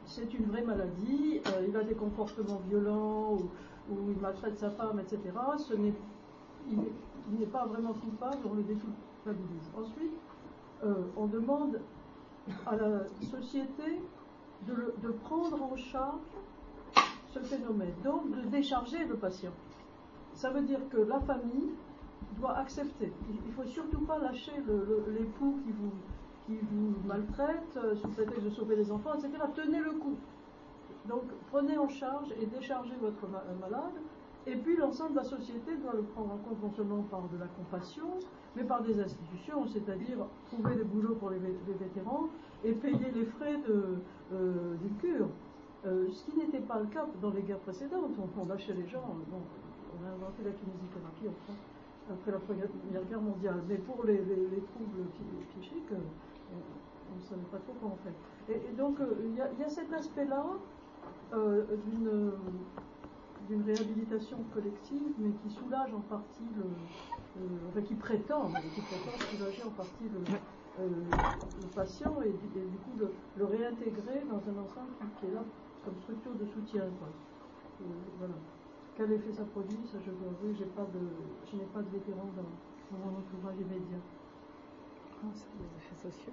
c'est une vraie maladie, il a des comportements violents ou il maltraite sa femme, etc. Il n'est pas vraiment coupable, on le déculpabilise. Ensuite, on demande à la société de prendre en charge ce phénomène, donc de décharger le patient. Ça veut dire que la famille doit accepter. Il ne faut surtout pas lâcher l'époux qui vous maltraite sous prétexte de sauver les enfants, etc. Tenez le coup. Donc prenez en charge et déchargez votre malade. Et puis l'ensemble de la société doit le prendre en compte non seulement par de la compassion, mais par des institutions, c'est-à-dire trouver des boulots pour les vétérans et payer les frais d'une cure. Ce qui n'était pas le cas dans les guerres précédentes. On lâchait les gens. Bon, on a inventé la kinésithérapie en France après la Première Guerre mondiale. Mais pour les troubles psychiques, on ne savait pas trop quoi en faire. Et donc, il y a cet aspect-là d'une réhabilitation collective, mais qui soulage en partie enfin qui prétend soulager en partie le patient et du coup le réintégrer dans un ensemble qui est là comme structure de soutien. Voilà. Quel effet ça produit, ça je dois avouer, je n'ai pas de vétérans dans mon entourage immédiat. C'est des effets sociaux.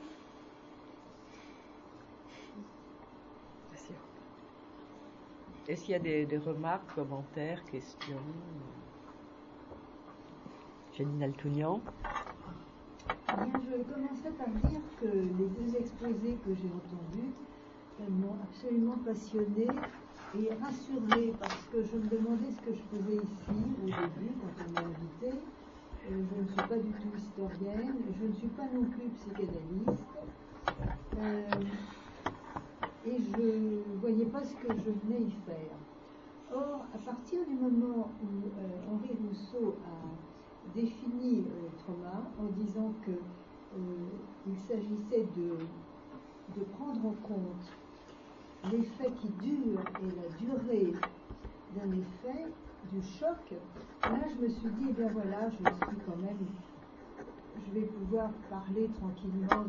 Bien sûr. Est-ce qu'il y a des remarques, commentaires, questions? Janine Altounian. Je commencerai par dire que les deux exposés que j'ai entendus m'ont absolument passionnée et rassurée, parce que je me demandais ce que je faisais ici au début quand on m'a invitée. Je ne suis pas du tout historienne, je ne suis pas non plus psychanalyste, et je ne voyais pas ce que je venais y faire. Or, à partir du moment où Henri Rousseau a défini le trauma en disant qu'il s'agissait de prendre en compte l'effet qui dure et la durée d'un effet, du choc, là je me suis dit, eh bien voilà, je vais pouvoir parler tranquillement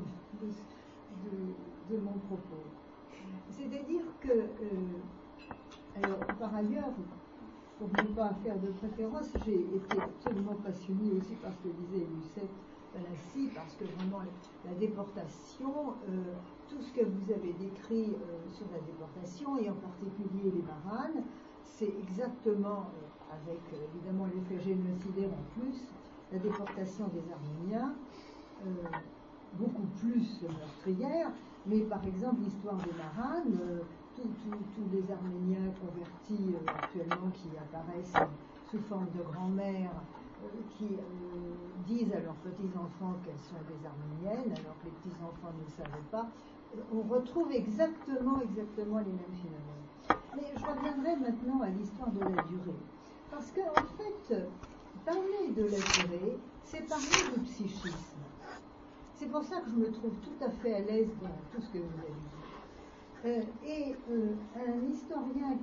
de mon propos. C'est-à-dire que, alors par ailleurs, pour ne pas faire de préférence, j'ai été absolument passionnée aussi par ce que disait Lucette Balassi, parce que vraiment la déportation, tout ce que vous avez décrit sur la déportation, et en particulier les Maranes, c'est exactement, avec évidemment l'effet génocidaire en plus, la déportation des Arméniens, beaucoup plus meurtrière, mais par exemple l'histoire des Maranes, tous les Arméniens convertis actuellement qui apparaissent sous forme de grand-mères, qui disent à leurs petits-enfants qu'elles sont des Arméniennes, alors que les petits-enfants ne le savaient pas, on retrouve exactement les mêmes phénomènes. Mais je reviendrai maintenant à l'histoire de la durée. Parce qu'en fait, parler de la durée, c'est parler du psychisme. C'est pour ça que je me trouve tout à fait à l'aise dans tout ce que vous avez dit. Un historien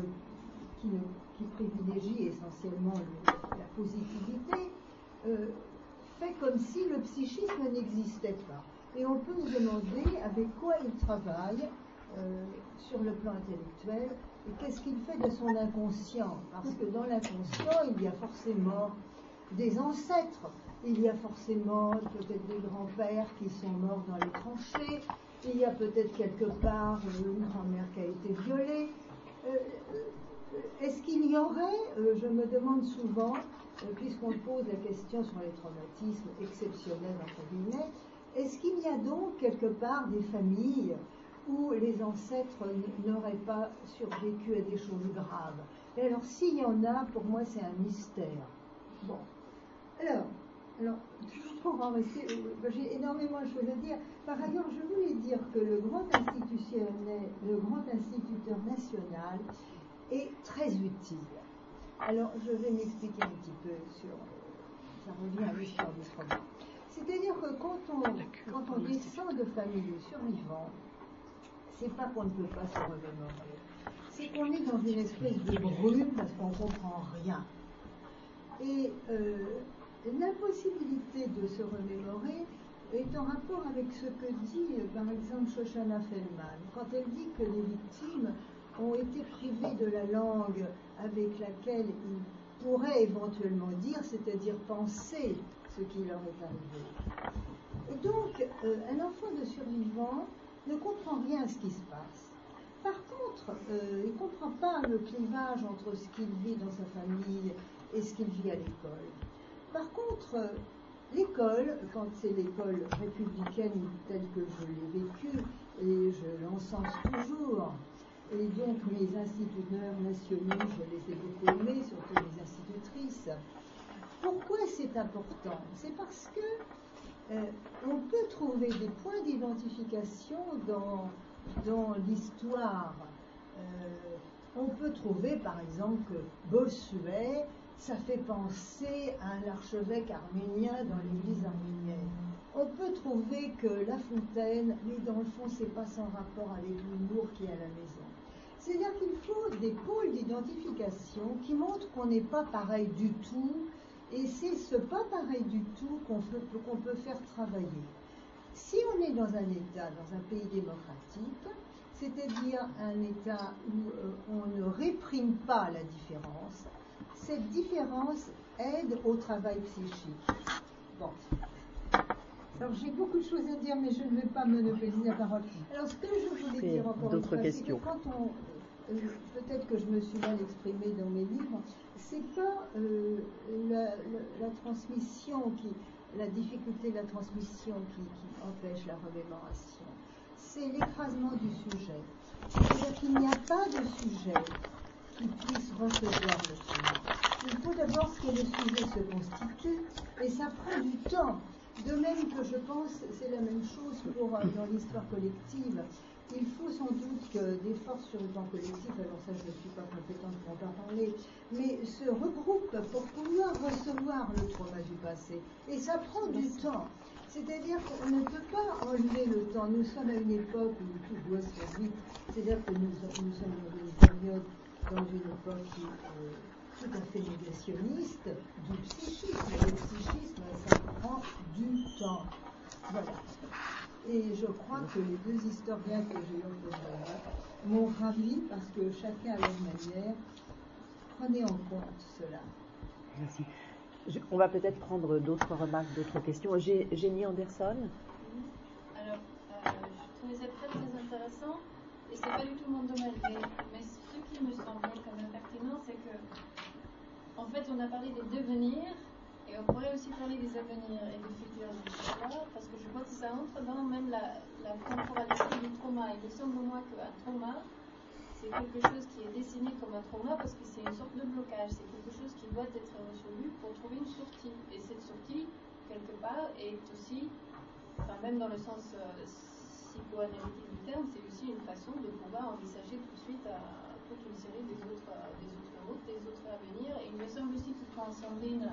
qui privilégie essentiellement la positivité fait comme si le psychisme n'existait pas. Et on peut se demander avec quoi il travaille sur le plan intellectuel et qu'est-ce qu'il fait de son inconscient. Parce que dans l'inconscient, il y a forcément des ancêtres, il y a forcément peut-être des grands-pères qui sont morts dans les tranchées, il y a peut-être quelque part une grand-mère qui a été violée. Est-ce qu'il y aurait, je me demande souvent, puisqu'on pose la question sur les traumatismes exceptionnels, entre guillemets, est-ce qu'il y a donc quelque part des familles où les ancêtres n'auraient pas survécu à des choses graves? Et alors, s'il y en a, pour moi, c'est un mystère. Bon. Alors, toujours pour en rester, j'ai énormément de choses à dire. Par ailleurs, je voulais dire que le grand instituteur national est très utile. Alors, je vais m'expliquer un petit peu sur... ça revient à l'histoire du trauma. C'est-à-dire que quand on descend de famille survivante, c'est pas qu'on ne peut pas se remémorer, c'est qu'on est dans une espèce de brume parce qu'on ne comprend rien. Et l'impossibilité de se remémorer est en rapport avec ce que dit, par exemple, Shoshana Feldman, quand elle dit que les victimes ont été privées de la langue avec laquelle ils pourraient éventuellement dire, c'est-à-dire penser ce qui leur est arrivé. Et donc, un enfant de survivant ne comprend rien à ce qui se passe. Par contre, il ne comprend pas le clivage entre ce qu'il vit dans sa famille et ce qu'il vit à l'école. Par contre, l'école, quand c'est l'école républicaine telle que je l'ai vécue, et je l'encense toujours, et donc mes instituteurs nationaux, je les ai beaucoup aimés, surtout les institutrices. Pourquoi c'est important? C'est parce que on peut trouver des points d'identification dans l'histoire. On peut trouver par exemple que Bossuet, ça fait penser à un archevêque arménien dans l'église arménienne. On peut trouver que La Fontaine, mais dans le fond, c'est pas sans rapport avec l'humour qui est à la maison. C'est-à-dire qu'il faut des pôles d'identification qui montrent qu'on n'est pas pareil du tout, et c'est ce pas pareil du tout qu'on peut faire travailler. Si on est dans un État, dans un pays démocratique, c'est-à-dire un État où on ne réprime pas la différence, cette différence aide au travail psychique. Bon. Alors j'ai beaucoup de choses à dire, mais je ne vais pas monopoliser la parole. Alors ce que je voulais dire encore une fois, c'est que quand on... peut-être que je me suis mal exprimée dans mes livres, c'est pas la transmission la difficulté de la transmission qui empêche la remémoration. C'est l'écrasement du sujet. C'est-à-dire qu'il n'y a pas de sujet qui puisse recevoir le sujet. Il faut d'abord que le sujet se constitue, et ça prend du temps. De même que je pense, c'est la même chose dans l'histoire collective. Il faut sans doute que des forces sur le plan collectif, alors ça je ne suis pas compétente pour en parler, mais se regroupent pour pouvoir recevoir le trauma du passé. Et ça prend du temps. C'est-à-dire qu'on ne peut pas enlever le temps. Nous sommes à une époque où tout doit se faire vite. C'est-à-dire que nous sommes dans une période, dans une époque qui est tout à fait négationniste, du psychisme. Le psychisme, ça prend du temps. Voilà. Et je crois que les deux historiens que j'ai eu en face m'ont ravi parce que chacun à leur manière prenait en compte cela. Merci. On va peut-être prendre d'autres remarques, d'autres questions. Jenny Anderson. Alors, je trouvais ça très très intéressant et c'est pas du tout mon domaine, mais ce qui me semblait quand même pertinent, c'est que en fait on a parlé des devenirs et on pourrait aussi parler des avenirs et des futurs de l'histoire, parce que je crois que ça entre dans même la temporalité du trauma. Il me semble moi qu'un trauma, c'est quelque chose qui est dessiné comme un trauma parce que c'est une sorte de blocage, c'est quelque chose qui doit être résolu pour trouver une sortie. Et cette sortie, quelque part, est aussi, enfin même dans le sens psychoanalytique du terme, c'est aussi une façon de pouvoir envisager tout de suite toute une série des autres routes, des autres avenirs. Et il me semble aussi que quand Sandrine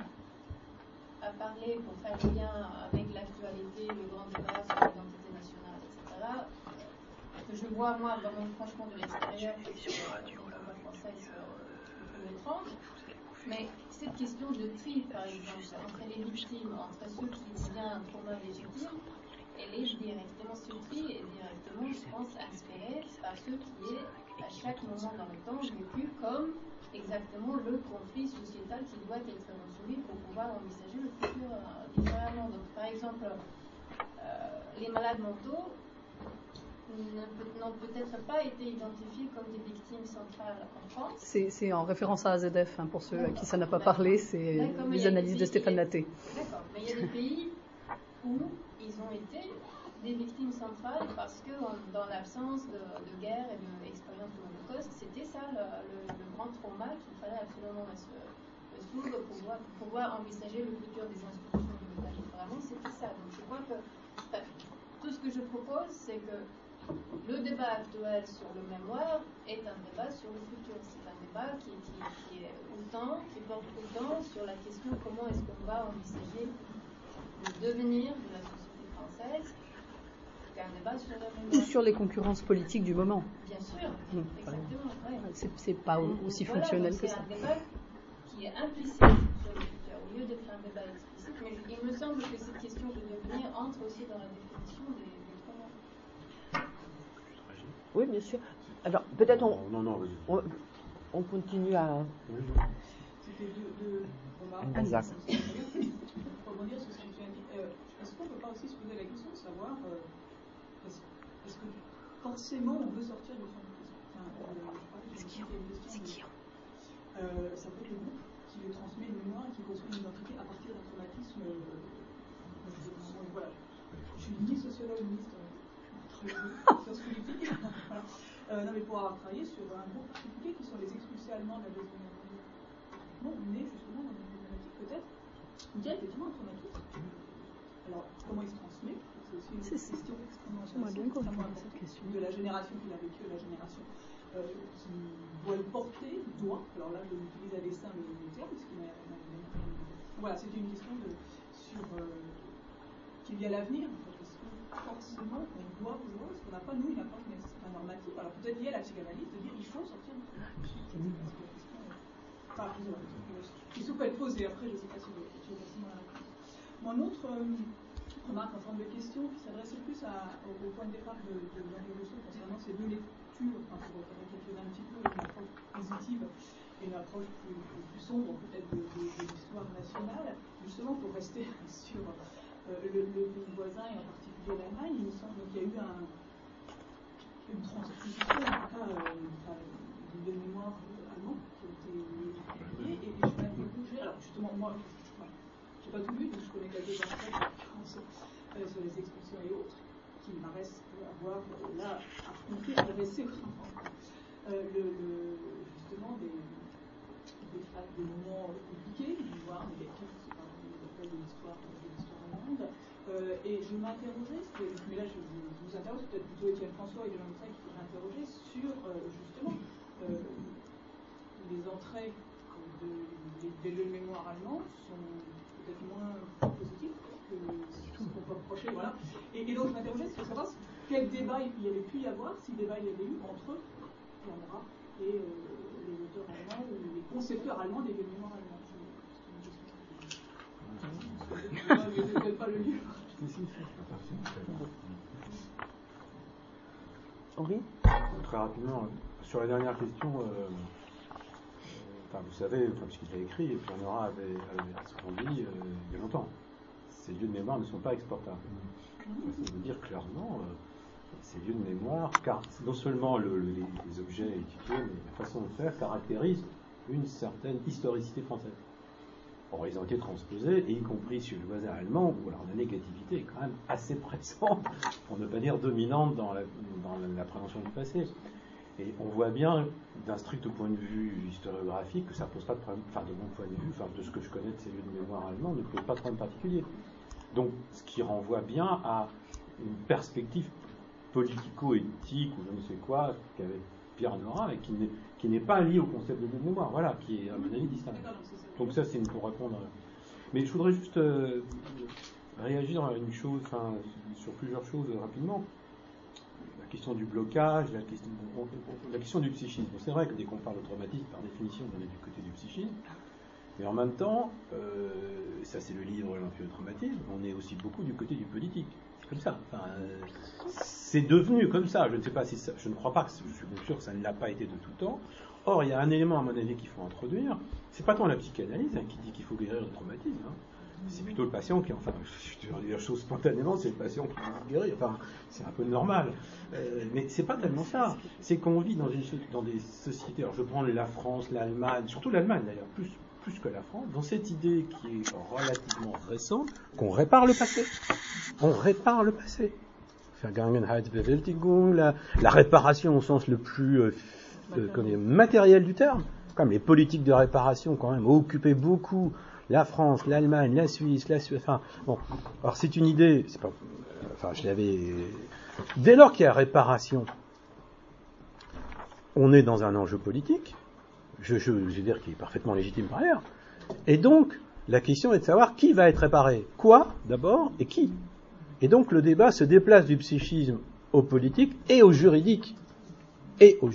à parler pour faire le lien avec l'actualité, le grand débat sur l'identité nationale, etc., que je vois, moi, vraiment, franchement, de l'extérieur, sur la loi française, un peu étrange. Mais cette question de tri, par exemple, entre les victimes, entre ceux qui vivent un trauma légitime, elle est directement surprise et directement, je pense, inspirée par ceux qui est, à chaque moment dans le temps, vécu comme exactement le conflit sociétal qui doit être résolu pour pouvoir envisager le futur différemment. Donc, par exemple, les malades mentaux n'ont peut-être pas été identifiés comme des victimes centrales en France. C'est en référence à AZF, pour ceux à qui ça n'a pas parlé, c'est les analyses de Stéphane Natté. D'accord, mais il y a des pays où ils ont été des victimes centrales parce que dans l'absence de guerre et d'expérience de l'Holocauste, c'était ça le grand trauma qu'il fallait absolument résoudre pour pouvoir envisager le futur des institutions démocratiques. Vraiment, c'était ça. Donc je crois que tout ce que je propose, c'est que le débat actuel sur le mémoire est un débat sur le futur. C'est un débat qui est autant, qui porte autant sur la question comment est-ce qu'on va envisager le devenir de la société française qu'un débat sur la mémoire. Ou sur les concurrences politiques du moment. Bien sûr, exactement. Ouais. C'est pas aussi fonctionnel que ça. C'est un débat qui est implicite sur le futur. lieu de faire un débat explicite, mais il me semble que cette question de devenir entre aussi dans la définition des trois mots. Oui, bien sûr. Alors, peut-être on continue à... C'était deux remarques. Exact. Pour rebondir sur ce que tu as dit, est-ce qu'on ne peut pas aussi se poser la question de savoir est-ce que forcément on veut sortir du traumatisme? Ça peut être le groupe qui lui transmet une mémoire, qui construit une identité à partir d'un traumatisme. Voilà. Je suis ni sociologue ni sciences politiques. Non, mais pour avoir travaillé sur un groupe particulier qui sont les expulsés allemands de la Deuxième Guerre mondiale. Bon, on est justement dans une problématique peut-être où il y a effectivement un traumatisme. Alors, comment il se transmet? C'est aussi une question extrêmement importante de la génération qui l'a vécu, la génération qui doit le porter, alors là je utilise à dessein le terme, parce qu'il voilà, c'était une question sur qu'il y a l'avenir, en fait. Est-ce que forcément on doit vouloir, est-ce qu'on n'a pas nous une approche normative, alors peut-être liée à la psychanalyse, de dire il faut sortir de qui se peut être posée après, je ne sais pas si vous avez facilement la réponse. Mon autre remarque en forme de question qui s'adressait plus au point de départ de Henri Rousseau concernant ces deux lectures, pour récapituler un petit peu une approche positive et une approche plus sombre peut-être de l'histoire nationale, justement pour rester sur le pays voisin et en particulier l'Allemagne. Il me semble qu'il y a eu une transposition en tout cas de mémoire allemand qui a été publiée, et je vais interroger, alors justement moi je n'ai pas tout lu, donc je connais quelques références sur les expulsions et autres qui me paraissent avoir là affronté, adressé justement des moments compliqués, voire négatifs, c'est par exemple de l'histoire allemande. Et je m'interrogeais, mais là je vous interroge, c'est peut-être plutôt Étienne François et Jean Moussac qui pourraient interroger sur justement les entrées des lieux de mémoire allemands sont peut-être moins positives que ce qu'on peut reprocher, voilà. Et donc je m'interrogeais sur savoir quel débat il y avait pu y avoir, si débat il y avait eu entre Bernard et les auteurs allemands ou les concepteurs allemands des lieux de mémoire allemands. Je ne connais pas le livre. Henri ? Très rapidement, sur la dernière question, vous savez, puisqu'il l'a écrit, et Bernard avait dit il y a longtemps, ces lieux de mémoire ne sont pas exportables. Ça veut dire clairement, ces lieux de mémoire, car non seulement les objets étudiés, mais la façon de faire caractérise une certaine historicité française. Or, ils ont été transposés, et y compris sur le voisin allemand, où alors la négativité est quand même assez présente, pour ne pas dire dominante dans l'appréhension du passé. Et on voit bien, d'un strict point de vue historiographique, que ça ne pose pas de problème, de mon point de vue, de ce que je connais de ces lieux de mémoire allemands, ne pose pas de problème particulier. Donc, ce qui renvoie bien à une perspective politico-éthique, ou je ne sais quoi, qu'avait Pierre Nora, et qui n'est pas lié au concept de lieu de mémoire, voilà, qui est, à mon avis, distinct. Donc ça, c'est pour répondre. Mais je voudrais juste réagir à une chose, sur plusieurs choses rapidement. La question du blocage, la question du psychisme. C'est vrai que dès qu'on parle de traumatisme, par définition, on est du côté du psychisme. Mais en même temps, ça c'est le livre L'Amphitraumatisme, on est aussi beaucoup du côté du politique. C'est comme ça. C'est devenu comme ça. Je ne sais pas si ça, je ne crois pas, je suis bien sûr que ça ne l'a pas été de tout temps. Or, il y a un élément, à mon avis, qu'il faut introduire. C'est pas tant la psychanalyse qui dit qu'il faut guérir le traumatisme. C'est plutôt le patient qui, je vais dire les choses spontanément, c'est le patient qui veut guérir. C'est un peu normal. Mais c'est pas tellement ça. C'est qu'on vit dans des sociétés. Alors, je prends la France, l'Allemagne, surtout l'Allemagne d'ailleurs, plus que la France, dans cette idée qui est relativement récente, qu'on répare le passé. On répare le passé. Vergangenheitsbewältigung, la réparation au sens le plus matériel du terme. Comme les politiques de réparation, quand même, ont occupé beaucoup la France, l'Allemagne, la Suisse, bon. Alors, c'est une idée, je l'avais... Dès lors qu'il y a réparation, on est dans un enjeu politique, je veux dire qu'il est parfaitement légitime par ailleurs. Et donc, la question est de savoir qui va être réparé. Quoi, d'abord, et qui. Et donc, le débat se déplace du psychisme au politique et au juridique.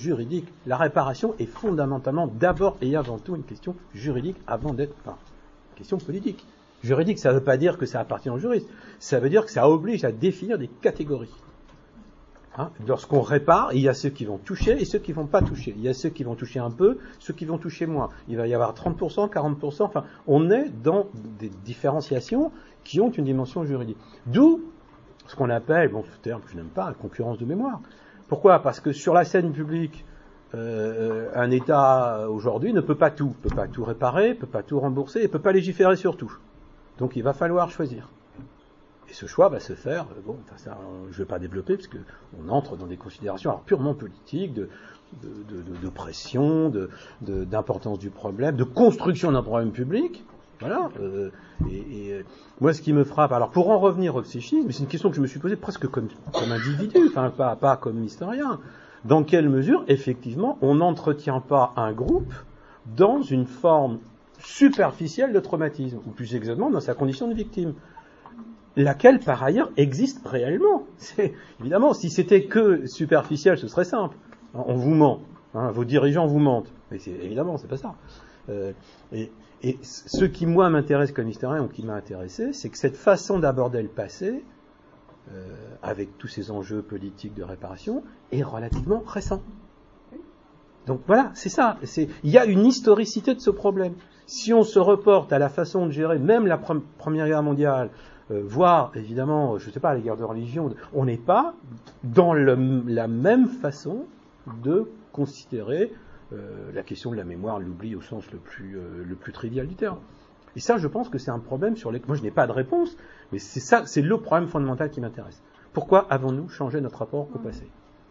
La réparation est fondamentalement, d'abord et avant tout, une question juridique avant d'être question politique. Juridique, ça ne veut pas dire que ça appartient aux juristes. Ça veut dire que ça oblige à définir des catégories. Hein, lorsqu'on répare, il y a ceux qui vont toucher et ceux qui ne vont pas toucher. Il y a ceux qui vont toucher un peu, ceux qui vont toucher moins. Il va y avoir 30%, 40%, enfin, on est dans des différenciations qui ont une dimension juridique. D'où ce qu'on appelle, bon, ce terme que je n'aime pas, la concurrence de mémoire. Pourquoi ? Parce que sur la scène publique, un État aujourd'hui ne peut pas tout réparer, ne peut pas tout rembourser, et ne peut pas légiférer sur tout. Donc il va falloir choisir. Et ce choix va se faire, bon, enfin ça, je ne vais pas développer, parce qu'on entre dans des considérations alors purement politiques, de pression, d'importance du problème, de construction d'un problème public. Voilà. Moi, ce qui me frappe, alors pour en revenir au psychisme, c'est une question que je me suis posée presque comme individu, enfin pas comme historien. Dans quelle mesure, effectivement, on n'entretient pas un groupe dans une forme superficielle de traumatisme, ou plus exactement dans sa condition de victime, laquelle, par ailleurs, existe réellement. Évidemment, si c'était que superficiel, ce serait simple. On vous ment, hein, vos dirigeants vous mentent, mais évidemment, c'est pas ça. Et ce qui, moi, m'intéresse comme historien, ou qui m'a intéressé, c'est que cette façon d'aborder le passé, avec tous ces enjeux politiques de réparation, est relativement récent. Donc voilà, c'est ça. Il y a une historicité de ce problème. Si on se reporte à la façon de gérer même la Première Guerre mondiale, voire, évidemment, je ne sais pas, les guerres de religion, on n'est pas dans la même façon de considérer la question de la mémoire, l'oubli au sens le plus trivial du terme. Et ça, je pense que c'est un problème sur lequel moi je n'ai pas de réponse, mais c'est le problème fondamental qui m'intéresse. Pourquoi avons-nous changé notre rapport au passé ?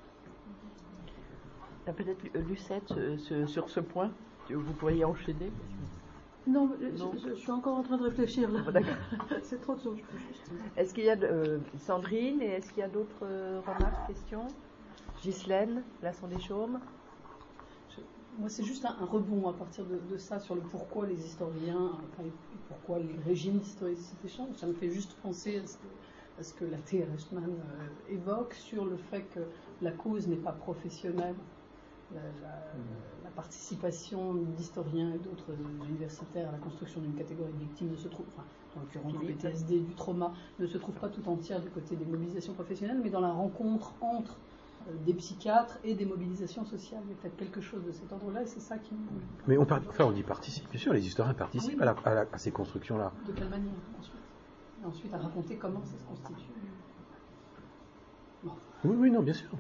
Peut-être Lucette, sur ce point, vous pourriez enchaîner. Non, je suis encore en train de réfléchir là. D'accord. C'est trop tôt. Est-ce qu'il y a Sandrine, et est-ce qu'il y a d'autres remarques, questions ? Ghislaine, Lasson des Chaumes. Moi, c'est juste un rebond à partir de ça sur le pourquoi les historiens, pourquoi les régimes d'historicité changent. Ça me fait juste penser à ce que la Thea Reichmann évoque sur le fait que la cause n'est pas professionnelle. La participation d'historiens et d'autres universitaires à la construction d'une catégorie de victimes ne se trouve, en l'occurrence du PTSD, du trauma, ne se trouve pas tout entière du côté des mobilisations professionnelles, mais dans la rencontre entre des psychiatres et des mobilisations sociales. Il y a peut-être quelque chose de cet ordre-là, et c'est ça qui... Mais on dit participe, bien sûr, les historiens participent à ces constructions-là. De quelle manière, ensuite ? Et ensuite, à raconter comment ça se constitue. Bon. Oui, non, bien sûr.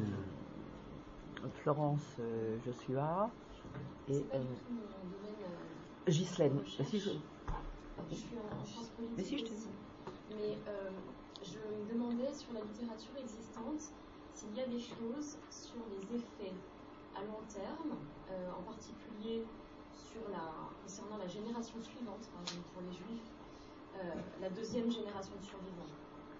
Florence Joshua et Ghislaine. Je suis en sciences politiques aussi. Mais je me demandais sur la littérature existante s'il y a des choses sur les effets à long terme, en particulier concernant la génération suivante, par exemple pour les juifs, la deuxième génération de survivants,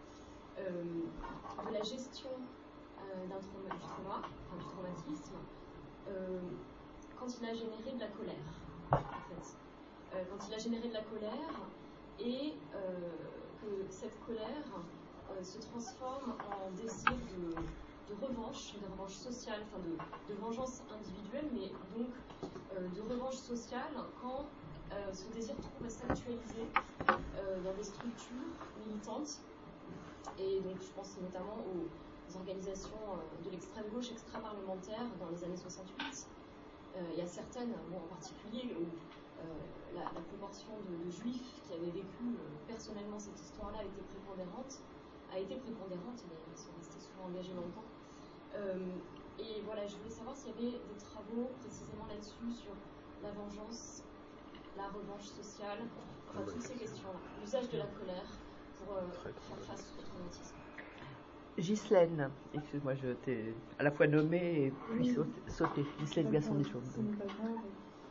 de la gestion du traumatisme, quand il a généré de la colère, en fait. Quand il a généré de la colère et que cette colère se transforme en désir de revanche sociale, enfin de vengeance individuelle, mais donc de revanche sociale quand ce désir trouve à s'actualiser dans des structures militantes. Et donc je pense notamment aux organisations de l'extrême gauche extra-parlementaire dans les années 68. Il y a certaines, en particulier, où la proportion de juifs qui avaient vécu personnellement cette histoire-là a été prépondérante, et ils sont restés souvent engagés longtemps. Et voilà, je voulais savoir s'il y avait des travaux précisément là-dessus, sur la vengeance, la revanche sociale, toutes ces questions-là, l'usage de la colère pour faire face au traumatisme. Ghislaine, excuse-moi, je t'ai à la fois nommée et puis sauté. Ghislaine Gasson des Chaumes. Ce n'est pas grave.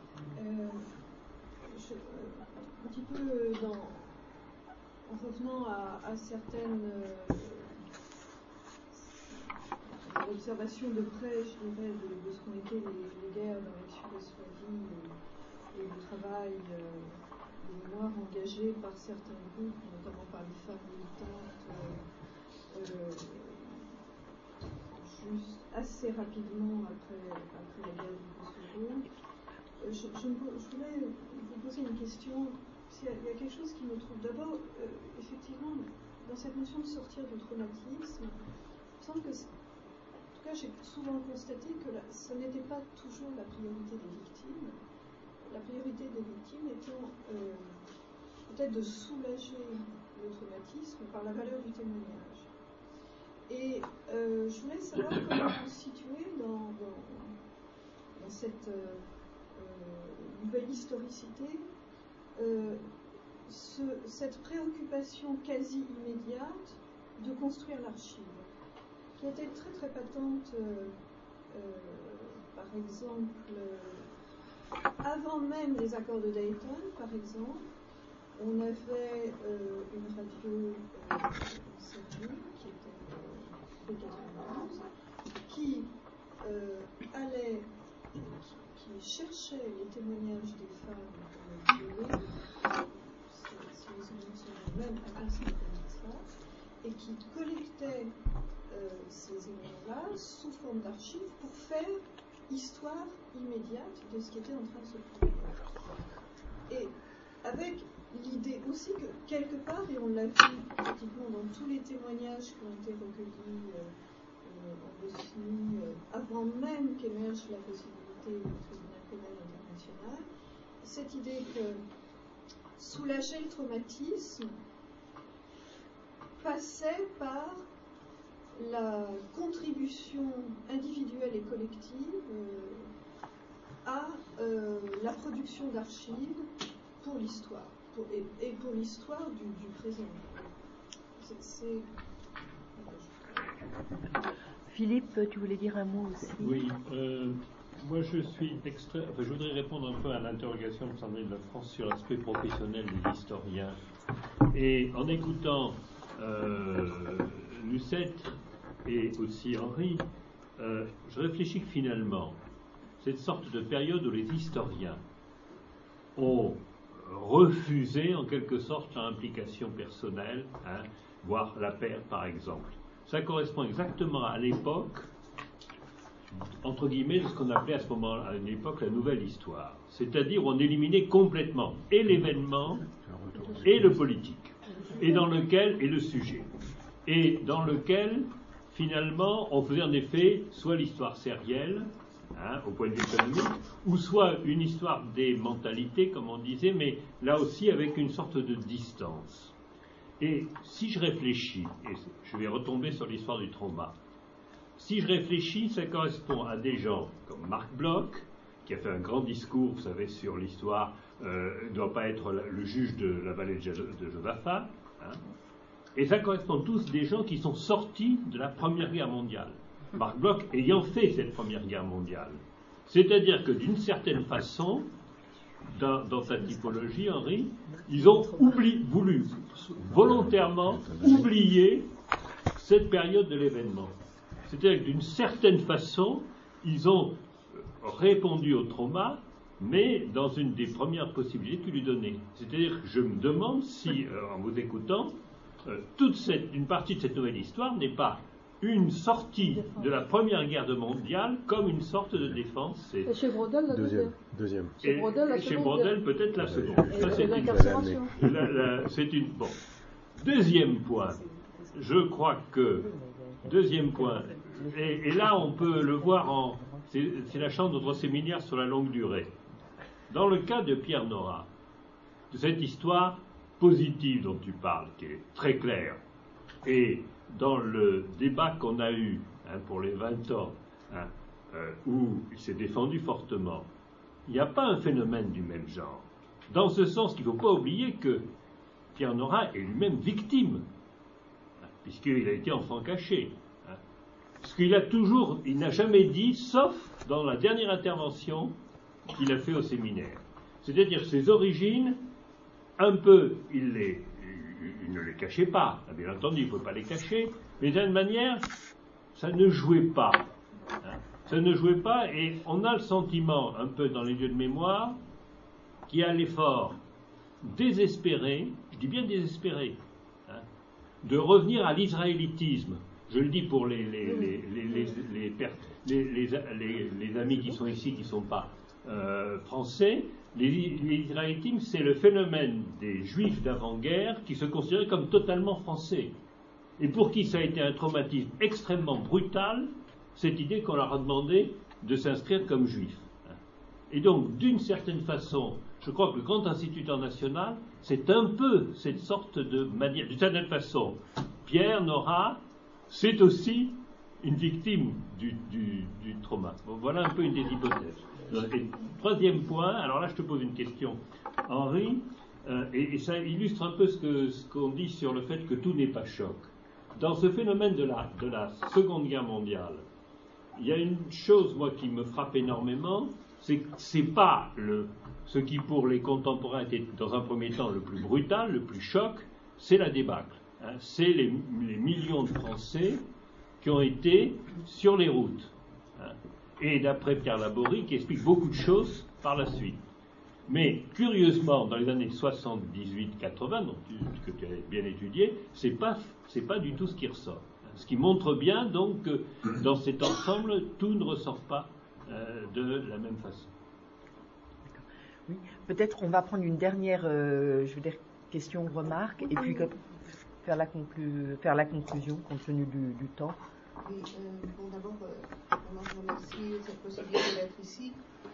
Un petit peu en revenant à certaines observations de près, je dirais, de ce qu'ont été les guerres dans l'ex-Yougoslavie et du travail de mémoire engagé par certains groupes, notamment par les femmes militantes, juste assez rapidement après la guerre du Kosovo. Je voulais vous poser une question, il y a quelque chose qui me trouve d'abord, effectivement, dans cette notion de sortir du traumatisme, il me semble que, en tout cas, j'ai souvent constaté que ce n'était pas toujours la priorité des victimes. La priorité des victimes étant peut-être de soulager le traumatisme par la valeur du témoignage. Et je voulais savoir comment vous situez dans cette nouvelle historicité cette préoccupation quasi immédiate de construire l'archive, qui était très très patente, par exemple, avant même les accords de Dayton, par exemple. On avait une radio Serbie qui était P92 qui allait, qui cherchait les témoignages des femmes violées, si les souvenirs sont même inconsidérés ça, et qui collectait ces éléments-là sous forme d'archives pour faire histoire immédiate de ce qui était en train de se produire. Et avec l'idée aussi que, quelque part, et on l'a vu pratiquement dans tous les témoignages qui ont été recueillis en Bosnie, avant même qu'émerge la possibilité du tribunal pénal international, cette idée que soulager le traumatisme passait par la contribution individuelle et collective à la production d'archives pour l'histoire, et pour l'histoire du présent. Philippe, tu voulais dire un mot aussi? Oui, moi je voudrais répondre un peu à l'interrogation de Sandrine Lafrance sur l'aspect professionnel des historiens. Et en écoutant Lucette et aussi Henri, je réfléchis que finalement, cette sorte de période où les historiens ont refusé en quelque sorte leur implication personnelle, voire la perte par exemple, ça correspond exactement à l'époque, entre guillemets, de ce qu'on appelait à ce moment, à une époque, la nouvelle histoire. C'est-à-dire on éliminait complètement et l'événement et le politique, et le sujet, et dans lequel finalement on faisait en effet soit l'histoire sérielle, au point de vue économique, ou soit une histoire des mentalités, comme on disait, mais là aussi avec une sorte de distance. Et si je réfléchis, et je vais retomber sur l'histoire du trauma, si je réfléchis, ça correspond à des gens comme Marc Bloch, qui a fait un grand discours, vous savez, sur l'histoire, ne doit pas être le juge de la vallée de Josaphat, et ça correspond tous des gens qui sont sortis de la Première Guerre mondiale. Marc Bloch ayant fait cette Première Guerre mondiale. C'est-à-dire que d'une certaine façon, dans sa typologie, Henri, ils ont voulu volontairement oublier cette période de l'événement. C'est-à-dire que d'une certaine façon, ils ont répondu au trauma, mais dans une des premières possibilités qu'il lui donnait. C'est-à-dire que je me demande si, en vous écoutant, une partie de cette nouvelle histoire n'est pas une sortie de la Première Guerre mondiale comme une sorte de défense. Et chez Brodel, la deuxième. Chez Brodel, peut-être la seconde. Ça, c'est une. Bon. Deuxième point. Je crois que. Deuxième point. Et là, on peut le voir c'est la chance de notre séminaire sur la longue durée. Dans le cas de Pierre Nora, de cette histoire positive dont tu parles, qui est très claire, et dans le débat qu'on a eu pour les 20 ans, où il s'est défendu fortement, il n'y a pas un phénomène du même genre. Dans ce sens qu'il ne faut pas oublier que Pierre Nora est lui-même victime, puisqu'il a été enfant caché. Parce il n'a jamais dit, sauf dans la dernière intervention qu'il a fait au séminaire. C'est-à-dire ses origines, un peu, il ne les cachait pas, bien entendu, il ne faut pas les cacher, mais d'une manière, ça ne jouait pas. Ça ne jouait pas, et on a le sentiment, un peu dans les lieux de mémoire, qu'il y a l'effort désespéré, je dis bien désespéré, de revenir à l'israélitisme. Je le dis pour les amis qui sont ici, qui ne sont pas français, l'israélitisme, c'est le phénomène des juifs d'avant-guerre qui se considéraient comme totalement français. Et pour qui ça a été un traumatisme extrêmement brutal, cette idée qu'on leur a demandé de s'inscrire comme juifs. Et donc, d'une certaine façon, je crois que le Grand Instituteur National, c'est un peu cette sorte de manière. D'une certaine façon, Pierre Nora, c'est aussi une victime du trauma. Bon, voilà un peu une des hypothèses. Et troisième point, alors là je te pose une question, Henri, et ça illustre un peu ce qu'on dit sur le fait que tout n'est pas choc. Dans ce phénomène de la Seconde Guerre mondiale, il y a une chose, moi, qui me frappe énormément, c'est pas ce qui pour les contemporains était dans un premier temps le plus brutal, le plus choc, c'est la débâcle. Hein, c'est les millions de Français qui ont été sur les routes. Hein, et d'après Pierre Laborie, qui explique beaucoup de choses par la suite. Mais curieusement, dans les années 78-80, que tu as bien étudié, c'est pas du tout ce qui ressort. Ce qui montre bien donc que dans cet ensemble, tout ne ressort pas de la même façon. Oui, peut-être on va prendre une dernière, question ou remarque, et puis faire la conclusion compte tenu du temps. Oui, bon, d'abord, je remercie cette possibilité d'être ici.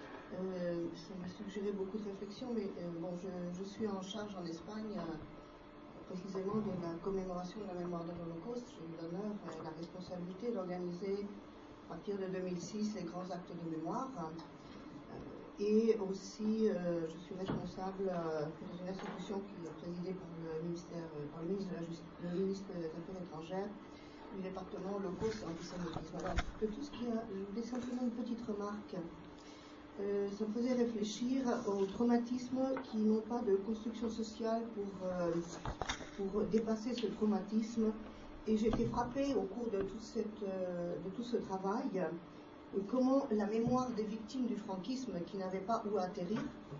Ça m'a suggéré beaucoup de réflexions, mais je suis en charge en Espagne, précisément de la commémoration de la mémoire de l'Holocauste. J'ai eu l'honneur et la responsabilité d'organiser, à partir de 2006, les grands actes de mémoire. Et aussi, je suis responsable dans une institution qui est présidée par le ministre des Affaires étrangères, du département Holocauste et antisémitisme. Alors, de tout ce qu'il y a, je voulais simplement une petite remarque. Ça me faisait réfléchir aux traumatismes qui n'ont pas de construction sociale pour dépasser ce traumatisme. Et j'ai été frappée au cours de tout ce travail comment la mémoire des victimes du franquisme qui n'avaient pas où atterrir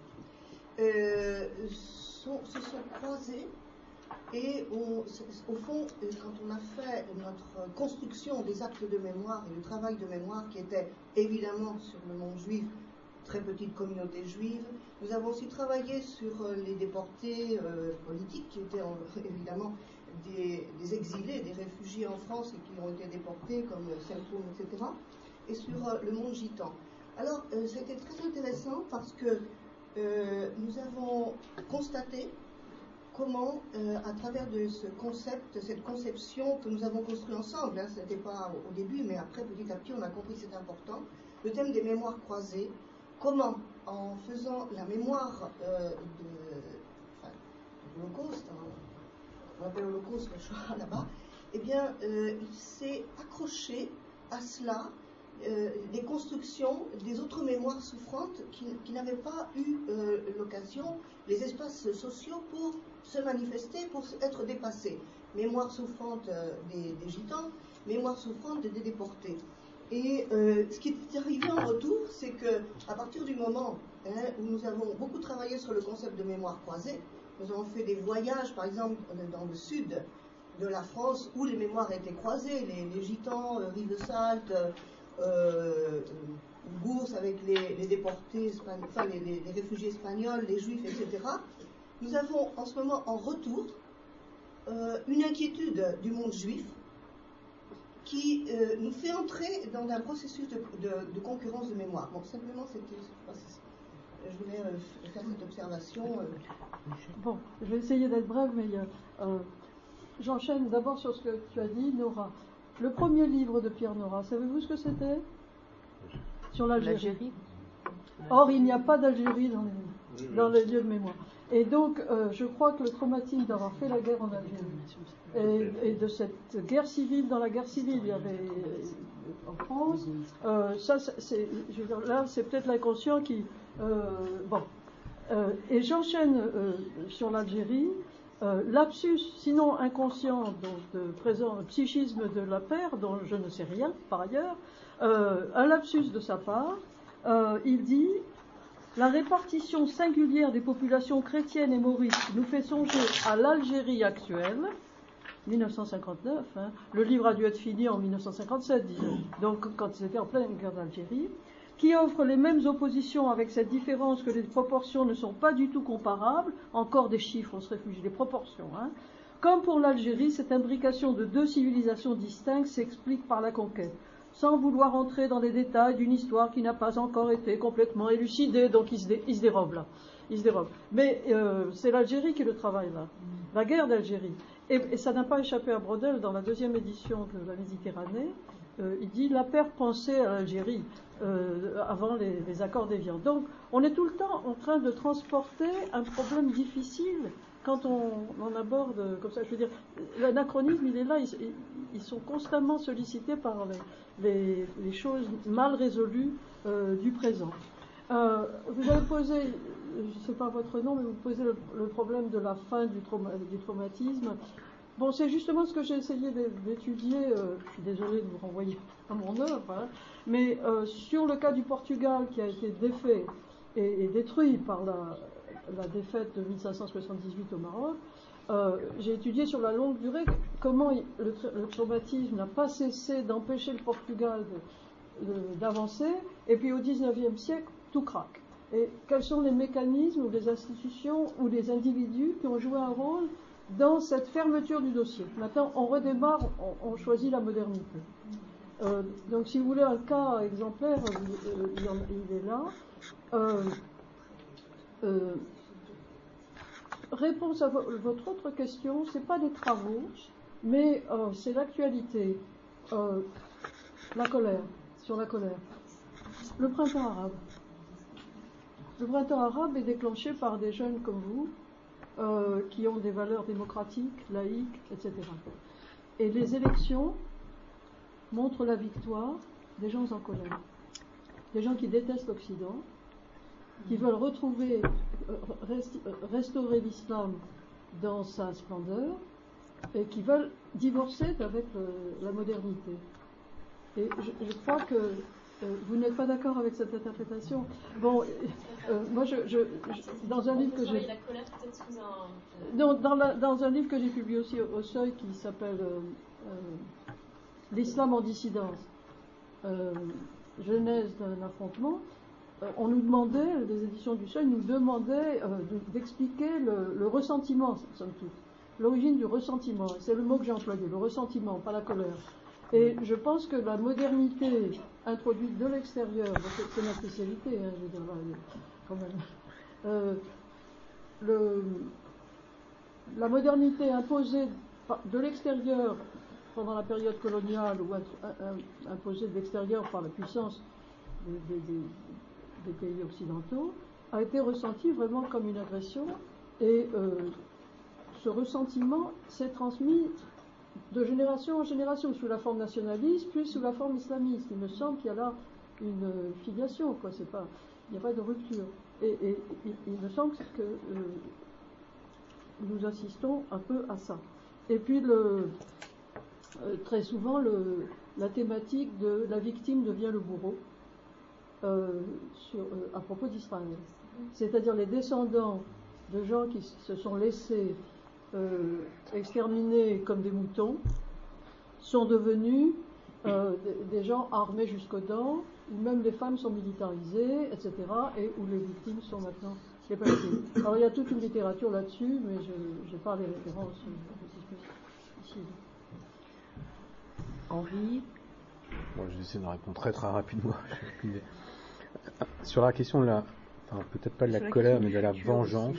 se sont croisées. Et au fond, quand on a fait notre construction des actes de mémoire et du travail de mémoire qui était évidemment sur le monde juif, très petite communauté juive, nous avons aussi travaillé sur les déportés politiques qui étaient évidemment des exilés, des réfugiés en France et qui ont été déportés comme Saint-Ouen, etc. et sur le monde gitan. Alors, c'était très intéressant parce que nous avons constaté comment, à travers de ce concept, cette conception que nous avons construite ensemble, ce n'était pas au début, mais après, petit à petit, on a compris que c'était important, le thème des mémoires croisées, comment, en faisant la mémoire de l'Holocauste, on appelle l'Holocauste le Shoah là-bas, eh bien, il s'est accroché à cela des constructions des autres mémoires souffrantes qui n'avaient pas eu l'occasion, les espaces sociaux pour se manifester, pour être dépassés. Mémoire souffrante des gitans, mémoire souffrante des déportés. Et ce qui est arrivé en retour, c'est qu'à partir du moment où nous avons beaucoup travaillé sur le concept de mémoire croisée, nous avons fait des voyages, par exemple, dans le sud de la France, où les mémoires étaient croisées, les gitans, Rivesaltes, Bourse avec les déportés, enfin les réfugiés espagnols, les juifs, etc. Nous avons en ce moment en retour une inquiétude du monde juif qui nous fait entrer dans un processus de concurrence de mémoire. Bon, simplement, je voulais faire cette observation. Bon, je vais essayer d'être brève, mais j'enchaîne d'abord sur ce que tu as dit, Nora. Le premier livre de Pierre Nora, savez-vous ce que c'était? Sur l'Algérie. Or, il n'y a pas d'Algérie dans les lieux de mémoire. Et donc, je crois que le traumatisme d'avoir fait la guerre en Algérie et de cette guerre civile, dans la guerre civile, il y avait en France, là, c'est peut-être l'inconscient qui... et j'enchaîne sur l'Algérie. Lapsus, sinon inconscient, donc de présent psychisme de la paire, dont je ne sais rien par ailleurs, un lapsus de sa part, il dit « La répartition singulière des populations chrétiennes et maurices nous fait songer à l'Algérie actuelle », 1959, le livre a dû être fini en 1957, disons, donc quand c'était en pleine guerre d'Algérie, qui offre les mêmes oppositions avec cette différence que les proportions ne sont pas du tout comparables, encore des chiffres, on se réfugie, des proportions, hein. Comme pour l'Algérie, cette imbrication de deux civilisations distinctes s'explique par la conquête, sans vouloir entrer dans les détails d'une histoire qui n'a pas encore été complètement élucidée, donc il se dérobe là. Il se dérobe. Mais c'est l'Algérie qui le travaille là, la guerre d'Algérie. Et ça n'a pas échappé à Brodel dans la deuxième édition de la Méditerranée. Il dit la paire pensée à l'Algérie avant les accords d'Évian. Donc on est tout le temps en train de transporter un problème difficile quand on aborde comme ça. Je veux dire, l'anachronisme il est là, ils sont constamment sollicités par les choses mal résolues du présent. Vous avez posé, je ne sais pas votre nom, mais vous posez le problème de la fin du traumatisme. Bon, c'est justement ce que j'ai essayé d'étudier, je suis désolée de vous renvoyer à mon œuvre, hein, mais sur le cas du Portugal qui a été défait et détruit par la défaite de 1578 au Maroc, j'ai étudié sur la longue durée comment le traumatisme n'a pas cessé d'empêcher le Portugal d'avancer, et puis au XIXe siècle, tout craque. Et quels sont les mécanismes ou les institutions ou les individus qui ont joué un rôle dans cette fermeture du dossier. Maintenant, on redémarre, on choisit la modernité. Donc, si vous voulez un cas exemplaire, il est là. Réponse à votre autre question, c'est pas des travaux, mais c'est l'actualité. La colère, sur la colère. Le printemps arabe. Le printemps arabe est déclenché par des jeunes comme vous, qui ont des valeurs démocratiques, laïques, etc. Et les élections montrent la victoire des gens en colère, des gens qui détestent l'Occident, qui veulent restaurer l'islam dans sa splendeur et qui veulent divorcer avec la modernité. Et je crois que vous n'êtes pas d'accord avec cette interprétation. Bon, moi, dans un livre que j'ai, dans un livre que j'ai publié aussi au Seuil qui s'appelle L'islam en dissidence, genèse d'un affrontement, on nous demandait, les éditions du Seuil nous demandaient d'expliquer le ressentiment, somme toute, l'origine du ressentiment. C'est le mot que j'ai employé, le ressentiment, pas la colère. Et je pense que la modernité introduite de l'extérieur, c'est ma spécialité, hein, je veux dire, là, quand même, la modernité imposée de l'extérieur pendant la période coloniale ou imposée de l'extérieur par la puissance des pays occidentaux a été ressentie vraiment comme une agression et ce ressentiment s'est transmis de génération en génération, sous la forme nationaliste, puis sous la forme islamiste. Il me semble qu'il y a là une filiation, quoi. Il n'y a pas de rupture. Et il me semble que nous assistons un peu à ça. Et puis, très souvent, la thématique de la victime devient le bourreau à propos d'Israël. C'est-à-dire les descendants de gens qui se sont laissés exterminés comme des moutons, sont devenus des gens armés jusqu'aux dents, où même les femmes sont militarisées, etc., et où les victimes sont maintenant les Palestiniens. Alors il y a toute une littérature là-dessus, mais je n'ai pas les références ici. Henri? Moi, je vais essayer de répondre très très rapidement. Sur la question de la, enfin, peut-être pas de la colère, mais de la vengeance.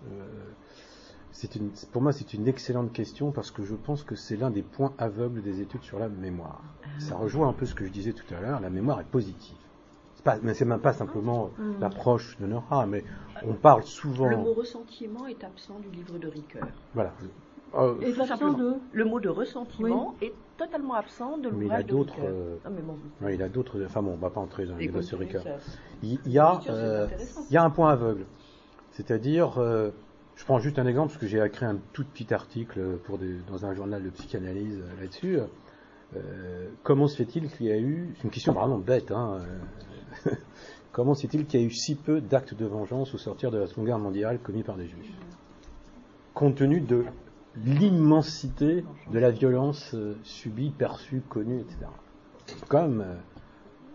Pour moi, c'est une excellente question parce que je pense que c'est l'un des points aveugles des études sur la mémoire. Ça rejoint un peu ce que je disais tout à l'heure, la mémoire est positive. Mais c'est même pas simplement l'approche de Nora, mais on parle souvent... Le mot ressentiment est absent du livre de Ricoeur. Voilà. Et le mot de ressentiment est totalement absent de l'ouvrage de Ricoeur. Il a d'autres... Enfin bon, on ne va pas entrer dans les débats sur Ricoeur. Il y a un point aveugle. C'est-à-dire... je prends juste un exemple, parce que j'ai écrit un tout petit article dans un journal de psychanalyse là-dessus. Comment se fait-il qu'il y a eu... C'est une question vraiment bête, hein. Comment se fait-il qu'il y a eu si peu d'actes de vengeance au sortir de la Seconde Guerre mondiale commis par des Juifs, compte tenu de l'immensité de la violence subie, perçue, connue, etc. Comme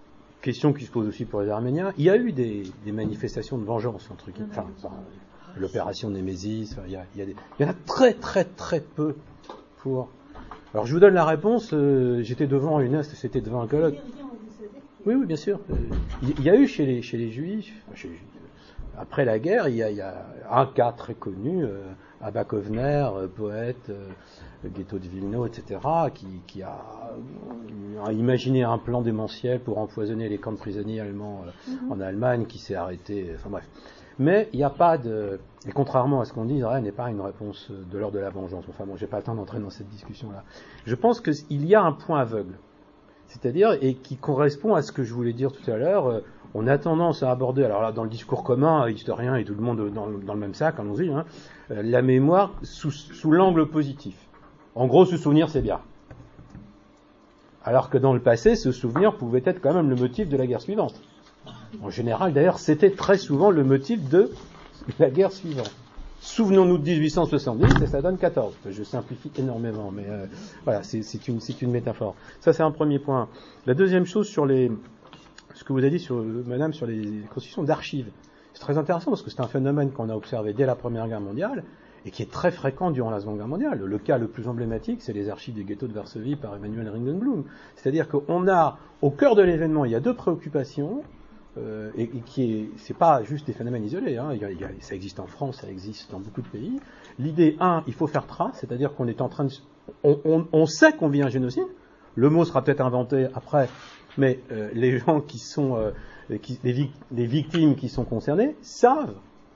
question qui se pose aussi pour les Arméniens. Il y a eu des manifestations de vengeance, entre guillemets. L'opération Némésis, il y en a très très très peu pour... Alors je vous donne la réponse, j'étais devant c'était devant un colloque. Oui, bien sûr. Il y a eu chez les Juifs, après la guerre, il y a un cas très connu, Abba Kovner, poète, ghetto de Vilno, etc., qui a imaginé un plan démentiel pour empoisonner les camps de prisonniers allemands en Allemagne, qui s'est arrêté, enfin bref. Mais il n'y a pas de... Et contrairement à ce qu'on dit, Israël n'est pas une réponse de l'ordre de la vengeance. Enfin bon, j'ai pas le temps d'entrer dans cette discussion-là. Je pense qu'il y a un point aveugle. C'est-à-dire, et qui correspond à ce que je voulais dire tout à l'heure, on a tendance à aborder, alors là, dans le discours commun, historien et tout le monde dans le même sac, allons-y, la mémoire sous l'angle positif. En gros, se souvenir, c'est bien. Alors que dans le passé, ce souvenir pouvait être quand même le motif de la guerre suivante. En général, d'ailleurs, c'était très souvent le motif de la guerre suivante. Souvenons-nous de 1870 et ça donne 14. Je simplifie énormément, mais voilà, c'est une métaphore. Ça, c'est un premier point. La deuxième chose sur ce que vous avez dit, madame, sur les constructions d'archives. C'est très intéressant parce que c'est un phénomène qu'on a observé dès la Première Guerre mondiale et qui est très fréquent durant la Seconde Guerre mondiale. Le cas le plus emblématique, c'est les archives des ghettos de Varsovie par Emmanuel Ringenblum. C'est-à-dire qu'on a, au cœur de l'événement, il y a deux préoccupations. Et c'est pas juste des phénomènes isolés, ça existe en France, ça existe dans beaucoup de pays. L'idée, il faut faire trace, c'est-à-dire qu'on est en train de... On sait qu'on vit un génocide, le mot sera peut-être inventé après, mais les gens qui sont... les victimes qui sont concernées savent,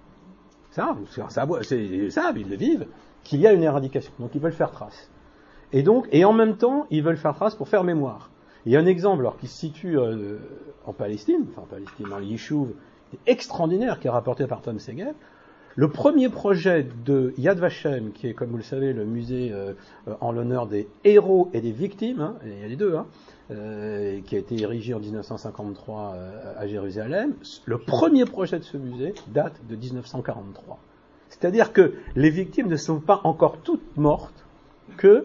ils le vivent, qu'il y a une éradication, donc ils veulent faire trace. Et en même temps, ils veulent faire trace pour faire mémoire. Il y a un exemple qui se situe en Palestine, dans le Yishuv, extraordinaire, qui est rapporté par Tom Segev. Le premier projet de Yad Vashem, qui est, comme vous le savez, le musée en l'honneur des héros et des victimes, il y a les deux, qui a été érigé en 1953 à Jérusalem, le premier projet de ce musée date de 1943. C'est-à-dire que les victimes ne sont pas encore toutes mortes que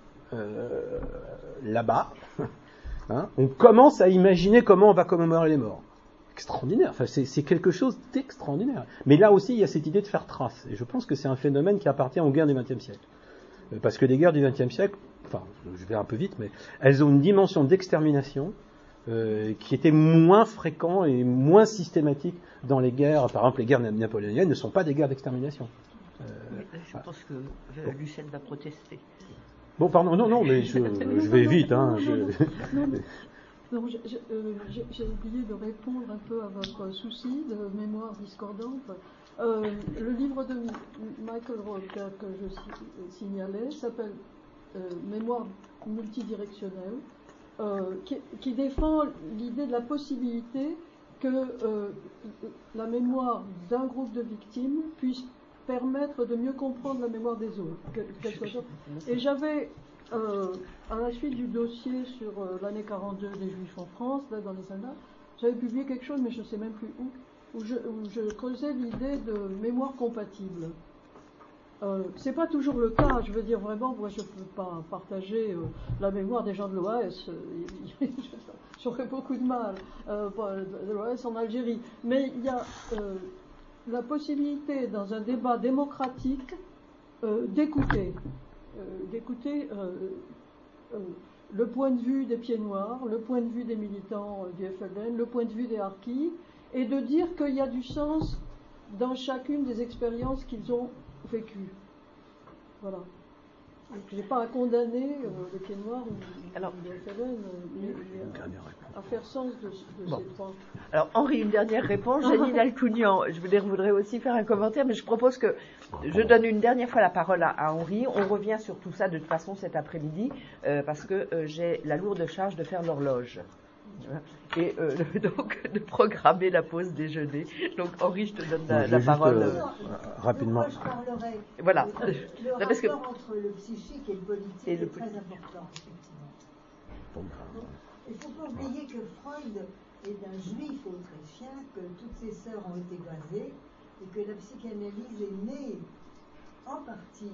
là-bas. On commence à imaginer comment on va commémorer les morts. Extraordinaire, c'est quelque chose d'extraordinaire. Mais là aussi, il y a cette idée de faire trace. Et je pense que c'est un phénomène qui appartient aux guerres du XXe siècle. Parce que les guerres du XXe siècle, je vais un peu vite, mais elles ont une dimension d'extermination qui était moins fréquente et moins systématique dans les guerres. Par exemple, les guerres napoléoniennes ne sont pas des guerres d'extermination. Je pense que Lucien va protester. Bon, pardon, non, mais je vais vite. J'ai oublié de répondre un peu à votre souci de mémoire discordante. Le livre de Michael Roker que je signalais s'appelle Mémoire multidirectionnelle, qui défend l'idée de la possibilité que la mémoire d'un groupe de victimes puisse permettre de mieux comprendre la mémoire des autres. Et j'avais, à la suite du dossier sur l'année 42 des Juifs en France, là dans les annales, j'avais publié quelque chose, mais je ne sais même plus où je creusais l'idée de mémoire compatible. C'est pas toujours le cas, je veux dire vraiment, moi je ne peux pas partager la mémoire des gens de l'OAS, j'aurais beaucoup de mal, de l'OAS en Algérie, mais il y a la possibilité dans un débat démocratique d'écouter le point de vue des Pieds Noirs, le point de vue des militants du FLN, le point de vue des Harkis, et de dire qu'il y a du sens dans chacune des expériences qu'ils ont vécues. Voilà. Donc, je n'ai pas à condamner les Pieds Noirs ou le FLN, mais à faire sens de ces trois. Alors, Henri, une dernière réponse. Janine Alcounian, je voudrais aussi faire un commentaire, mais je propose que je donne une dernière fois la parole à Henri. On revient sur tout ça de toute façon cet après-midi, parce que j'ai la lourde charge de faire l'horloge. Et donc de programmer la pause déjeuner. Donc Henri, je te donne la parole. Rapidement. Moi, je parlerai. Voilà. Le rapport entre le psychique et le politique est très important, effectivement. Il ne faut pas oublier que Freud est un juif autrichien, que toutes ses sœurs ont été gazées, et que la psychanalyse est née en partie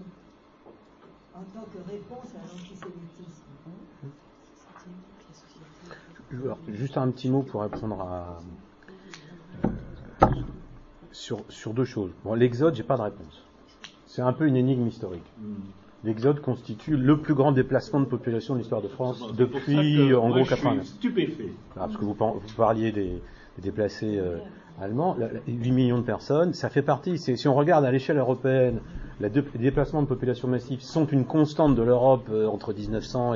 en tant que réponse à l'antisémitisme. juste un petit mot pour répondre à sur deux choses. Bon, l'Exode, j'ai pas de réponse. C'est un peu une énigme historique. L'Exode constitue le plus grand déplacement de population de l'histoire de France depuis, en gros, 80 ans. Stupéfait. Parce que vous parliez des déplacés allemands, 8 millions de personnes, ça fait partie, si on regarde à l'échelle européenne, les déplacements de population massifs sont une constante de l'Europe entre 1900 et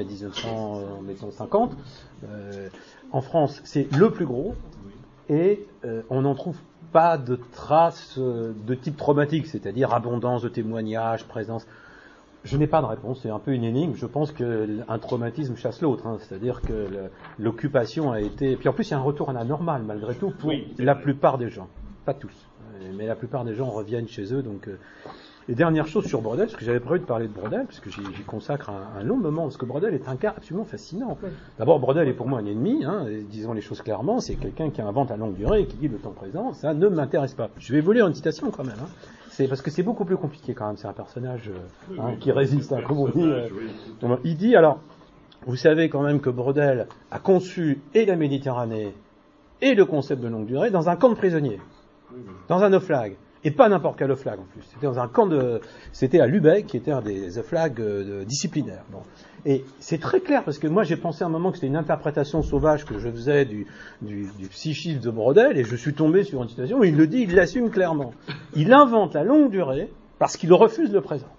1950. En France, c'est le plus gros, et on n'en trouve pas de traces de type traumatique, c'est-à-dire abondance de témoignages, présence. Je n'ai pas de réponse, c'est un peu une énigme. Je pense qu'un traumatisme chasse l'autre, c'est-à-dire que l'occupation a été... Puis en plus, il y a un retour à la normale, malgré tout, pour la plupart des gens. Pas tous, mais la plupart des gens reviennent chez eux. Donc, Et dernière chose sur Braudel, parce que j'avais prévu de parler de Braudel, parce que j'y consacre un long moment, parce que Braudel est un cas absolument fascinant. D'abord, Braudel est pour moi un ennemi, disons les choses clairement, c'est quelqu'un qui invente à longue durée et qui dit le temps présent, ça ne m'intéresse pas. Je vais vous lire une citation quand même. C'est parce que c'est beaucoup plus compliqué quand même, c'est un personnage qui résiste, comme on dit. Il dit, alors, vous savez quand même que Braudel a conçu et la Méditerranée et le concept de longue durée dans un camp de prisonniers, dans un oflag, et pas n'importe quel oflag en plus. C'était dans un camp c'était à Lübeck, qui était un des oflags disciplinaires. Bon. Et c'est très clair, parce que moi j'ai pensé à un moment que c'était une interprétation sauvage que je faisais du psychisme de Braudel, et je suis tombé sur une citation où il le dit, il l'assume clairement. Il invente la longue durée parce qu'il refuse le présent.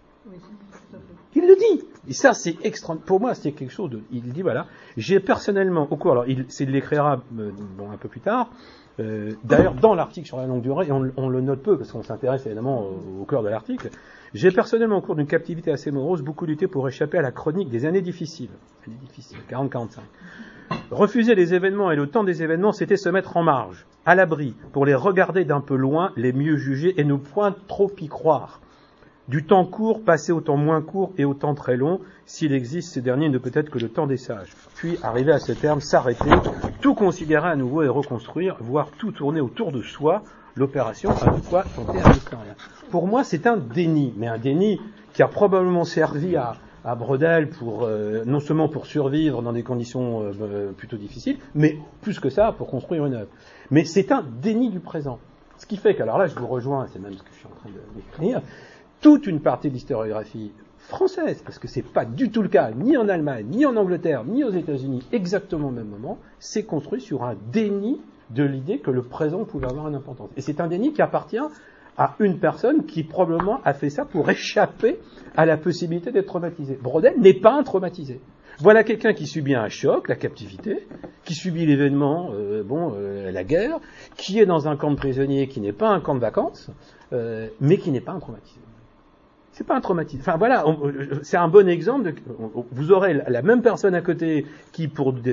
Il le dit. Et ça, c'est pour moi, c'est quelque chose de... Il dit, voilà, j'ai personnellement, au cours, alors il l'écrira un peu plus tard, d'ailleurs dans l'article sur la longue durée, et on le note peu, parce qu'on s'intéresse évidemment au cœur de l'article, j'ai personnellement, au cours d'une captivité assez morose, beaucoup lutté pour échapper à la chronique des années difficiles, 40-45. Refuser les événements et le temps des événements, c'était se mettre en marge, à l'abri, pour les regarder d'un peu loin, les mieux juger et ne point trop y croire. Du temps court, passer au temps moins court et au temps très long, s'il existe, ce dernier ne peut être que le temps des sages. Puis, arriver à ce terme, s'arrêter, tout considérer à nouveau et reconstruire, voire tout tourner autour de soi, l'opération a de quoi tenter un historien. Pour moi, c'est un déni, mais un déni qui a probablement servi à Braudel pour, non seulement pour survivre dans des conditions plutôt difficiles, mais plus que ça, pour construire une œuvre. Mais c'est un déni du présent. Ce qui fait qu'alors là, je vous rejoins, c'est même ce que je suis en train d'écrire, toute une partie de l'historiographie française, parce que c'est pas du tout le cas, ni en Allemagne, ni en Angleterre, ni aux États-Unis, exactement au même moment, c'est construit sur un déni de l'idée que le présent pouvait avoir une importance. Et c'est un déni qui appartient à une personne qui probablement a fait ça pour échapper à la possibilité d'être traumatisé. Braudel n'est pas un traumatisé. Voilà quelqu'un qui subit un choc, la captivité, qui subit l'événement, la guerre, qui est dans un camp de prisonniers qui n'est pas un camp de vacances, mais qui n'est pas un traumatisé. C'est pas un traumatisme. Enfin voilà, c'est un bon exemple. Vous aurez la même personne à côté qui,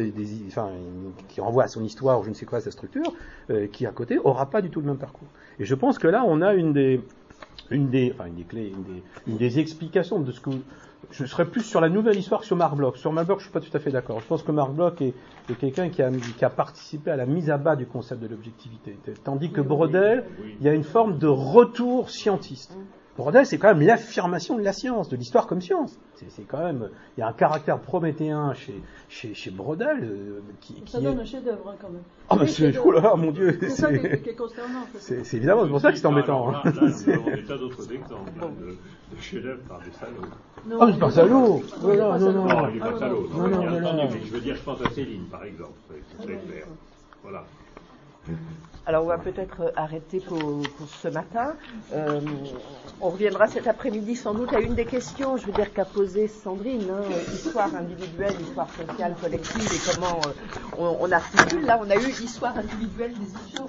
qui renvoie à son histoire ou je ne sais quoi, à sa structure, qui à côté aura pas du tout le même parcours. Et je pense que là, on a une des explications de ce que je serais plus sur la nouvelle histoire que sur Marc Bloch. Sur Marc Bloch, je suis pas tout à fait d'accord. Je pense que Marc Bloch est quelqu'un qui a participé à la mise à bas du concept de l'objectivité, tandis que Braudel, il y a une forme de retour scientiste. Braudel, c'est quand même l'affirmation de la science, de l'histoire comme science. C'est quand même, il y a un caractère prométhéen chez Braudel ça donne un chef-d'œuvre quand même. Ah ben oh là là, mon Dieu, c'est ça qui est consternant. C'est évidemment, c'est pour ça que c'est embêtant. Là, nous avons des tas d'autres exemples de chefs-d'œuvre par des salauds. Ah mais c'est pas salaud. Non, il n'est pas salaud. Je veux dire, je pense à Céline, par exemple. C'est très clair. Voilà. Alors on va peut-être arrêter pour ce matin. On reviendra cet après-midi sans doute à une des questions, je veux dire, qu'a posée Sandrine, histoire individuelle, histoire sociale, collective, et comment on articule. Là, on a eu histoire individuelle des histoires.